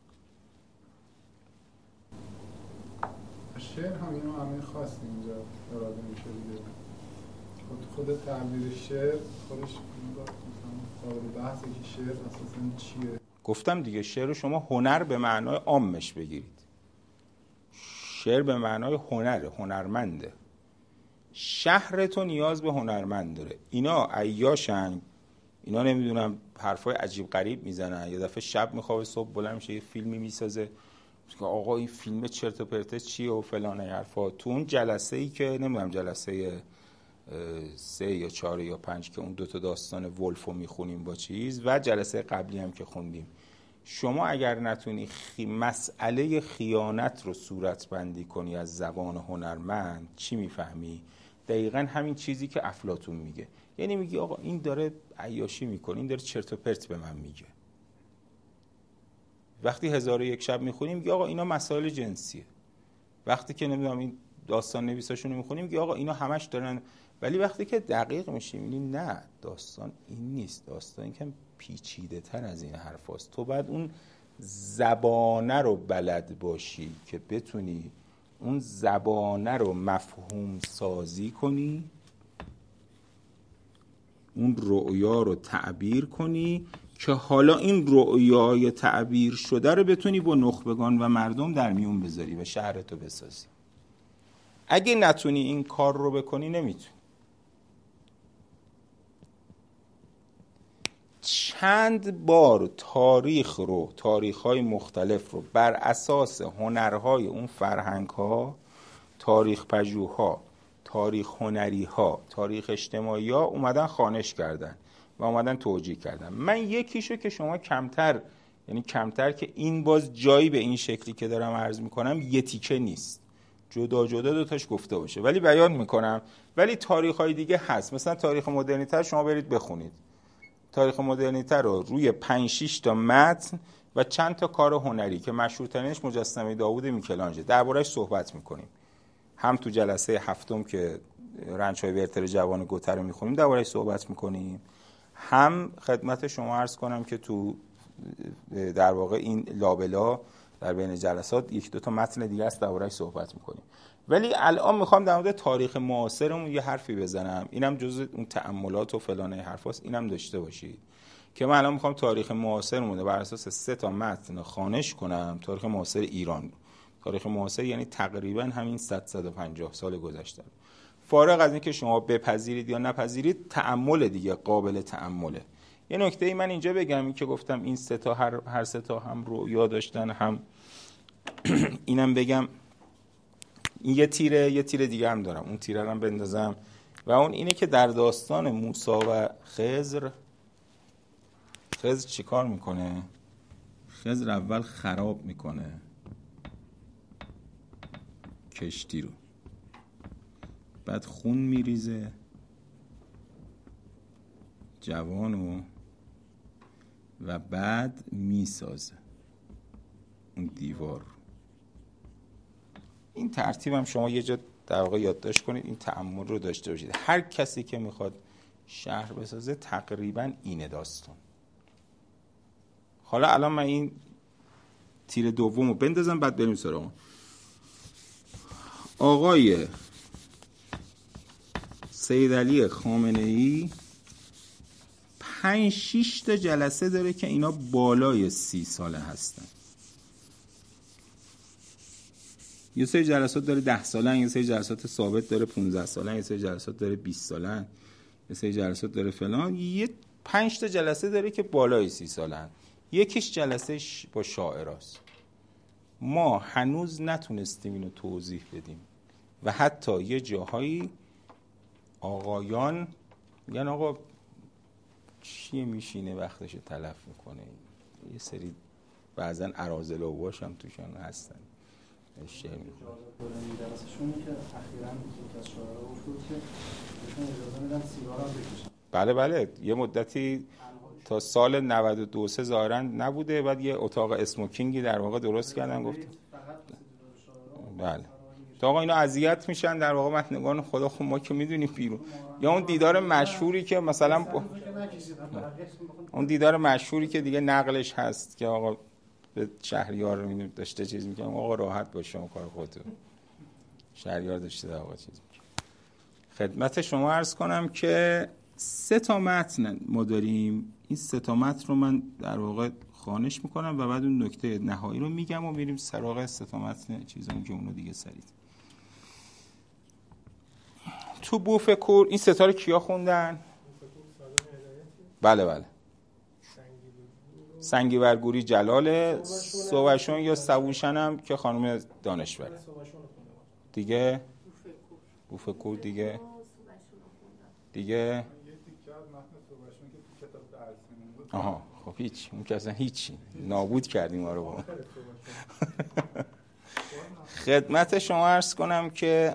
شعر هم یه معنی خاصی اینجا اراده میشه دیگه. خود خود تعبیر شعر خودش قابل بحثه که شعر اساساً چیه. گفتم دیگه شعر رو شما هنر به معنای عامش بگیرید. شعر به معنای هنره، هنرمنده. شهر تو نیاز به هنرمند داره. اینا عیاشن، اینا نمیدونم حرفای عجیب غریب میزنن، یه دفعه شب میخوابه صبح بلند میشه یه فیلمی میسازه که آقا این فیلم چرت و پرته چیه و فلان حرفا. تو اون جلسه ای که نمیدونم جلسه سه یا چهار یا پنج که اون دوتا داستان ولفو میخونیم با چیز و جلسه قبلی هم که خوندیم، شما اگر نتونی خی... مسئله خیانت رو صورت بندی کنی از زبان هنرمند، چی میفهمی؟ دقیقاً همین چیزی که افلاطون میگه. یعنی میگی آقا این داره عیاشی میکنه، این داره چرت و پرت به من میگه. وقتی هزار و یک شب میخونیم میگه آقا اینا مسائل جنسیه. وقتی که نمیدونم این داستان نویساشون رو میخونیم میگه آقا اینا همش دارن. ولی وقتی که دقیق میشیم میبینیم نه، داستان این نیست، داستان این که پیچیده تر از این حرف هست. تو باید اون زبانه رو بلد باشی که بتونی اون زبانه رو مفهوم سازی کنی، اون رؤیا رو تعبیر کنی که حالا این رؤیای تعبیر شده رو بتونی با نخبگان و مردم در میون بذاری و شهرتو بسازی. اگه نتونی این کار رو بکنی نمیتونی. چند بار تاریخ رو تاریخ‌های مختلف رو بر اساس هنرهای اون فرهنگ‌ها، تاریخ پژوه‌ها، تاریخ هنری‌ها، تاریخ اجتماعی‌ها اومدن خوانش کردن و اومدن توجیه کردن. من یکیشو که شما کمتر، یعنی کمتر که این باز جایی به این شکلی که دارم عرض میکنم یه تیکه نیست، جدا جدا دوتاش گفته باشه ولی بیان میکنم. ولی تاریخ‌های دیگه هست، مثلا تاریخ مدرنیته شما برید بخونید. تاریخ مدرنیته رو روی پنج شش تا متن و چند تا کار هنری که مشهورترینش مجسمه داوود میکلانژه درباره‌اش صحبت میکنیم. هم تو جلسه هفتم که رنج‌های ورتر جوان گوته رو میخونیم درباره‌اش صحبت میکنیم، هم خدمت شما عرض کنم که تو در واقع این لابلا در بین جلسات یک دو تا متن دیگه است درباره‌اش صحبت میکنیم. ولی الان میخوام در مورد تاریخ معاصرمون یه حرفی بزنم، اینم جزء اون تأملات و فلانه حرفاست، اینم داشته باشید که من الان میخوام تاریخ معاصرمون رو بر اساس سه تا متن خوانش کنم. تاریخ معاصر ایران، تاریخ معاصر یعنی تقریبا همین صد صد و پنجاه سال گذشته، فارغ از اینکه شما بپذیرید یا نپذیرید، تأمل دیگه، قابل تأمله. یه نکته ای من اینجا بگم، این که گفتم این سه تا هر هر سه تا هم رؤیا داشتن، هم اینم بگم این یه تیره یه تیره دیگه هم دارم، اون تیره رو هم بندازم و اون اینه که در داستان موسی و خضر، خضر چی کار میکنه؟ خضر اول خراب میکنه کشتی رو، بعد خون میریزه جوانو و بعد میسازه اون دیوار. این ترتیب هم شما یه جا در واقع یادداشت کنید، این تأمل رو داشته باشید. هر کسی که میخواد شهر بسازه تقریبا اینه داستان. حالا الان من این تیر دومو بندازم بعد بریم سراغ آقای سید علی خامنه‌ای. پنج شش تا جلسه داره که اینا بالای سی ساله هستن. یه سری جلسات داره ده سالن، یه سری جلسات ثابت داره پانزده سالن، یه سری جلسات داره بیست سالن، یه سری جلسات داره فلان، یه پنج تا جلسه داره که بالای سی سالن. یکیش جلسه با شاعراست. ما هنوز نتونستیم اینو توضیح بدیم و حتی یه جاهایی آقایان میگن آقا چیه میشینه وقتشو تلف میکنه. یه سری بعضن اراذل و باش هم توشان هستن. شعر میخونه درسشون که اخیراً یک از شاعرها گفت که بهشون اجازه میدن سیگار هم بکشن. بله بله، یه مدتی تا سال نود و دو سه ظاهرا نبوده، بعد یه اتاق اسموکینگی در واقع درست کردن گفت بله تا آقا اینا اذیت میشن در واقع متنگان خدا. خب ما که میدونیم بیرون. یا اون دیدار مشهوری که مثلا با... اون دیدار مشهوری که دیگه نقلش هست که آقا به شهریار رو داشته چیز میکنم آقا راحت باشه شما کار خودتون. شهریار داشته در واقع چیز میکنم. خدمت شما عرض کنم که سه تا متن ما داریم. این سه تا متن رو من در واقع خوانش میکنم و بعد اون نکته نهایی رو میگم و میریم سراغ سه تا متن چیزایی که اونو دیگه سرید. تو بوفکور این سه تا رو کیا خوندن؟ بله بله. سنگی برگوری جلال، صوبشون یا سووشن هم که خانم دانشوره دیگه. بوفکور دیگه دیگه آها خب هیچ، اون که اصلا هیچی نابود کردیم ما رو. خدمت شما عرض کنم که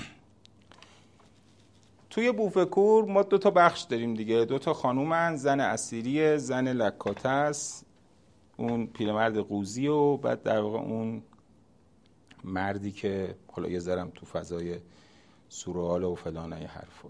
توی بوفکور ما دو تا بخش داریم دیگه. دو تا خانومن، زن اسیری، زن لکاتس، اون پیرمرد قوزی و بعد در واقع اون مردی که حالا یه ذرم تو فضای سورئال و فلانه حرفا.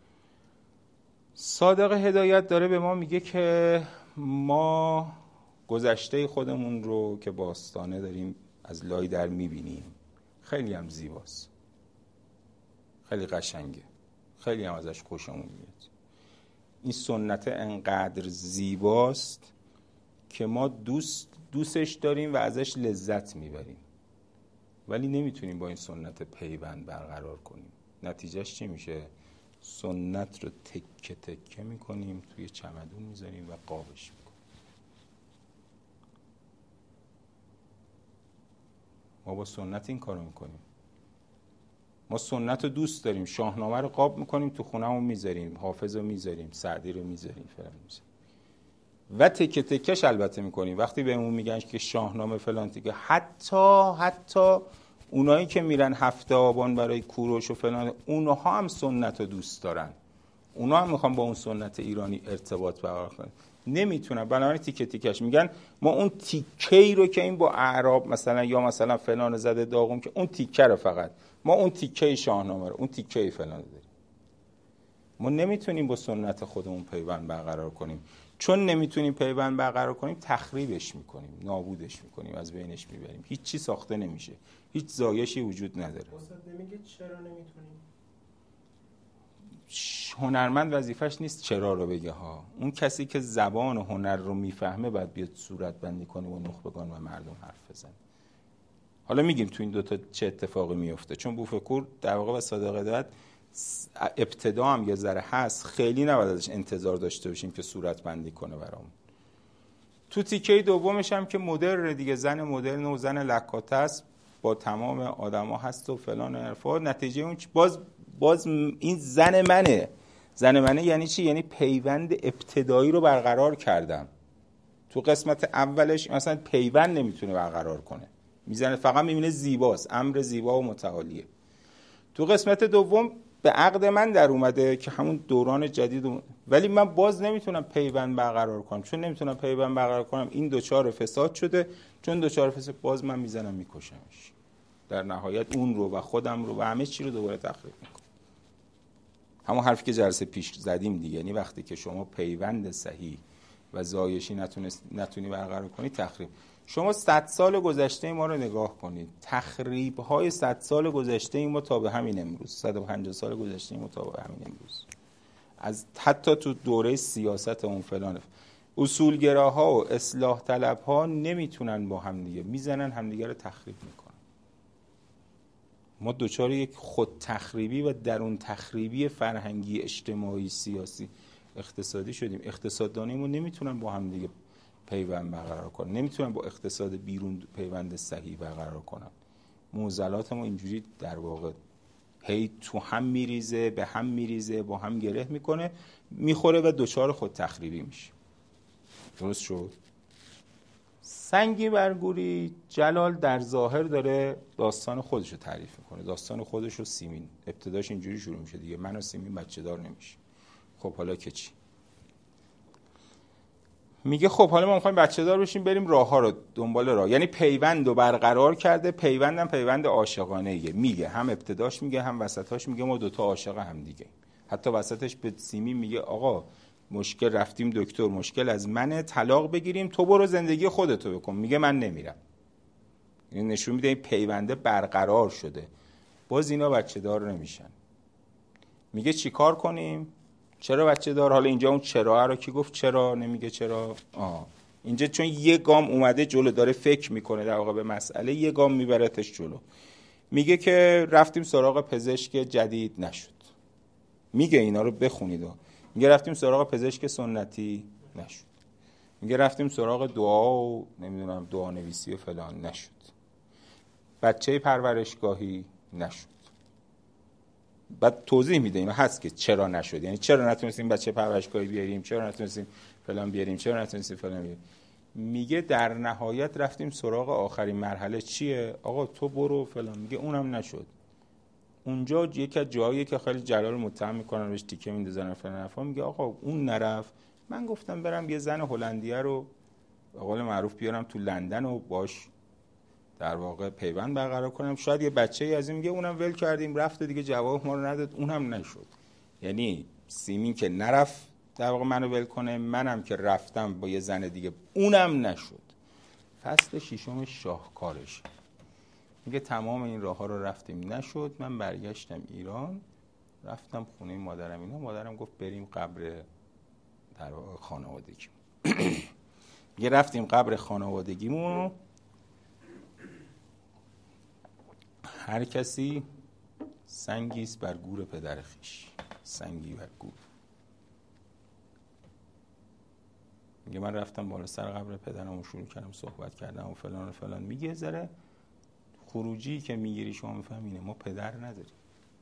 صادق هدایت داره به ما میگه که ما گذشته خودمون رو که باستانه داریم از لای در میبینیم، خیلی هم زیباست، خیلی قشنگه، خیلی هم ازش خوشمون میاد. این سنت انقدر زیباست که ما دوست دوستش داریم و ازش لذت میبریم، ولی نمیتونیم با این سنت پیوند برقرار کنیم. نتیجهش چی میشه؟ سنت رو تکه تکه میکنیم، توی چمدون میذاریم و قابش میکنیم. ما با سنت این کارو میکنیم. ما سنت رو دوست داریم، شاهنامه رو قاب میکنیم، تو خونه‌مون میذاریم، حافظ رو میذاریم، سعدی رو میذاریم، فلان میذاریم و تکه تکهش البته میکنیم. وقتی بهمون میگن که شاهنامه فلان تیکه، حتی حتی اونایی که میرن هفته آبان برای کوروش و فلان، اونها هم سنت رو دوست دارن، اونها هم میخوان با اون سنت ایرانی ارتباط برقرار کنن، نمیتونن. بنابراین تیکه تیکش میگن ما اون تیکه‌ای رو که این با اعراب مثلا یا مثلا فلان زده داغون، که اون تیکه رو فقط ما اون تیکه شاهنامه رو، اون تیکه فلان داریم. ما نمیتونیم با سنت خودمون پیوند برقرار کنیم. چون نمیتونیم پیوند برقرار کنیم، تخریبش میکنیم، نابودش میکنیم، از بینش میبریم، هیچ چی ساخته نمیشه، هیچ زایشی وجود نداره. استاد نمیگه چرا نمیتونیم؟ هنرمند وظیفش نیست چرا رو بگه ها. اون کسی که زبان و هنر رو میفهمه باید بیاد صورت بندی کنه و نخبگان و مردم حرف بزنه. حالا میگیم تو این دوتا چه اتفاقی میفته، چون بوفکور در واقع به صادق عدالت ابتدا هم یه ذره هست، خیلی نباید ازش انتظار داشته باشیم که صورت بندی کنه برامون. تو تیکه دومش هم که مدرن دیگه، زن مدرن و زن لکاته است، با تمام آدما هست و فلان حرفا، نتیجه اون باز باز این زن منه. زن منه یعنی چی؟ یعنی پیوند ابتدایی رو برقرار کردم. تو قسمت اولش مثلا پیوند نمیتونه برقرار کنه، میزنه فقط میبینه زیباست، امر زیبا و متعالیه. تو قسمت دوم به عقد من در اومده که همون دوران جدید اومده. ولی من باز نمیتونم پیوند برقرار کنم. چون نمیتونم پیوند برقرار کنم، این دوچار فساد شده. چون دوچار فساد، باز من میزنم میکشمش. در نهایت اون رو و خودم رو و همه چی رو دوباره تخریب میکنم. همون حرفی که جلسه پیش زدیم دیگه، یعنی وقتی که شما پیوند صحیح و زایشی نتونست نتونی برقرار کنی، تخریب. شما صد سال گذشته ما رو نگاه کنید، تخریب‌های صد سال گذشته ما تا به همین امروز، صد و پنجاه سال گذشته ما تا به همین امروز، از حتی تو دوره سیاست اون فلان، اصولگراها و اصلاح طلبها نمیتونن با هم دیگه، میزنن همدیگه رو تخریب میکنن. ما دوچار یک خود تخریبی و درون تخریبی فرهنگی، اجتماعی، سیاسی، اقتصادی شدیم. اقتصاددانیمون نمیتونن با هم دیگه پیوند برقرار کنن، نمیتونن با اقتصاد بیرون پیوند صحیح برقرار کنن. معضلات ما اینجوری در واقع هی تو هم میریزه، به هم میریزه، با هم گره میکنه، میخوره و دوچار خود تخریبی میشه. درست شد؟ سنگی برگوری جلال در ظاهر داره داستان خودشو تعریف میکنه، داستان خودشو. سیمین ابتداش اینجوری شروع میشه دیگه، من و سیمین بچه دار نمیشه. خب حالا که چی؟ میگه خب حالا ما میخوایم بچه دار بشیم، بریم راه ها رو دنبال راه، یعنی پیوند رو برقرار کرده. پیوندم پیوند عاشقانه ایه. میگه هم ابتداش میگه هم وسطاش میگه ما دوتا عاشق هم دیگه. حتی وسطش به سیمین میگه آقا مشکل، رفتیم دکتر، مشکل از منه، طلاق بگیریم، تو برو زندگی خودتو بکن. میگه من نمیرم. این نشون میده این پیونده برقرار شده. باز اینا بچه دار نمیشن. میگه چی کار کنیم؟ چرا بچه دار؟ حالا اینجا اون چرا رو کی گفت؟ چرا نمیگه چرا؟ آه. اینجا چون یه گام اومده جلو، داره فکر میکنه در واقع به مسئله، یه گام میبرتش جلو. میگه که رفتیم سراغ پزشک جدید، نشد. میگه اینا رو بخونید. میگه رفتیم سراغ پزشک سنتی، نشد. میگه رفتیم سراغ دعا و نمیدونم دعا نویسی و فلان، نشد. بچه پرورشگاهی، نشد. بعد توضیح میده اینا هست که چرا نشد، یعنی چرا نتونستیم بچه پرورشگاهی بیاریم، چرا نتونستیم فلان بیاریم، چرا نتونستیم فلان بیاریم. میگه در نهایت رفتیم سراغ آخرین مرحله. چیه؟ آقا تو برو فلان. میگه اونم نشد. اونجا یکی از جایی که خیلی جلال متهم میکنن، بهش تیکه میندازن فلان حرفا، میگه آقا اون نرفت، من گفتم برم یه زن هلندیه رو به قول معروف بیارم تو لندن و باش در واقع پیوند برقرار کنم، شاید یه بچه‌ای از این. میگه اونم ول کردیم، رفت دیگه، جواب ما رو نداد، اونم نشد. یعنی سیمین که نرفت در واقع منو ول کنه، منم که رفتم با یه زن دیگه، اونم نشد. فصل ششم شاهکارش میگه تمام این راه ها رو رفتیم نشد، من برگشتم ایران، رفتم خونه مادرم. اینا مادرم گفت بریم قبر در واقع خانوادگی. میگه رفتیم قبر خانوادگیمون، هر کسی سنگیست بر گور پدر خویش، سنگی بر گور. میگه من رفتم بالا سر قبر پدرم و شروع کردم صحبت کردم و فلان و فلان. میگه ذره خروجی که میگیری شما میفهمینه ما پدر نداریم،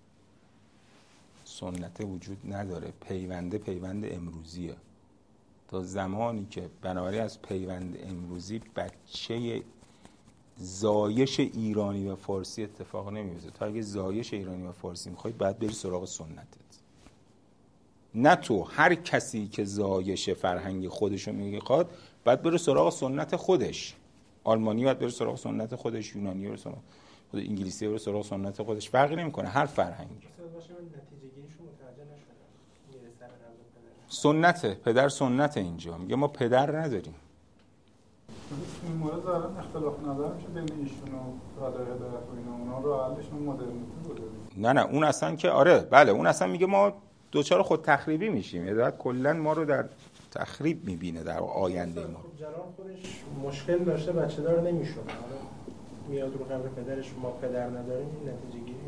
سنت وجود نداره، پیونده پیوند امروزیه. تا زمانی که بنابراین از پیوند امروزی بچه زایش ایرانی و فارسی اتفاق نمیفته. تا اگه زایش ایرانی و فارسی میخوای باید بری سراغ سنتت، نه تو. هر کسی که زایش فرهنگ خودشو میخواد باید بره سراغ سنت خودش. آلمانی باید بره سراغ سنت خودش، یونانی بره سراغ خود، انگلیسی بره سراغ سنت خودش. فرقی نمیکنه هر فرهنگی. سنت پدر، سنت اینجا میگه ما پدر نداریم. این مورد دارم اختلاف نظر میشه بین ایشون و رادار هدایت و اینا، اونا رو حلشون مدرنیته بوده. نه نه اون اصلا که آره بله اون اصلا میگه ما دوچار خود تخریبی میشیم. هدایت کلا ما رو در تخریب میبینه در آینده ما. خب جناب خودش مشکل داشته بچه دار نمیشد، حالا میاد رو قبر پدرش ما پدر نداریم، این نتیجه گیری.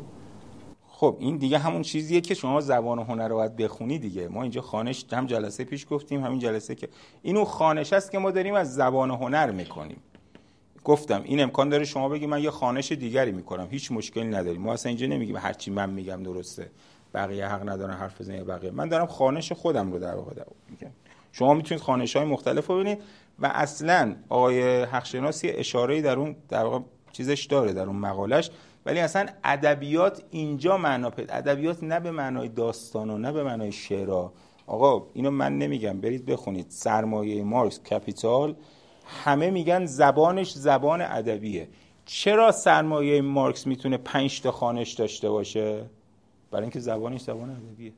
خب این دیگه همون چیزیه که شما زبان هنر رو باید بخونی دیگه. ما اینجا خانش هم جلسه پیش گفتیم، همین جلسه که اینو خانش است که ما داریم از زبان هنر میکنیم. گفتم این امکان داره شما بگی من یه خانش دیگری میکنم، هیچ مشکلی نداریم. ما اصلا اینجا نمیگیم هر چی من میگم درسته، بقیه حق ندارن حرف بزنن. بقیه من دارم خانش خودم رو در واقع میگم. شما میتونید خانش‌های مختلف رو ببینید و اصلا آقای حقشناسی اشاره‌ای در اون در واقع چیزش داره در اون مقالش. ولی اصلا ادبیات اینجا معنا پیدا، ادبیات نه به معنای داستان و نه به معنای شعر. آقا اینو من نمیگم، برید بخونید سرمایه مارکس، کپیتال، همه میگن زبانش زبان ادبیه. چرا سرمایه مارکس میتونه پنج تا خوانش داشته باشه؟ برای اینکه زبانش زبان ادبیه.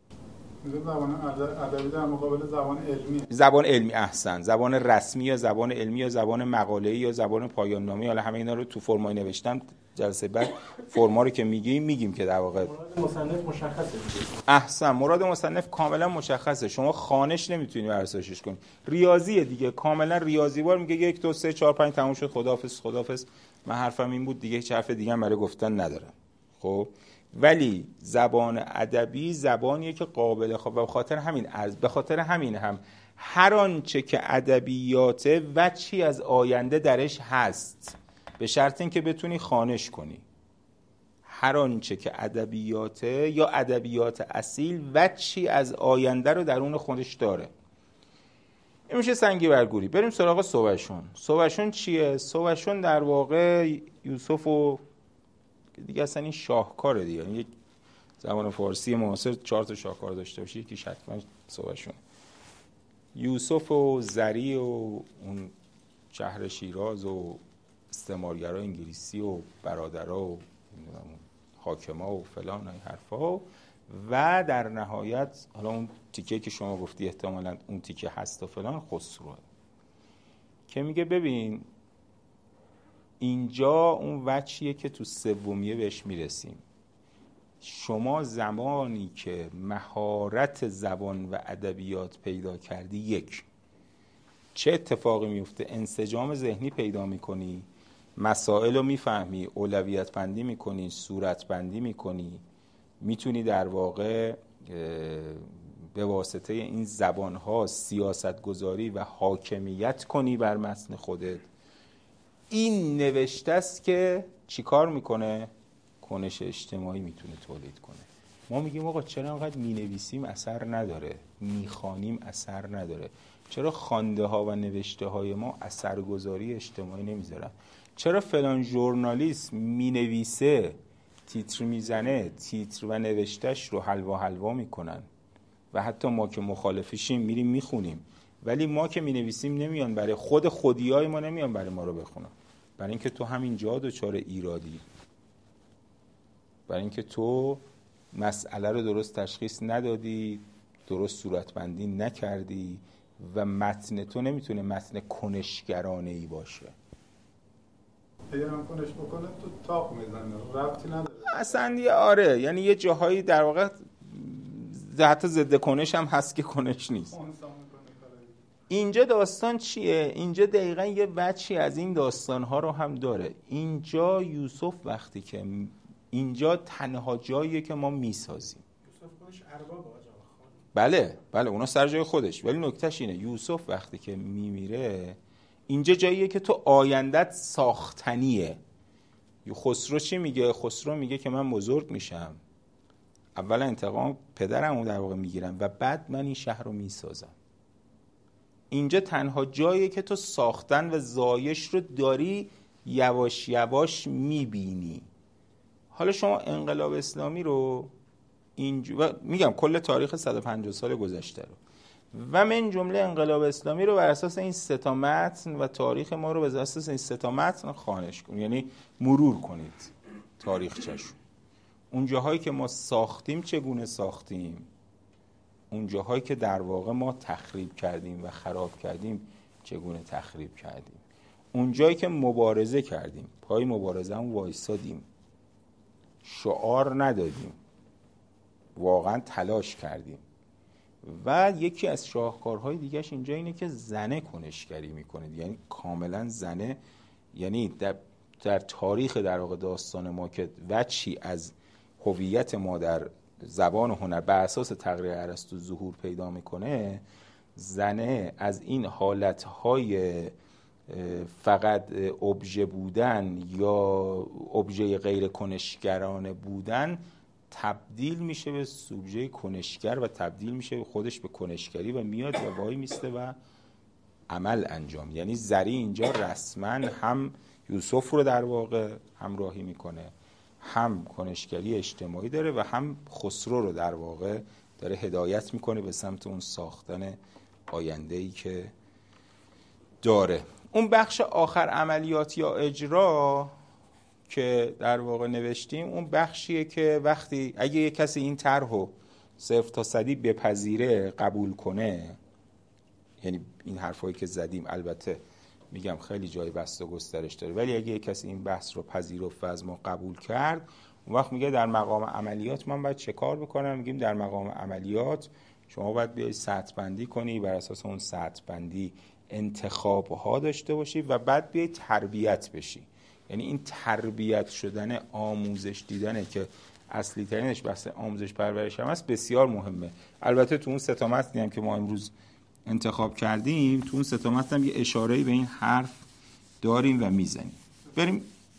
زبان ادبی در مقابل زبان علمی. زبان علمی، احسن، زبان رسمی یا زبان علمی یا زبان مقاله‌ای یا زبان پایان نامه، حالا همه اینا رو تو فرمای نوشتم. جلسه بعد فرما رو که میگیم میگیم که در واقع مراد مصنف مشخصه دیگه. احسن، مراد مصنف کاملا مشخصه. شما خانش نمیتونی ورسایشش کنی. ریاضیه دیگه، کاملا ریاضیوار میگه یک دو سه چهار پنج تموم شد، خداحافظ خداحافظ. من حرفم این بود دیگه، هیچ حرف دیگه هم برای گفتن ندارم. خب ولی زبان ادبی زبانیه که قابل خب به خاطر همین از به خاطر همین هم هر آنچه که ادبیات وجهی از آینده درش هست، به شرط اینکه بتونی خوانش کنی. هر آنچه که ادبیات یا ادبیات اصیل وجهی از آینده رو درون خودش داره. این میشه سنگی برگوری. بریم سراغ صوبشون. صوبشون چیه؟ صوبشون در واقع یوسف و دیگه اصلا این شاهکاره دیگه. یک زبان فارسی معاصر چهار تا شاهکار داشته باشه، یکیش حتما صوبشون. یوسف و زری و اون شهر شیراز و استعمارگرا انگلیسی و برادرها و حاکما و فلان این حرفا و در نهایت حالا اون تیکه که شما گفتی احتمالاً اون تیکه هست و فلان، خسروه که میگه ببین اینجا اون وجهیه که تو سومیه بهش میرسیم. شما زمانی که مهارت زبان و ادبیات پیدا کردی، یک، چه اتفاقی میفته؟ انسجام ذهنی پیدا میکنی، مسائل رو میفهمی، اولویت بندی میکنی، صورت بندی میکنی، میتونی در واقع به واسطه این زبانها سیاست گذاری و حاکمیت کنی بر متن خودت. این نوشته است که چیکار میکنه؟ کنش اجتماعی میتونه تولید کنه. ما میگیم آقا چرا انقدر مینویسیم اثر نداره، میخوانیم اثر نداره؟ چرا خوانده ها و نوشته های ما اثرگذاری اجتماعی نمیذارن؟ چرا فلان ژورنالیست مینویسه، تیتر میزنه، تیتر و نوشتهش رو حلوا حلوا میکنن و حتی ما که مخالفشیم میریم میخونیم، ولی ما که مینویسیم نمیان برای خود خودیای ما نمیان برای ما رو بخونن. برای اینکه تو همین جا دچار ایرادی، برای اینکه تو مسئله رو درست تشخیص ندادی، درست صورتبندی نکردی و متن تو نمیتونه متن کنشگرانه‌ای باشه. اگرم کنش بکنه تو تاق میزنه، ربطی نداره اصلا. یه آره، یعنی یه جاهایی در واقع حتی ضد کنش هم هست که کنش نیست. اینجا داستان چیه؟ اینجا دقیقا یه بچی از این داستانها رو هم داره. اینجا یوسف وقتی که اینجا تنها جاییه که ما میسازیم. یوسف خودش ارباب آقا. بله بله اونا سر جای خودش، ولی نکتهش اینه یوسف وقتی که میمیره اینجا جاییه که تو آیندت ساختنیه. خسرو چی میگه؟ خسرو میگه که من بزرگ میشم، اولا انتقام پدرمو در واقع میگیرم و بعد من این شهر رو میسازم. اینجا تنها جاییه که تو ساختن و زایش رو داری یواش یواش میبینی. حالا شما انقلاب اسلامی رو اینجا و میگم کل تاریخ صد و پنجاه سال گذشته رو و من جمله انقلاب اسلامی رو بر اساس این سه تا متن و تاریخ ما رو بر اساس این سه تا متن خوانش کنید، یعنی مرور کنید تاریخچه‌شو. اون جاهایی که ما ساختیم چگونه ساختیم، اون جاهایی که در واقع ما تخریب کردیم و خراب کردیم چگونه تخریب کردیم، اون جایی که مبارزه کردیم پای مبارزه هم وایسادیم، شعار ندادیم، واقعا تلاش کردیم. و یکی از شاهکارهای دیگهش اینجا اینه که زنه کنشگری میکنه، یعنی کاملا زنه، یعنی در, در تاریخ در واقع داستان ما که وجهی از هویت ما در زبان و هنر بر اساس تقریر ارسطو ظهور پیدا میکنه، زنه از این حالتهای فقط ابژه بودن یا ابژه غیر کنشگرانه بودن تبدیل میشه به سوژه کنشگر و تبدیل میشه خودش به کنشگری و میاد و وای میسته و عمل انجام. یعنی زری اینجا رسما هم یوسف رو در واقع همراهی میکنه، هم کنشگری اجتماعی داره و هم خسرو رو در واقع داره هدایت میکنه به سمت اون ساختن آینده‌ای که داره. اون بخش آخر عملیات یا اجرا که در واقع نوشتیم اون بخشیه که وقتی اگه یه کسی این طرحو صفر تا صدی بپذیره قبول کنه، یعنی این حرفایی که زدیم البته میگم خیلی جای بست و گسترش داره، ولی اگه یه کسی این بحث رو پذیرفت و از ما قبول کرد، اون وقت میگه در مقام عملیات من باید چه کار بکنم؟ میگیم در مقام عملیات شما باید بیای سطح بندی کنی، بر اساس اون سطح بندی انتخاب‌ها داشته باشی و بعد بیای تربیت بشی. یعنی این تربیت شدن، آموزش دیدنه که اصلی ترینش بحث آموزش پرورش هم هست، بسیار مهمه. البته تو اون سه تا متنی هم که ما امروز انتخاب کردیم، تو اون سه تا متن هم یه اشاره‌ای به این حرف داریم و میزنیم. بریم.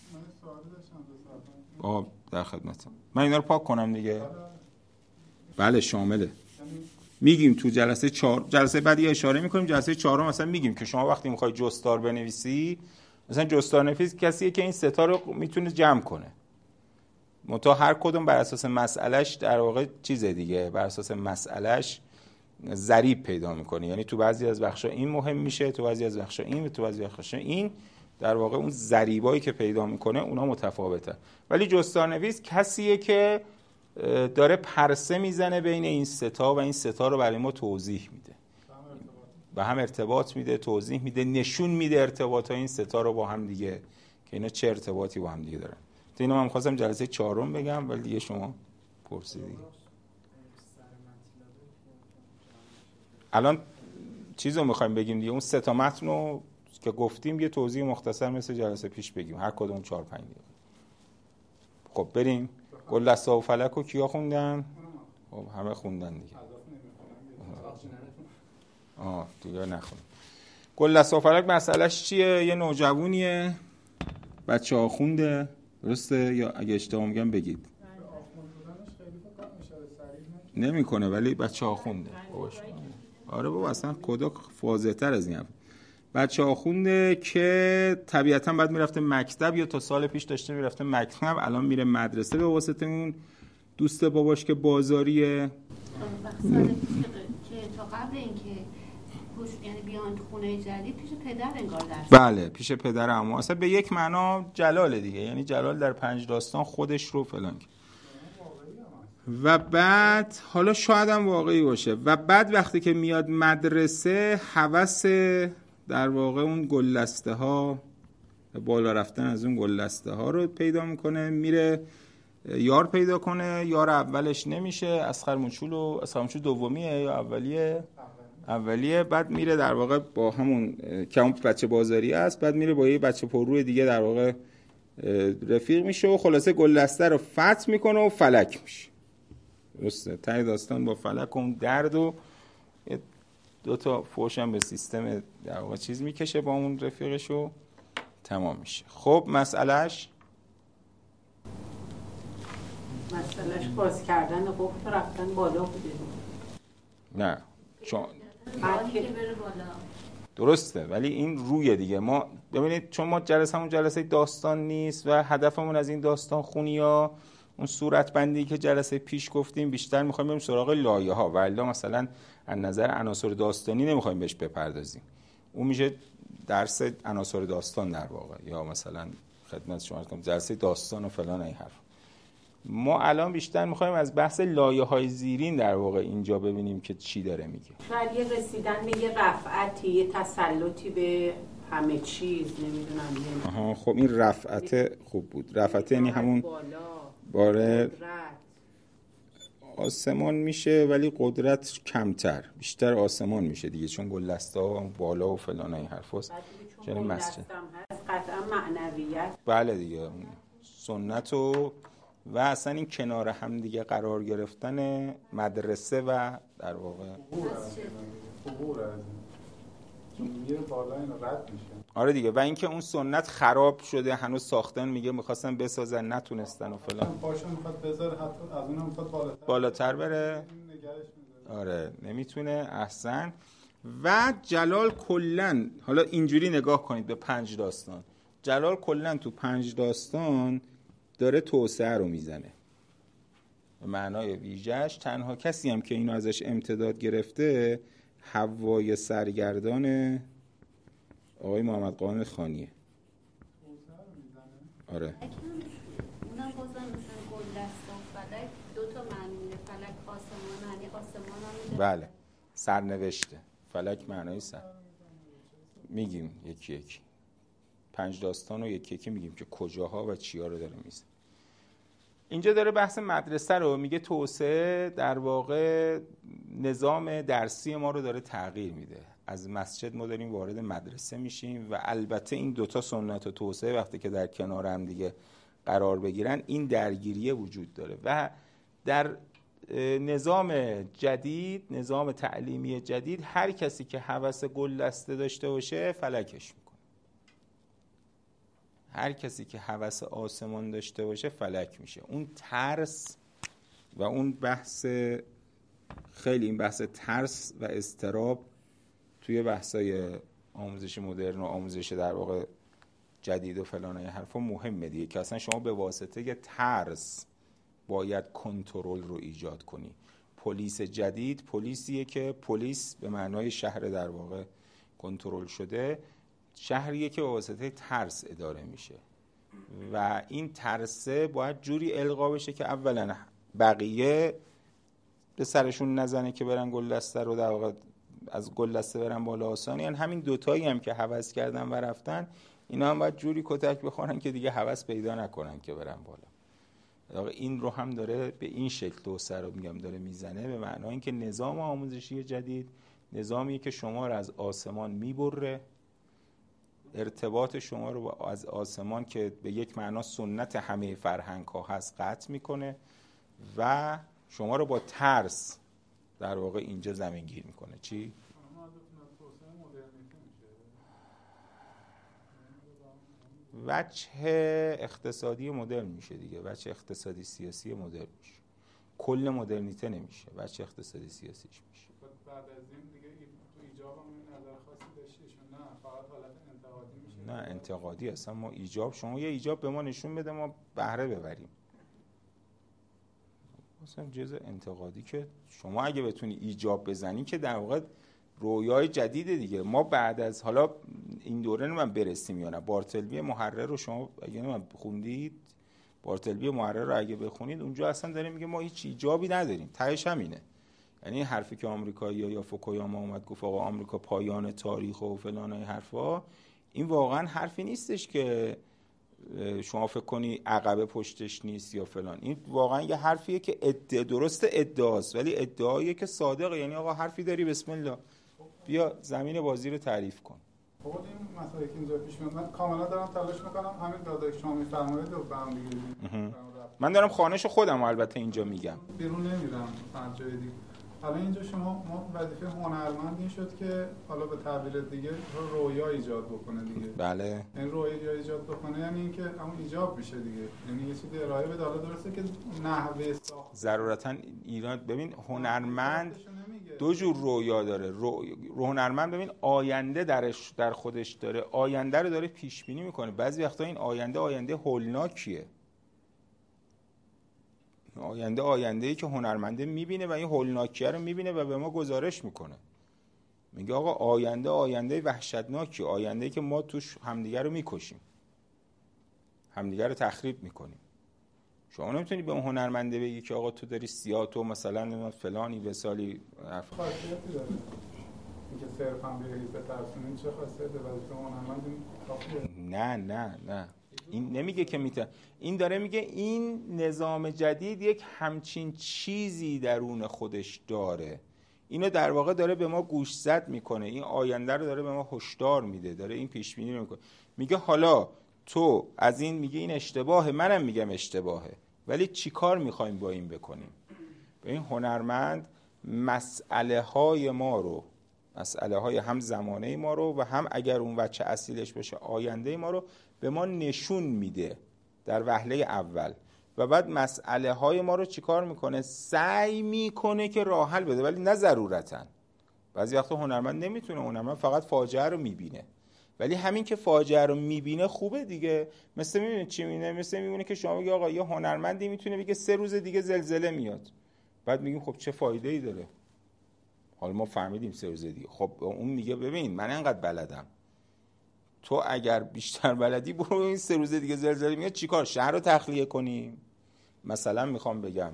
آه در خدمتم. من اینا رو پاک کنم دیگه. بله شامله. میگیم تو جلسه چهار، جلسه بعد یه اشاره میکنیم، جلسه چهارم مثلا میگیم که شما وقتی میخوای جستار بنویسی، مثلا جستار نویس کسیه که این ستا رو میتونه جمع کنه، منتها هر کدوم بر اساس مسئلهش در واقع چیز دیگه، بر اساس مسئلهش ضریب پیدا میکنه. یعنی تو بعضی از بخشا این مهم میشه، تو بعضی از بخشا این، تو بعضی از بخشا این، در واقع اون ضریبایی که پیدا میکنه اونا متفاوته. ولی جستار نویس کسیه که داره پرسه میزنه بین این ستا و این ستا رو برای ما توضیح میده، با هم ارتباط میده، توضیح میده، نشون میده ارتباط ها این ستا رو با هم دیگه که اینا چه ارتباطی با هم دیگه دارن. تو اینو من خواستم جلسه چهارم بگم ولی دیگه شما پرسیدی. الان چیزو میخوایم بگیم دیگه، اون سه تا متن رو که گفتیم یه توضیح مختصر مثل جلسه پیش بگیم، هر کدوم چهار پنج دقیقه. خب بریم. گل دسته و فلک رو کیا خوندن؟ خب همه خوندن دیگه. آه دیگه نخون. گل دسته و فلک مسئلهش چیه؟ یه نوجوانیه، بچه ها خونده، درسته؟ یا اگه اشتباه میگم بگید. نمیکنه ولی بچه ها خونده. آره بابا اصلا کدا واضح تر از این. بچه ها خونده که طبیعتا بعد میرفته مکتب، یا تا سال پیش داشته میرفته مکتب، الان میره مدرسه به واسطه اون دوست باباش که بازاریه. سال پیش که تا قبل اینکه یعنی بیان خونه جدید پیش پدر انگار درس. بله پیش پدر عمو. اصلا به یک معنا جلال دیگه، یعنی جلال در پنج داستان خودش رو فلان. و بعد حالا شاید هم واقعی باشه، و بعد وقتی که میاد مدرسه هوس در واقع اون گلدسته ها بالا رفتن از اون گل دسته ها رو پیدا میکنه، میره یار پیدا کنه. یار اولش نمیشه، اسخر موچولو اسخر موچول دومیه یا اولیه؟ اولیه. بعد میره در واقع با همون که اون بچه بازاری است، بعد میره با یه بچه پرروی دیگه در واقع رفیق میشه و خلاصه گل دسته رو فتح میکنه و فلک میشه. درسته؟ ته داستان با فلک اون درد و دو تا فوش هم به سیستم در واقع چیز میکشه با اون رفیقش و تمام میشه. خب مسئلهش مسئلهش باز کردن قفل رفتن بالا بوده. نه چون بعد که بره بالا درسته، ولی این روی دیگه ما ببینید چون ما جلسمون جلسه داستان نیست و هدفمون از این داستان خونی ها اون صورت بندی که جلسه پیش گفتیم بیشتر میخوایم بریم سراغ لایه ها، ولی مثلا از نظر عناصر داستانی نمیخوایم بهش بپردازیم. اون میشه درس عناصر داستان در واقع، یا مثلا خدمت شما کنم جلسه داستان و فلان این حرف. ما الان بیشتر میخوایم از بحث لایه های زیرین در واقع اینجا ببینیم که چی داره میگه. شاید یه رسیدن به یه رفعتی، یه تسلطی به همه چیز، نمیدونم یه آها خب این رفعت خوب بود. رفعت یعنی همون بالا باره قدرت. آسمان میشه ولی قدرت کمتر، بیشتر آسمان میشه دیگه، چون گلدسته ها بالا و فلان این حرف هست. چون مسجد هست قطعا معنویت. بله دیگه سنت و و اصلا این کنار هم دیگه قرار گرفتن مدرسه و در واقع عبور از چون میره بالا این رد میشه. آره دیگه، و اینکه اون سنت خراب شده هنوز ساختن، میگه میخواستن بسازن نتونستن و فلان. پاشو میخواد بذاره حتی از اونم میخواد بالاتر بالاتر بره. آره نمیتونه. احسن. و جلال کلن، حالا اینجوری نگاه کنید به پنج داستان، جلال کلن تو پنج داستان داره توسعه رو میزنه به معنای ویژه‌اش. تنها کسی هم که اینو ازش امتداد گرفته حوای سرگردان آقای محمد قائم خانیه. آره اونم بازم مثلا گل دست و فلک دو تا معنی میده. فلک آسمان، معنی آسمان هم میده. بله سرنوشته. فلک معنای سر میگیم یکی یکی پنج داستان رو یکی یکی میگیم که کجاها و چیا رو داره میزه. اینجا داره بحث مدرسه رو میگه. توسعه در واقع نظام درسی ما رو داره تغییر میده. از مسجد ما داریم وارد مدرسه میشیم و البته این دوتا سنت و توسعه وقتی که در کنار هم دیگه قرار بگیرن این درگیریه وجود داره و در نظام جدید، نظام تعلیمی جدید، هر کسی که هوس گل دسته داشته باشه فلکش میکنه. هر کسی که هوس آسمان داشته باشه فلک میشه. اون ترس و اون بحث خیلی این بحث ترس و اضطراب توی بحثای آموزش مدرن و آموزش در واقع جدید و فلان های حرفا مهمه دیگه، که اصلا شما به واسطه ترس باید کنترل رو ایجاد کنی. پلیس جدید پلیسیه که پلیس به معنای شهر در واقع کنترل شده، شهریه که به واسطه ترس اداره میشه و این ترسه باید جوری القا بشه که اولا بقیه به سرشون نزنه که برن گل دسته رو در واقع از گل دسته برن بالا آسان. یعنی همین دوتایی هم که هوس کردن و رفتن اینا هم باید جوری کتک بخورن که دیگه هوس پیدا نکنن که برن بالا. این رو هم داره به این شکل توسعه رو میگم داره میزنه، به معنای اینکه نظام آموزشی جدید نظامیه که شما رو از آسمان میبره، ارتباط شما رو از آسمان که به یک معنا سنت همه فرهنگ ها هست قطع میکنه و شما رو با ترس در واقع اینجا زمین گیر میکنه. چی؟ وجه اقتصادی مدرن میشه دیگه، وجه اقتصادی سیاسی مدرن میشه، کل مدرنیته نمیشه، وجه اقتصادی سیاسیش میشه. بعد از این دیگه تو ایجاب هم نظر خاصی داشتیش نه فقط حالت انتقادی میشه؟ نه انتقادی اصلا ما ایجاب، شما یه ایجاب به ما نشون بده ما بهره ببریم. مثلا جزء انتقادی که شما اگه بتونی ایجاب بزنی که در واقع رویای جدیده دیگه. ما بعد از حالا این دوره رو من برسیم یا نه، بارتلبی محرر رو شما اگه من خوندید، بارتلبی محرر رو اگه بخونید اونجا اصلا داره میگه ما هیچ ایجابی نداریم، تهش همینه. یعنی حرفی که آمریکایی‌ها یا فوکویاما اومد گفت آقا آمریکا پایان تاریخ و فلان های حرفا، این واقعا حرفی نیستش که شما فکر کنی عقبه پشتش نیست یا فلان. این واقعا یه حرفیه که ادعا درست ادعاست، ولی ادعاییه که صادقه. یعنی آقا حرفی داری، بسم الله بیا زمین بازی رو تعریف کن. خب این مسئله که اینجا پیش میاد من کاملا دارم تلاش میکنم همین داده که شما میفرمایید رو به هم دیگه. من دارم خانش خودم البته اینجا میگم، بیرون نمیرم از جای دیگه. حالا اینجا شما ما وظیفه هنرمند این شد که حالا به تعبیر دیگه رویا ایجاد بکنه دیگه. بله. این رویا ایجاد بکنه یعنی اینکه همون ایجاب میشه دیگه. یعنی یه چیزی ارائه بده. حالا درسته که نحوه ساخت ضرورتاً ایران ببین هنرمند دو جور رویا داره. رو... هنرمند ببین آینده درش در خودش داره، آینده رو داره پیش بینی میکنه. بعضی وقتا این آینده آینده هولناکیه. آینده آینده‌ای که هنرمنده میبینه و این هولناکیه رو میبینه و به ما گزارش میکنه. میگه آقا آینده آینده وحشتناکیه، آینده‌ای که ما توش همدیگه رو میکشیم، همدیگه رو تخریب میکنیم. شما نمیتونی به اون هنرمنده بگی که آقا تو داری سیاه، تو مثلا فلانی بسالی. خاصیتی داره اینکه صرفاً بیایید بترسونین چه خاصیتی داره؟ ولی هنرمند کافیه. نه نه نه این نمیگه که میتونه، این داره میگه این نظام جدید یک همچین چیزی درون خودش داره، اینو در واقع داره به ما گوشزد میکنه، این آینده رو داره به ما هشدار میده، داره این پیش بینی میکنه. میگه حالا تو از این میگه این اشتباهه، منم میگم اشتباهه، ولی چی کار میخوایم با این بکنیم؟ به این هنرمند مسئله های ما رو، مسئله های هم زمانه ما رو و هم اگر اون وجه اصیلش باشه آینده ما رو به ما نشون میده در وهله اول، و بعد مسئله های ما رو چیکار میکنه؟ سعی میکنه که راه حل بده، ولی نه ضرورتاً. بعضی وقتا هنرمند نمیتونه، هنرمند فقط فاجعه رو میبینه، ولی همین که فاجعه رو میبینه خوبه دیگه. مثل میبینه چی میبینه؟ مثل میبینه که شما بگی آقا یه هنرمندی میتونه بگه سه روز دیگه زلزله میاد، بعد میگیم خب چه فایده ای داره؟ حالا ما فهمیدیم سه روز دیگه. خب اون میگه ببین من انقدر بلدم، تو اگر بیشتر بلدی برو این سه روز دیگه زلزله میاد چیکار؟ شهر رو تخلیه کنیم؟ مثلا میخوام بگم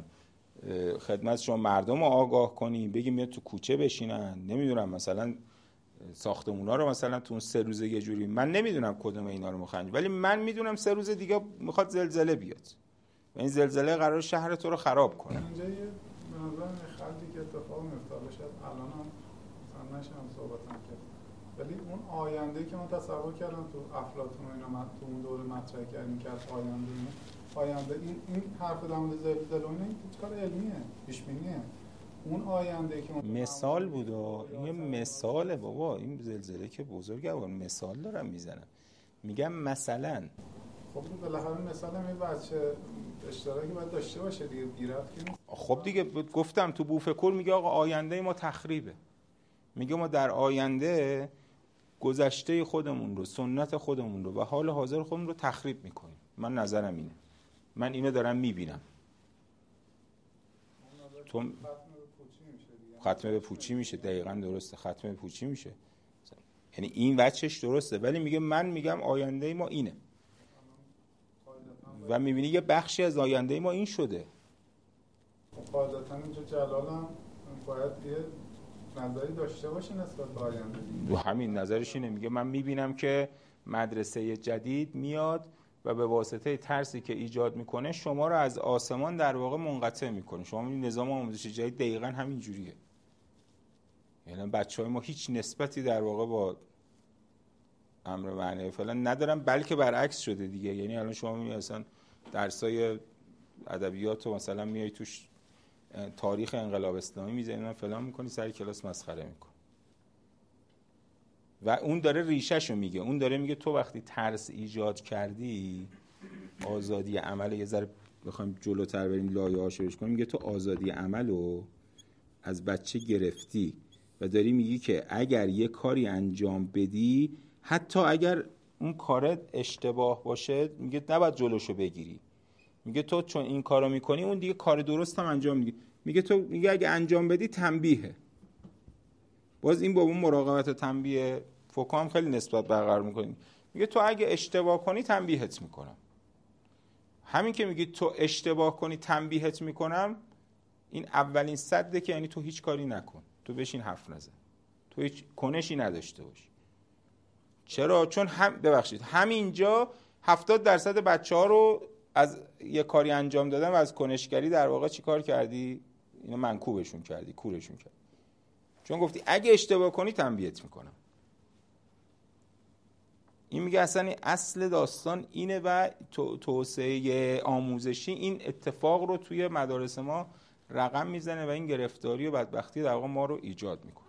خدمت شما مردم رو آگاه کنیم، بگیم میاد تو کوچه بشینن، نمیدونم مثلا ساختمونا رو مثلا تو اون سه روزه یه جوری، من نمیدونم کدوم اینا رو میخوان، ولی من میدونم سه روز دیگه میخواد زلزله بیاد و این زلزله قرار شهر تو رو خراب کنه. اینجا یه به نظرم خلطی که اتفاق میفته، شاید الان هم مثلا نشم صحبتم کرد، ولی اون آینده‌ای که من تصور کردم تو افلاطون و اینا تو اون دوره مطرح کردیم که از آینده آینده این این حرف در مورد زلزله و اینا کار علمیه، پیش بینیه. اون آینده که مثال بود، این یه مثاله بابا، این زلزله که بزرگوار مثال دارم میزنم، میگم مثلا خب بالاخره مثال هم یه بچه اشتراکی باید داشته باشه دیگه، بیرفت که خب دیگه گفتم تو بوفکور میگه آقا آینده ما تخریبه، میگه ما در آینده گذشته خودمون رو، سنت خودمون رو و حال حاضر خودمون رو تخریب میکنیم. من نظرم اینه، من اینو دارم میبینم. تو ختم به پوچی میشه، دقیقاً درسته، ختم به پوچی میشه، یعنی این وجهش درسته، ولی میگه من میگم آینده ما اینه و میبینی یه بخشی از آینده ما این شده. قاعدتاً اینجا جلال هم باید یه نظری داشته باشه نسبت به آینده دیگه. همین نظرش اینه، میگه من میبینم که مدرسه جدید میاد و به واسطه ترسی که ایجاد میکنه شما رو از آسمان در واقع منقطع میکنه. شما این نظام آموزش جدید دقیقاً همین جوریه، یعنی بچهای ما هیچ نسبتی در واقع با امر معنی فعلا ندارن، بلکه برعکس شده دیگه. یعنی الان شما میبینید اصلا درسای ادبیات و مثلا میای توش تاریخ انقلاب اسلامی میزنن فلان میکنی، سر کلاس مسخره میکن و اون داره ریشه‌شو میگه. اون داره میگه تو وقتی ترس ایجاد کردی، آزادی عمل، یه ذره بخوایم جلوتر بریم لایه‌هاشو بهش کنیم، میگه تو آزادی عملو از بچه گرفتی و داری میگی که اگر یه کاری انجام بدی، حتی اگر اون کارت اشتباه باشه، میگه نباید جلوشو بگیری. میگه تو چون این کارو میکنی اون دیگه کار درست هم انجام میدی. میگه تو میگه اگه انجام بدی تنبیهه. باز این با اون مراقبت و تنبیه فوکام خیلی نسبت برقرار میکنی. میگه تو اگه اشتباه کنی تنبیهت میکنم. همین که میگی تو اشتباه کنی تنبیهت میکنم، این اولین صده که یعنی تو هیچ کاری نکن، تو بشین حرف نزن، تو هیچ کنشی نداشته باش. چرا؟ چون هم ببخشید همینجا هفتاد درصد بچه‌ها رو از یه کاری انجام دادن و از کنشگری در واقع چی کار کردی؟ اینو منکوبشون کردی، کورشون کردی. چون گفتی اگه اشتباه کنی تنبیهت میکنم. این میگه اصلا این اصل داستان اینه و توسعه آموزشی این اتفاق رو توی مدارس ما رقم میزنه و این گرفتاری و بدبختی در واقع ما رو ایجاد میکنه.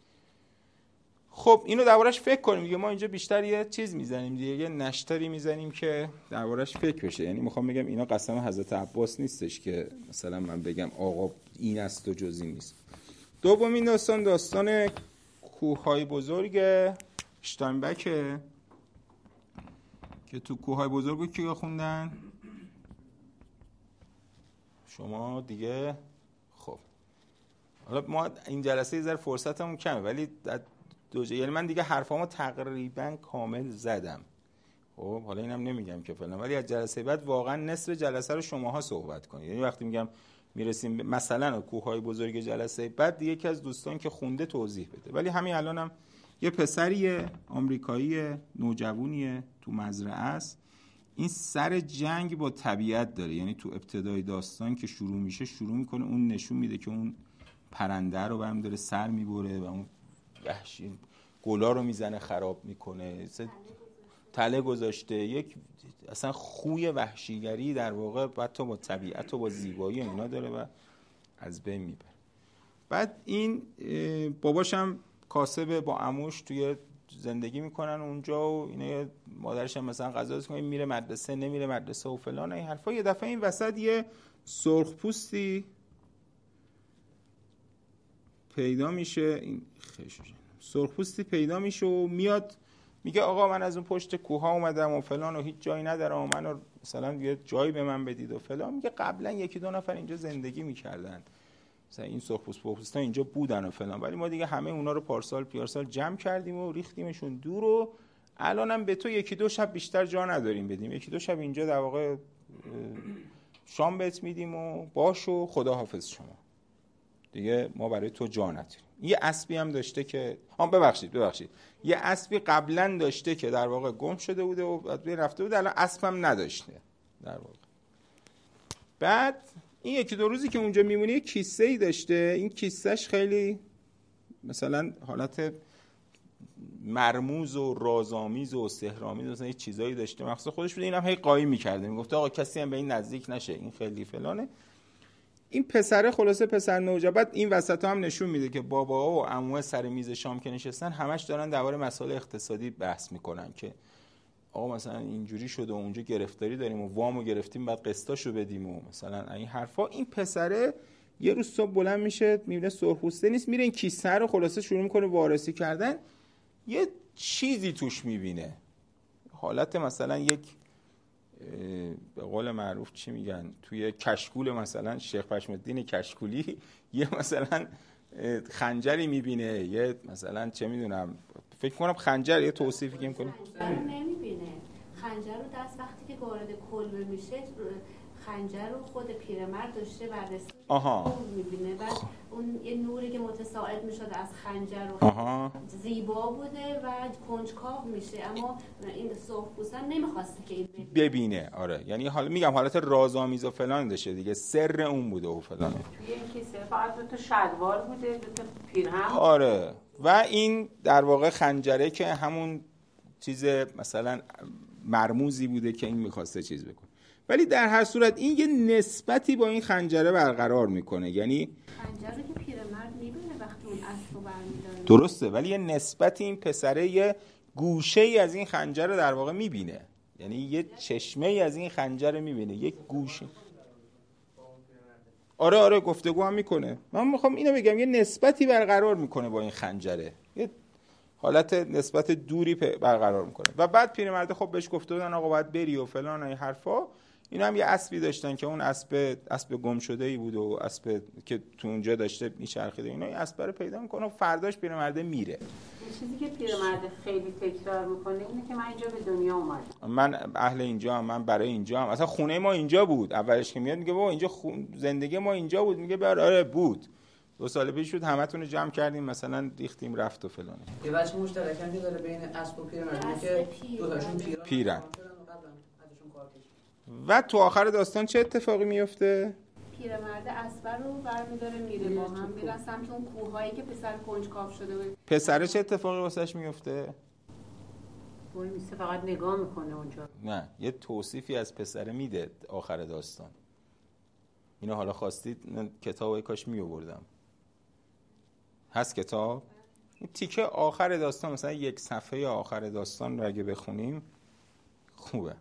خب اینو دربارش فکر کنیم دیگه. ما اینجا بیشتر یه چیز میزنیم دیگه، یه نشتری میزنیم که دربارش فکر بشه. یعنی میخوام بگم اینا قسم حضرت عباس نیستش که مثلا من بگم آقا این است و جز این نیست. دومین داستان داستان کوههای بزرگ شتاینبکه که تو کوههای بزرگ رو کیا خوندن؟ شما دیگه. خب حالا ما این جلسه یه ذره فرصتمون کمه ولی دو جا... یعنی من دیگه حرفامو تقریبا کامل زدم. خب حالا اینم نمیگم که فلان، ولی از جلسه بعد واقعا نصف جلسه رو شماها صحبت کنید. یعنی وقتی میگم میرسیم مثلا کوههای بزرگ جلسه بعد دیگه یکی از دوستان که خونده توضیح بده. ولی همین الانم هم یه پسریه آمریکایی نوجوانیه تو مزرعه است. این سر جنگ با طبیعت داره. یعنی تو ابتدای داستان که شروع میشه شروع میکنه اون نشون میده که اون پرنده رو برم داره سر میبره و اون وحشی گلا رو میزنه خراب میکنه، تله گذاشته، یک اصلا خوی وحشیگری در واقع حتی با طبیعت و با زیبایی اینا داره و از بین میبره. بعد این باباشم کاسب با عموش توی زندگی میکنن اونجا و اینا، مادرش هم مثلا غذا درست میکنه، میره مدرسه نمیره مدرسه و فلان این حرفا. یه دفعه این وسط یه سرخپوستی پیدا میشه، این خشوش سرخپوستی پیدا میشه و میاد میگه آقا من از اون پشت کوه ها اومدم و فلان و هیچ جایی ندارم و منو مثلا یه جایی به من بدید و فلان. میگه قبلا یکی دو نفر اینجا زندگی میکردن، مثلا این سرخپوست پوستا اینجا بودن و فلان، ولی ما دیگه همه اونا رو پارسال پیارسال جمع کردیم و ریختیمشون دور و الانم به تو یکی دو شب بیشتر جا نداریم بدیم، یکی دو شب اینجا در واقع شام بهت میدیم و باش و خداحافظ شما دیگه، ما برای تو جا نداریم. یه اسبی هم داشته که آم ببخشید ببخشید یه اسبی قبلا داشته که در واقع گم شده بوده و بعد رفته بوده، الان اسب هم نداشته در واقع. بعد این یکی دو روزی که اونجا میمونه کیسه ای داشته، این کیسهش خیلی مثلا حالت مرموز و رازآمیز و سحرآمیز مثلا یه چیزایی داشته مخصوص خودش بوده. اینم هی قایم می‌کرده، میگفت آقا کسی هم به این نزدیک نشه، این خیلی فلانه. این پسره خلاصه پسر نوجوان این وسط هم نشون میده که بابا و عموه سر میز شام که نشستن همش دارن درباره مسائل اقتصادی بحث میکنن که آقا مثلا اینجوری شده و اونجا گرفتاری داریم و وامو گرفتیم بعد قسطاشو بدیم و مثلا این حرفا. این پسره یه روز صبح بلند میشه میبینه سرخپوسته نیست، میره این کیسه رو خلاصه شروع میکنه وارسی کردن، یه چیزی توش میبینه، حالت مثلا یک به قول معروف چی میگن توی کشکول مثلا شیخ پشمالدین کشکولی یه مثلا خنجری میبینه، یه مثلا چه میدونم فکر کنم خنجر یه توصیفی که میکنه نمیبینه خنجر رو دست وقتی که وارد کلبه میشه خنجر رو خود پیرمرد داشته بررسی آها میبینه و اون یه نوری که متساعد میشد از خنجر رو آها. زیبا بوده و کنجکاو میشه، اما این سرخپوست هم نمیخواسته که این ببینه. آره یعنی حالا میگم حالت رازآمیز و فلان داشته دیگه، سر اون بوده و فلان. توی این کیسه فقط دو تا شلوار بوده، دو تا پیرهن. آره و این در واقع خنجره که همون چیز مثلا مرموزی بوده که این میخواسته چیز بکنه، ولی در هر صورت این یه نسبتی با این خنجره برقرار میکنه. یعنی خنجره که پیرمرد میبینه وقتی اون اسب رو برمی‌داره درسته، ولی یه نسبتی این پسره یه گوشه ای از این خنجره در واقع میبینه، یعنی یه چشمه ای از این خنجره میبینه، یک گوشه. آره آره گفتگو هم میکنه. من میخوام اینو بگم یه نسبتی برقرار میکنه با این خنجره، یه حالت نسبت دوری برقرار میکنه. و بعد پیرمرد خب بهش گفته بودن آقا باید بری و فلان این حرفا. اینا هم یه اسبی داشتن که اون اسب اسب گم شده ای بود و اسب که تو اونجا داشته میچرخیده، اینا این اسب رو پیدا میکنه و فرداش پیرمرد میره. چیزی که پیرمرد خیلی تکرار میکنه اینه که من اینجا به دنیا اومدم، من اهل اینجا هم، من برای اینجا هم، اصلا خونه ما اینجا بود. اولش که میاد میگه بابا اینجا خون... زندگی ما اینجا بود، میگه بر آره بود، دو سال پیش شد همتون رو جمع کردیم مثلا ریختیم رفت و فلانه. یه وجه مشترکی داره بین اسب و پیرمرد که دو تاشون پیرن پیرن و تو آخر داستان چه اتفاقی میفته؟ پیرمرد اسب رو برمی‌داره میره با هم میرن سمت اون کوههایی که پسر کنجکاو شده بود. پسره چه اتفاقی واسش میفته؟ وای میسته فقط نگاه میکنه اونجا. نه یه توصیفی از پسره میده آخر داستان. اینو حالا خواستید من کتابای کاش میآوردم. هست کتاب؟ این تیکه آخر داستان مثلا یک صفحه آخر داستان رو اگه بخونیم خوبه.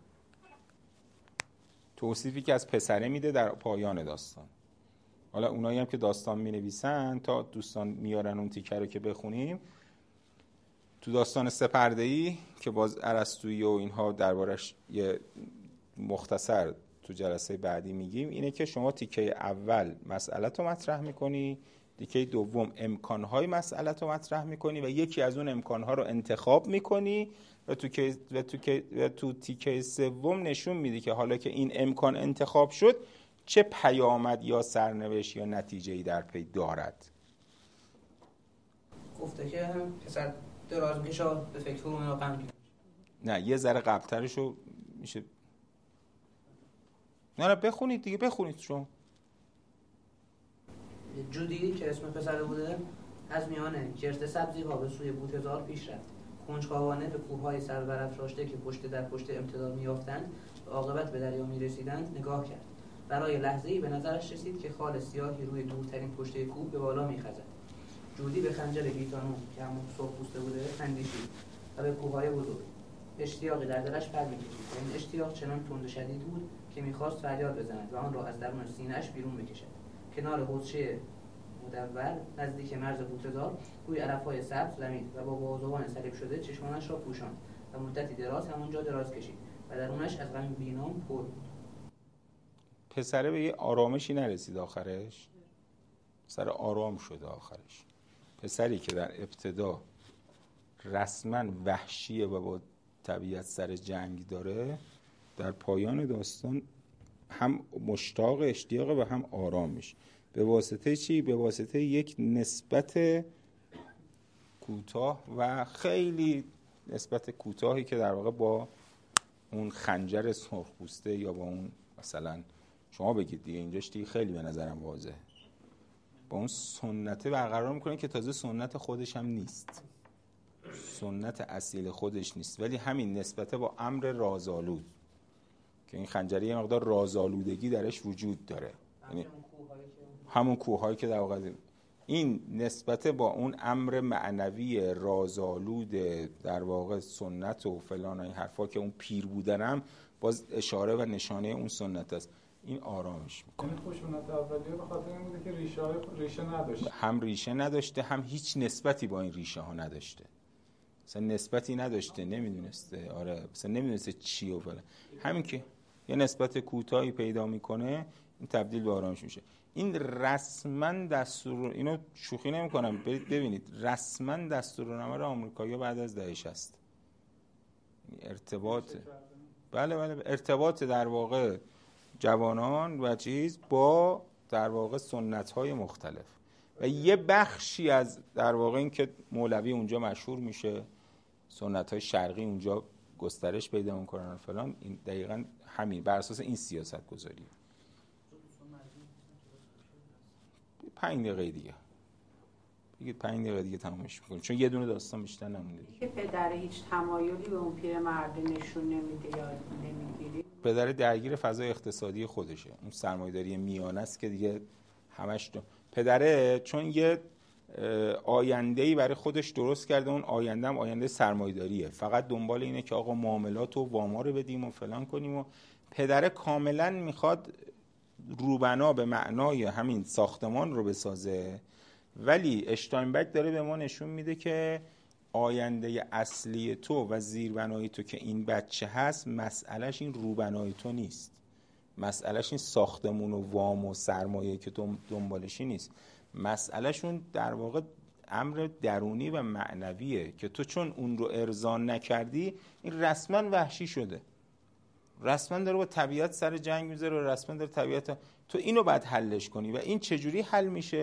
توصیفی که از پسره میده در پایان داستان. حالا اونایی هم که داستان مینویسن تا دوستان میارن اون تیکه رو که بخونیم، تو داستان سپرده‌ای که باز ارسطویی و اینها دربارش یه مختصر تو جلسه بعدی میگیم، اینه که شما تیکه اول مسئله رو مطرح میکنی، تیکه دوم امکانهای مسئله رو مطرح میکنی و یکی از اون امکانها رو انتخاب میکنی و تو که و تو که و تو تیکه سوم نشون میدی که حالا که این امکان انتخاب شد چه پیامد یا سرنوشت یا نتیجه‌ای در پی دارد. گفته که هم پسر دراز میکشه به فکر اون رو غم میکنه. نه یه ذره قبل‌ترشو میشه. نه نه بخونید دیگه، بخونید شما. جودی که اسم پسر بوده از میان جرت سبزی ها به سوی بوتزار پیش رفت. کنجکاوانه به کوههای سربرافراشته که پشت در پشت امتداد میافتند و عاقبت به دریا میرسیدند نگاه کرد. برای لحظه‌ای به نظرش رسید که خال سیاهی روی دورترین پشته کوه به بالا میخزد. جودی به خنجر گیتانو که همون سرخ پوسته بوده اندیشید و به کوههای بزرگ. اشتیاقی در دلش پر می‌کشید. این اشتیاق چنان تند و شدید بود که می‌خواست فریاد بزند و آن را از درون سینه‌اش بیرون بکشد. کنار حوضچه مدور نزدیک مرز بوتزار روی علف‌های سبز لمید و با بازوان صلیب شده چشمانش را پوشاند و مدتی دراز همونجا دراز کشید و درونش از غم بینام پر بود. پسره به یه آرامشی نرسید آخرش، سر آرام شده آخرش. پسری که در ابتدا رسما وحشیه و با طبیعت سر جنگ داره، در پایان داستان هم مشتاق اشتیاقه و هم آرام میشه. به واسطه چی؟ به واسطه یک نسبت کوتاه و خیلی نسبت کوتاهی که در واقع با اون خنجر سرخپوسته یا با اون مثلا شما بگید دیگه، اینجاش دیگه خیلی به نظرم واضحه، با اون سنت برقرار میکنه که تازه سنت خودش هم نیست، سنت اصیل خودش نیست، ولی همین نسبت با امر رازآلود که این خنجری یه مقدار رازآلودگی درش وجود داره، یعنی همون کوههایی که در واقع این نسبت با اون امر معنوی رازآلود در واقع سنت و فلان و این حرفا که اون پیر بودنم باز اشاره و نشانه اون سنت است. این آرامش میکنه. این خشونت اولیه به خاطر این بوده که ریشه های ریشه نداشته، هم ریشه نداشته هم هیچ نسبتی با این ریشه ها نداشته، مثلا نسبتی نداشته، نمیدونسته، آره مثلا نمیدونسته چی و فلان، همین که یه نسبت کوتاهی پیدا میکنه این تبدیل به آرامش میشه. این رسما دستور، اینو شوخی نمیکنم، برید ببینید رسما دستورالعمل آمریکایی‌ها بعد از دهه شصت ارتباط بله بله ارتباط در واقع جوانان و چیز با در واقع سنت‌های مختلف و یه بخشی از در واقع این که مولوی اونجا مشهور میشه، سنت‌های شرقی اونجا گسترش پیدا میکنن فلان، این دقیقاً همین بر اساس این سیاست گذاری. پنج دقیقه دیگه بگید، پنج دقیقه دیگه تمامش میکنیم چون یه دونه داستان بیشتر نمونده دیگه. که پدر هیچ تمایلی به اون پیرمرد نشون نمیده یا نمیگیری؟ پدر درگیر فضای اقتصادی خودشه، اون سرمایه‌داری میانه است که دیگه همش دو. پدره چون یه آینده‌ای برای خودش درست کرده، اون آینده هم آینده سرمایه‌داریه، فقط دنبال اینه که آقا معاملات و واما رو بدیم و فلان کنیم و پدره کاملا میخواد روبنا به معنای همین ساختمان رو بسازه، ولی اشتاینبک داره به ما نشون میده که آینده اصلی تو و زیربنای تو که این بچه هست مسئلهش این روبنای تو نیست، مسئلهش این ساختمون و وام و سرمایه که تو دنبالشی نیست، مسئلهشون در واقع امر درونی و معنویه که تو چون اون رو ارضا نکردی این رسما وحشی شده، رسما داره با طبیعت سر جنگ میذاره و رسما داره طبیعت، تو اینو باید حلش کنی و این چجوری حل میشه؟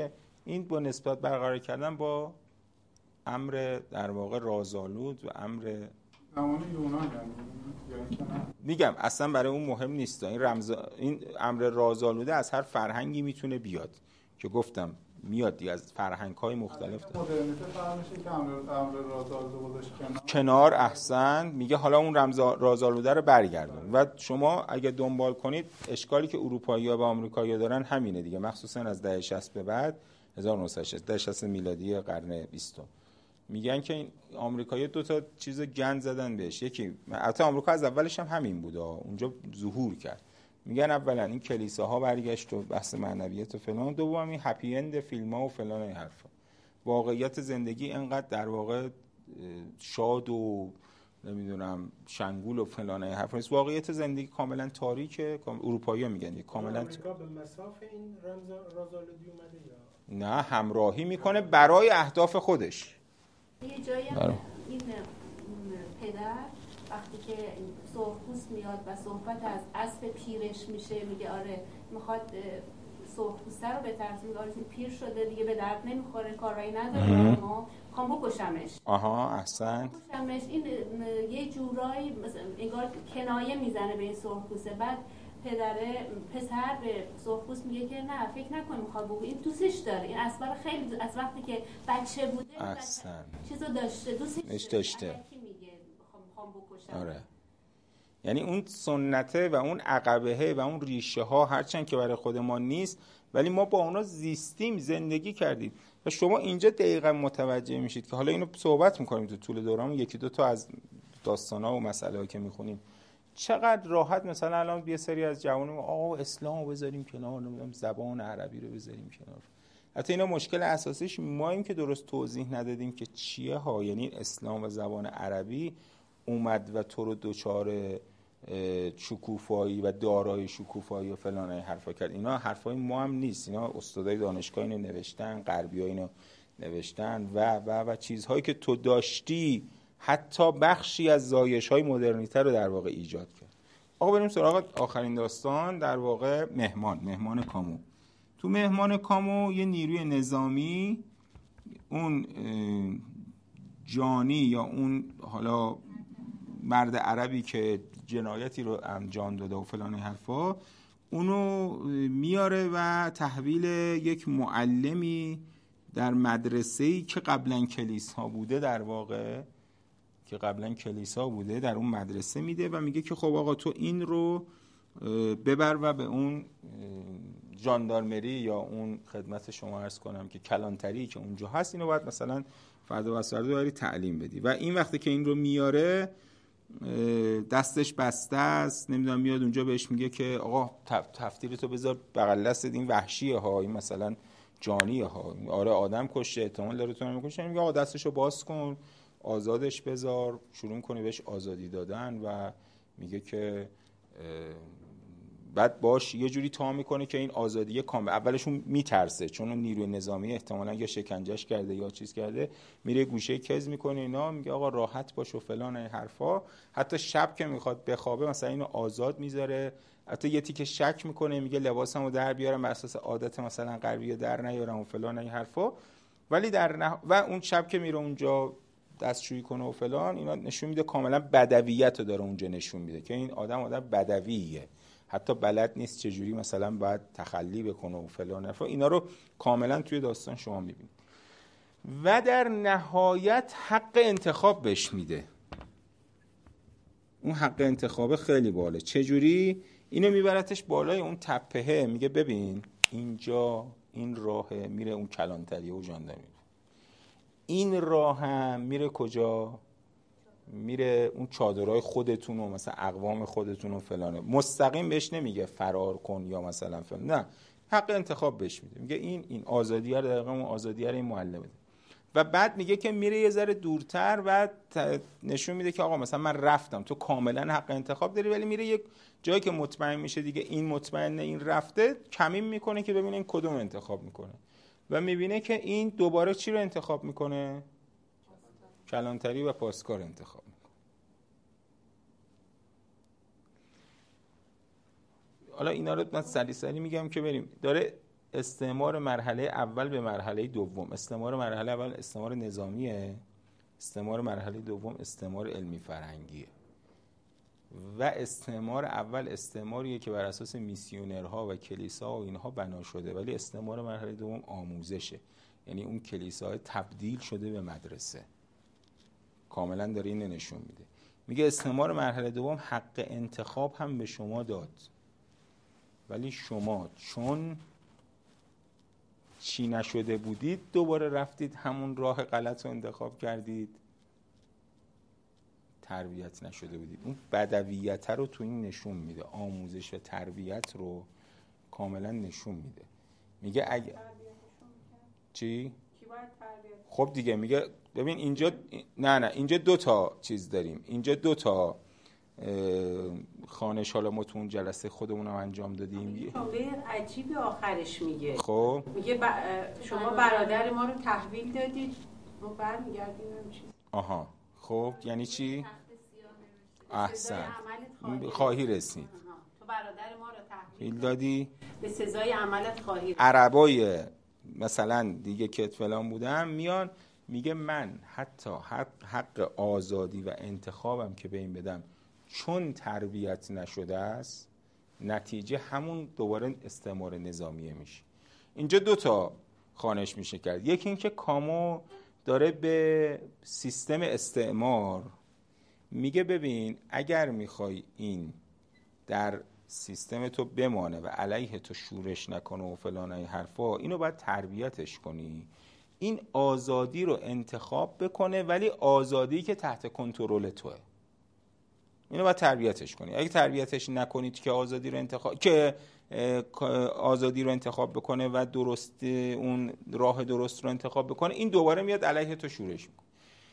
این با نسبت برقرار کردن با امر در واقع رازآلود و امر زمان یونان یعنی که نه میگم اصلا برای اون مهم نیست. این رمز این امر رازآلوده از هر فرهنگی میتونه بیاد که گفتم میاد دیگه از فرهنگ‌های مختلف. مدرنیته فرق میشه که امر امر رازآلوده گذاشت کنار. کنار احسن میگه حالا اون رمز رازآلوده رو برگردون. و شما اگه دنبال کنید اشکالی که اروپایی‌ها و آمریکایی‌ها دارن همینه دیگه، مخصوصا از دهه شصت به بعد، هزار و نهصد و شصت دهه شصت میلادی قرن بیستم. میگن که این آمریکایی‌ها دو تا چیز گند زدن بهش. یکی البته آمریکا از اولش هم همین بود، اونجا ظهور کرد. میگن اولا این کلیساها برگشت و بحث معنویت و فلان، دوم این هپی اند فیلم‌ها و فلان این حرفا. واقعیت زندگی اینقدر در واقع شاد و نمیدونم شنگول و فلان این حرفا نیست. واقعیت زندگی کاملا تاریکه. اروپایی‌ها میگن کاملا آمریکا به مسافه این رمز رازآلودی اومده یا نه، همراهی میکنه برای اهداف خودش. یه جایی هم این پدر وقتی که سرخپوست میاد و صحبت از اسب پیرش میشه، میگه آره میخواد سرخپوسته رو بترسه، میگه آره پیر شده دیگه به درد نمیخوره، کارایی نداره، اما میخوام بکشمش. آها احسن. بکشمش. این یه جورایی انگار کنایه میزنه به این سرخپوسته. بعد پدره پسر به سرخپوست میگه که نه فکر نکن میخواد بگو، این دوستش داره، این اسب رو خیلی از وقتی که بچه بوده احسن چیزو داشته، دوستش داشته. بکشم. آره. یعنی اون سنته و اون عقبهه و اون ریشه ها هرچند که برای خود ما نیست، ولی ما با اونا زیستیم، زندگی کردیم. و شما اینجا دقیقا متوجه میشید که حالا اینو صحبت میکنیم تو طول دوران، یکی دو تا از داستانا و مسائلی که میخونیم، چقدر راحت مثلا الان یه سری از جوانان آقا اسلامو بذاریم کنار، نمیدونم زبان عربی رو بذاریم کنار. حتی اینا مشکل اساسیش ماییم که درست توضیح ندادیم که چیه ها. یعنی اسلام و زبان عربی اومد و تو رو دوچار شکوفایی و دارای شکوفایی و فلان این حرفا کرد. اینا حرفای ما هم نیست، اینا استادای دانشگاه اینو نوشتن، غربی‌ها اینو نوشتن و و و چیزهایی که تو داشتی حتی بخشی از زایش‌های مدرنیته رو در واقع ایجاد کرد. آقا بریم سراغ آخرین داستان، در واقع مهمان مهمان کامو. تو مهمان کامو یه نیروی نظامی، اون جانی یا اون حالا مرد عربی که جنایتی رو انجام داده و فلان حرفا، اونو میاره و تحویل یک معلمی در مدرسه‌ای که قبلا کلیسا بوده، در واقع که قبلا کلیسا بوده در اون مدرسه میده و میگه که خب آقا تو این رو ببر و به اون ژاندارمری یا اون خدمت شما عرض کنم که کلانتری که اونجا هست، اینو باید مثلا فردا و فردا بری تعلیم بدی. و این وقتی که این رو میاره دستش بسته است، نمیدونم، میاد اونجا بهش میگه که آقا تفتیرتو بذار بغل دستت، این وحشیه ها، این مثلا جانیه ها، آره آدم کشه، احتمال داره تو رو بکشه. میگه آقا دستشو باز کن، آزادش بذار، شروع کنه بهش آزادی دادن و میگه که بعد باش یه جوری تا میکنه که این آزادی کامل. اولشون میترسه چون اون نیروی نظامی احتمالاً یا شکنجهش کرده یا چیز کرده، میره گوشه کز میکنه اینا، میگه آقا راحت باش و فلان این حرفا. حتی شب که میخواد بخوابه مثلا اینو آزاد میذاره، حتی یه تیکه شک میکنه، میگه لباسمو در بیارم بر اساس عادت مثلا غربی در نیارم و فلان این حرفا. ولی در نه... و اون شب که میره اونجا دستشویی کنه و فلان، اینا نشون میده کاملا بدویت رو داره اونجا نشون میده که این آدم آدم بدویه، حتی بلد نیست چجوری مثلا باید تخلی بکنه و فلان حرفا. اینا رو کاملا توی داستان شما میبینید. و در نهایت حق انتخاب بهش میده. اون حق انتخاب خیلی باله. چجوری؟ اینو میبرتش بالای اون تپهه، میگه ببین اینجا این راه میره اون کلانتری و ژاندارمری، این راه هم میره کجا؟ میره اون چادرهای خودتون و مثلا اقوام خودتون و فلانه. مستقیم بهش نمیگه فرار کن یا مثلا فلان، نه، حق انتخاب بهش میده. میگه این این آزادیه رو دقیقاً اون آزادیه رو این معلم بده. و بعد میگه که میره یه ذره دورتر و نشون میده که آقا مثلا من رفتم، تو کاملا حق انتخاب داری، ولی میره یک جایی که مطمئن میشه دیگه این مطمئنه این رفته، کمین میکنه که ببینه این کدوم انتخاب میکنه و میبینه که این دوباره چی رو انتخاب میکنه؟ کلانتری و پاسکار انتخاب میکنه. حالا اینا رو من سری سری میگم که بریم. داره استعمار مرحله اول به مرحله دوم، استعمار مرحله اول استعمار نظامیه، استعمار مرحله دوم استعمار علمی فرهنگیه. و استعمار اول استعماریه که بر اساس میسیونرها و کلیسا و اینها بنا شده، ولی استعمار مرحله دوم آموزشه، یعنی اون کلیساهای تبدیل شده به مدرسه. کاملا داره اینو نشون میده. میگه استعمار مرحله دوم حق انتخاب هم به شما داد، ولی شما چون چی نشده بودید دوباره رفتید همون راه غلط رو انتخاب کردید، تربیت نشده بودید. اون بدویت رو تو این نشون میده، آموزش و تربیت رو کاملا نشون میده. میگه اگه چی؟ خب دیگه میگه ببین اینجا نه نه اینجا دو تا چیز داریم، اینجا دو تا خانش، حالا ما تو اون جلسه خودمونم انجام دادیم. جمله عجیبی آخرش میگه، خب میگه ب... شما برادر ما رو تحویل دادید، ما برمیگردیم چی؟ آها خب یعنی چی؟ احسن، خواهی رسید. تو برادر ما رو تحویل دادی به سزای عملت خواهی. عربای مثلا دیگه که فلان بودم میان میگه من حتی حق, حق آزادی و انتخابم که به این بدم چون تربیت نشده است، نتیجه همون دوباره استعمار نظامیه میشه. اینجا دو تا خوانش میشه کرد. یکی این که کامو داره به سیستم استعمار میگه ببین اگر میخوای این در سیستم تو بمانه و علیه تو شورش نکنه و فلان ای حرفا، اینو باید تربیتش کنی، این آزادی رو انتخاب بکنه ولی آزادی که تحت کنترل توه، اینو باید تربیتش کنی. اگه تربیتش نکنید که آزادی رو انتخاب که آزادی رو انتخاب بکنه و درست اون راه درست رو انتخاب بکنه، این دوباره میاد علیه تو شورش میکنه.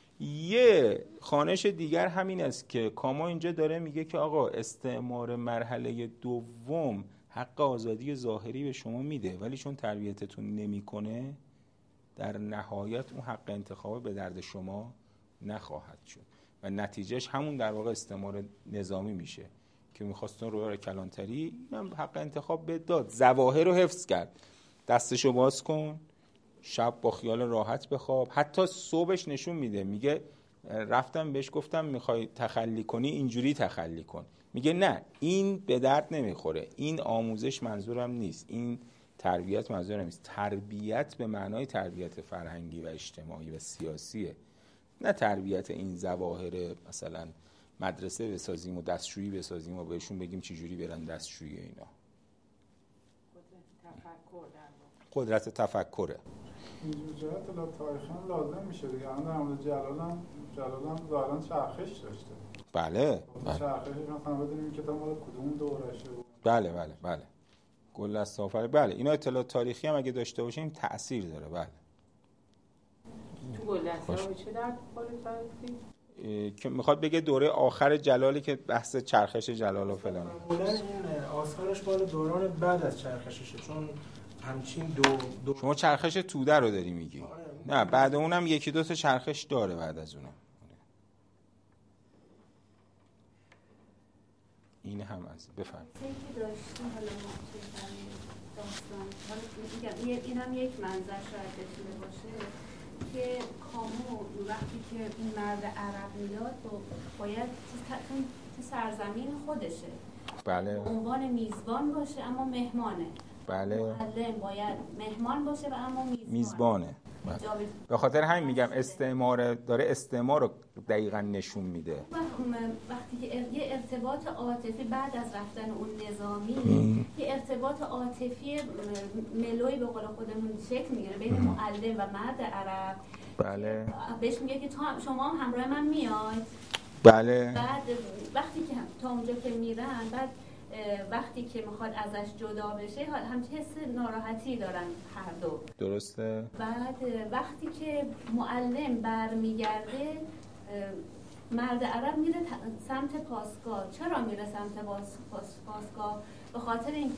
یه خوانش دیگر همین است که کاما اینجا داره میگه که آقا استعمار مرحله دوم حق آزادی ظاهری به شما میده، ولی چون تربیتتون نمیکنه در نهایت اون حق انتخاب به درد شما نخواهد شد و نتیجهش همون در واقع استعمار نظامی میشه که میخواستون روی کلانتری اینم حق انتخاب به داد، ظواهر رو حفظ کرد، دستشو باز کن، شب با خیال راحت بخواب. حتی صبحش نشون میده، میگه رفتم بهش گفتم میخوای تخلی کنی اینجوری تخلی کن، میگه نه این به درد نمیخوره، این آموزش منظورم نیست، این تربیت منظورم نیست. تربیت به معنای تربیت فرهنگی و اجتماعی و سیاسیه، نه تربیت این ظواهر مثلا مدرسه بسازیم و دستشویی بسازیم و بهشون بگیم چجوری برن دستشویی. اینا قدرت تفکره. اینجور جهت اطلاع تاریخی هم لازم میشه دیگه. الان در مورد جلال هم جلال هم ظاهرا چرخش داشته. بله بله. چرخشش مثلا بدونیم کتاب مال کدوم دورشه بود. بله بله بله. گل از سافر. بله اینا اطلاعات تاریخی هم اگه داشته باشیم تأثیر داره. بله. تو گل از چه در باره تاریخی؟ که میخواد بگه دوره آخر جلالی که بحث چرخش جلال و فلان. معمولا این آثارش مال دوران بعد از چرخششه، چون همچین دو, دو شما چرخش توده رو داری میگی؟ آره. نه بعد اونم یکی دو تا چرخش داره بعد از اونم. این هم از بفهم که داشتیم حالا داستان حالا میگم اینم یک منظر شاید بتونه باشه که کامو وقتی که این مرد عرب میاد باید تو سرزمین خودشه، بله به عنوان میزبان باشه اما مهمانه. بله معلم باید مهمان باشه و اما میزبان. میزبانه. به خاطر همین میگم استعمار داره استعمار رو دقیقاً نشون میده. وقتی که یه ارتباط عاطفی بعد از رفتن اون نظامی ام. یه ارتباط عاطفی ملوی به قول خودمون شکل میگیره بین معلم و مرد عرب. بله بهش میگه که تو شما هم همراه من میاید. بله بعد وقتی که تا اونجا که میرن، بعد وقتی که میخواد ازش جدا بشه همچین حس ناراحتی دارن هر دو. درسته. بعد وقتی که معلم برمیگرده مرد عرب میره سمت پاسگاه. چرا میره سمت پاسگاه؟ به خاطر اینکه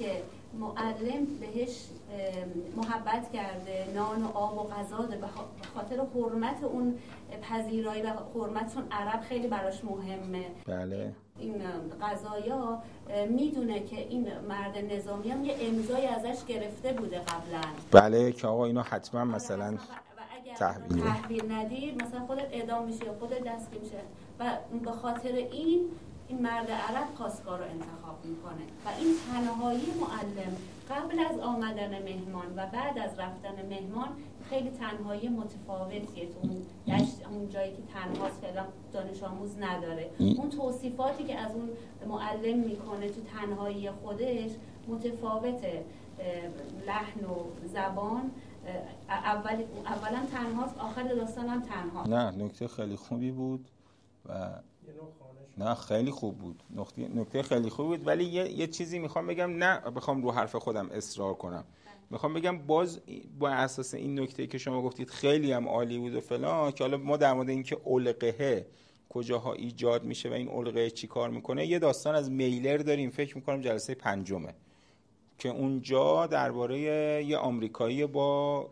معلم بهش محبت کرده، نان و آب و غذا ده، به خاطر حرمت اون پذیرایی و حرمتشون عرب خیلی براش مهمه. بله. این غذایا میدونه که این مرد نظامی هم یه امضای ازش گرفته بوده قبلا. بله که آقا اینو حتما مثلا تحویل تحویل ندید مثلا خودت اعدام میشه یا خودت دستگیر میشه و به خاطر این این مرد عرب خواستگار رو انتخاب میکنه و این تنهایی معلم قبل از آمدن مهمان و بعد از رفتن مهمان خیلی تنهایی متفاوتیه. تو اون دشت، اون جایی که تنهاست فعلا دانش آموز نداره، اون توصیفاتی که از اون معلم میکنه تو تنهایی خودش متفاوته. لحن و زبان اول اولا تنهاست، آخر داستان هم تنهاست. نه نکته خیلی خوبی بود و نه خیلی خوب بود، نکته نکته خیلی خوب بود، ولی یه, یه چیزی میخوام بگم، نه بخوام رو حرف خودم اصرار کنم، میخوام بگم باز با اساس این نکته که شما گفتید خیلی هم عالی بود و فلان، که حالا ما در مورد اینکه علقه کجاها ایجاد میشه و این علقه چی کار میکنه یه داستان از میلر داریم، فکر میکنم جلسه پنجمه، که اونجا درباره یه آمریکایی با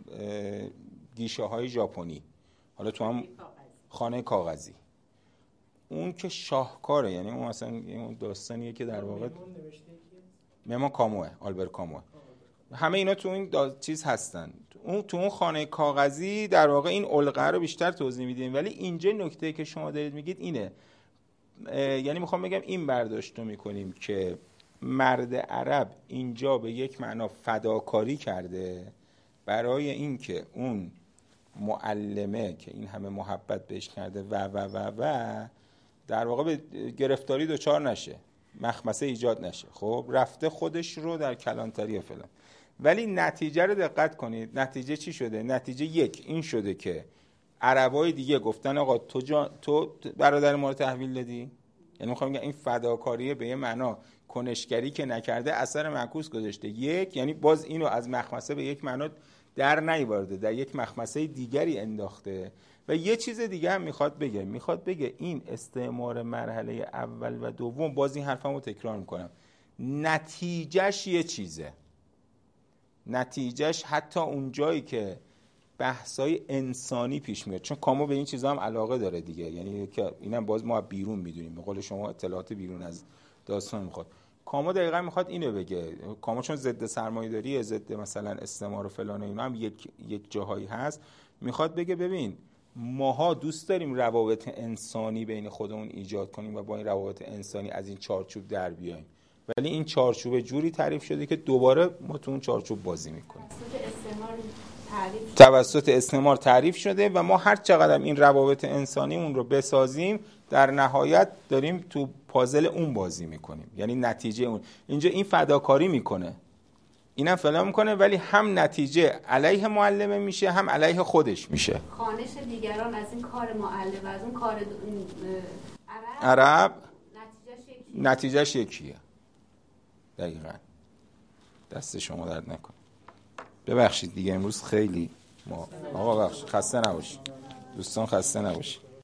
گیشه های ژاپنی، حالا تو هم خانه کاغذی، اون که شاهکاره، یعنی اون مثلا اون داستانیه که در واقع مما کاموه، آلبر کاموه، همه اینا تو این دا... چیز هستن. اون تو اون خانه کاغذی در واقع این علقه رو بیشتر توضیح میدیم، ولی اینجا نکته که شما دارید میگید اینه، یعنی میخوام بگم این برداشت رو میکنیم که مرد عرب اینجا به یک معنا فداکاری کرده برای اینکه اون معلمه که این همه محبت بهش کرده و و و و در واقع به گرفتاری دچار نشه، مخمسه ایجاد نشه. خب رفته خودش رو در کلانتری فلان، ولی نتیجه رو دقت کنید، نتیجه چی شده؟ نتیجه یک این شده که عربای دیگه گفتن آقا تو جا... تو برادر ما رو تحویل دادی، یعنی میخوام بگم این فداکاریه به یه معنا کنشگری که نکرده اثر معکوس گذاشته. یک یعنی باز اینو از مخمسه به یک معنا در نیاورده، در یک مخمسه دیگری انداخته. و یه چیز دیگه هم میخواد بگه، میخواد بگه این استعمار مرحله اول و دوم، باز این حرفمو تکرار میکنم، نتیجهش یه چیزه، نتیجهش حتی اون جایی که بحثای انسانی پیش میاد، چون کامو به این چیزا هم علاقه داره دیگه، یعنی که اینم باز ما بیرون میدونیم، به قول شما اطلاعات بیرون از داستان میخواد. کامو دقیقاً میخواد اینو بگه، کامو چون ضد سرمایه‌داری، ضد مثلا استعمار و فلان و اینا هم یک یک جاهایی هست، میخواد بگه ببین ماها دوست داریم روابط انسانی بین خودمون ایجاد کنیم و با این روابط انسانی از این چارچوب در بیاییم، ولی این چارچوب جوری تعریف شده که دوباره ما تو اون چارچوب بازی میکنیم. توسط استعمار تعریف شده و ما هر چقدر این روابط انسانیمون رو بسازیم در نهایت داریم تو پازل اون بازی میکنیم، یعنی نتیجه اون اینجا این فداکاری میکنه، اینم فلان میکنه، ولی هم نتیجه علیه معلمه میشه هم علیه خودش میشه. خوانش دیگران از این کار معلم و از اون کار عرب, عرب نتیجهش یکیه. نتیجهش یکیه دقیقاً. دست شما درد نکن. ببخشید دیگه امروز خیلی ما آقا بخش خسته نباشید دوستان، خسته نباشید.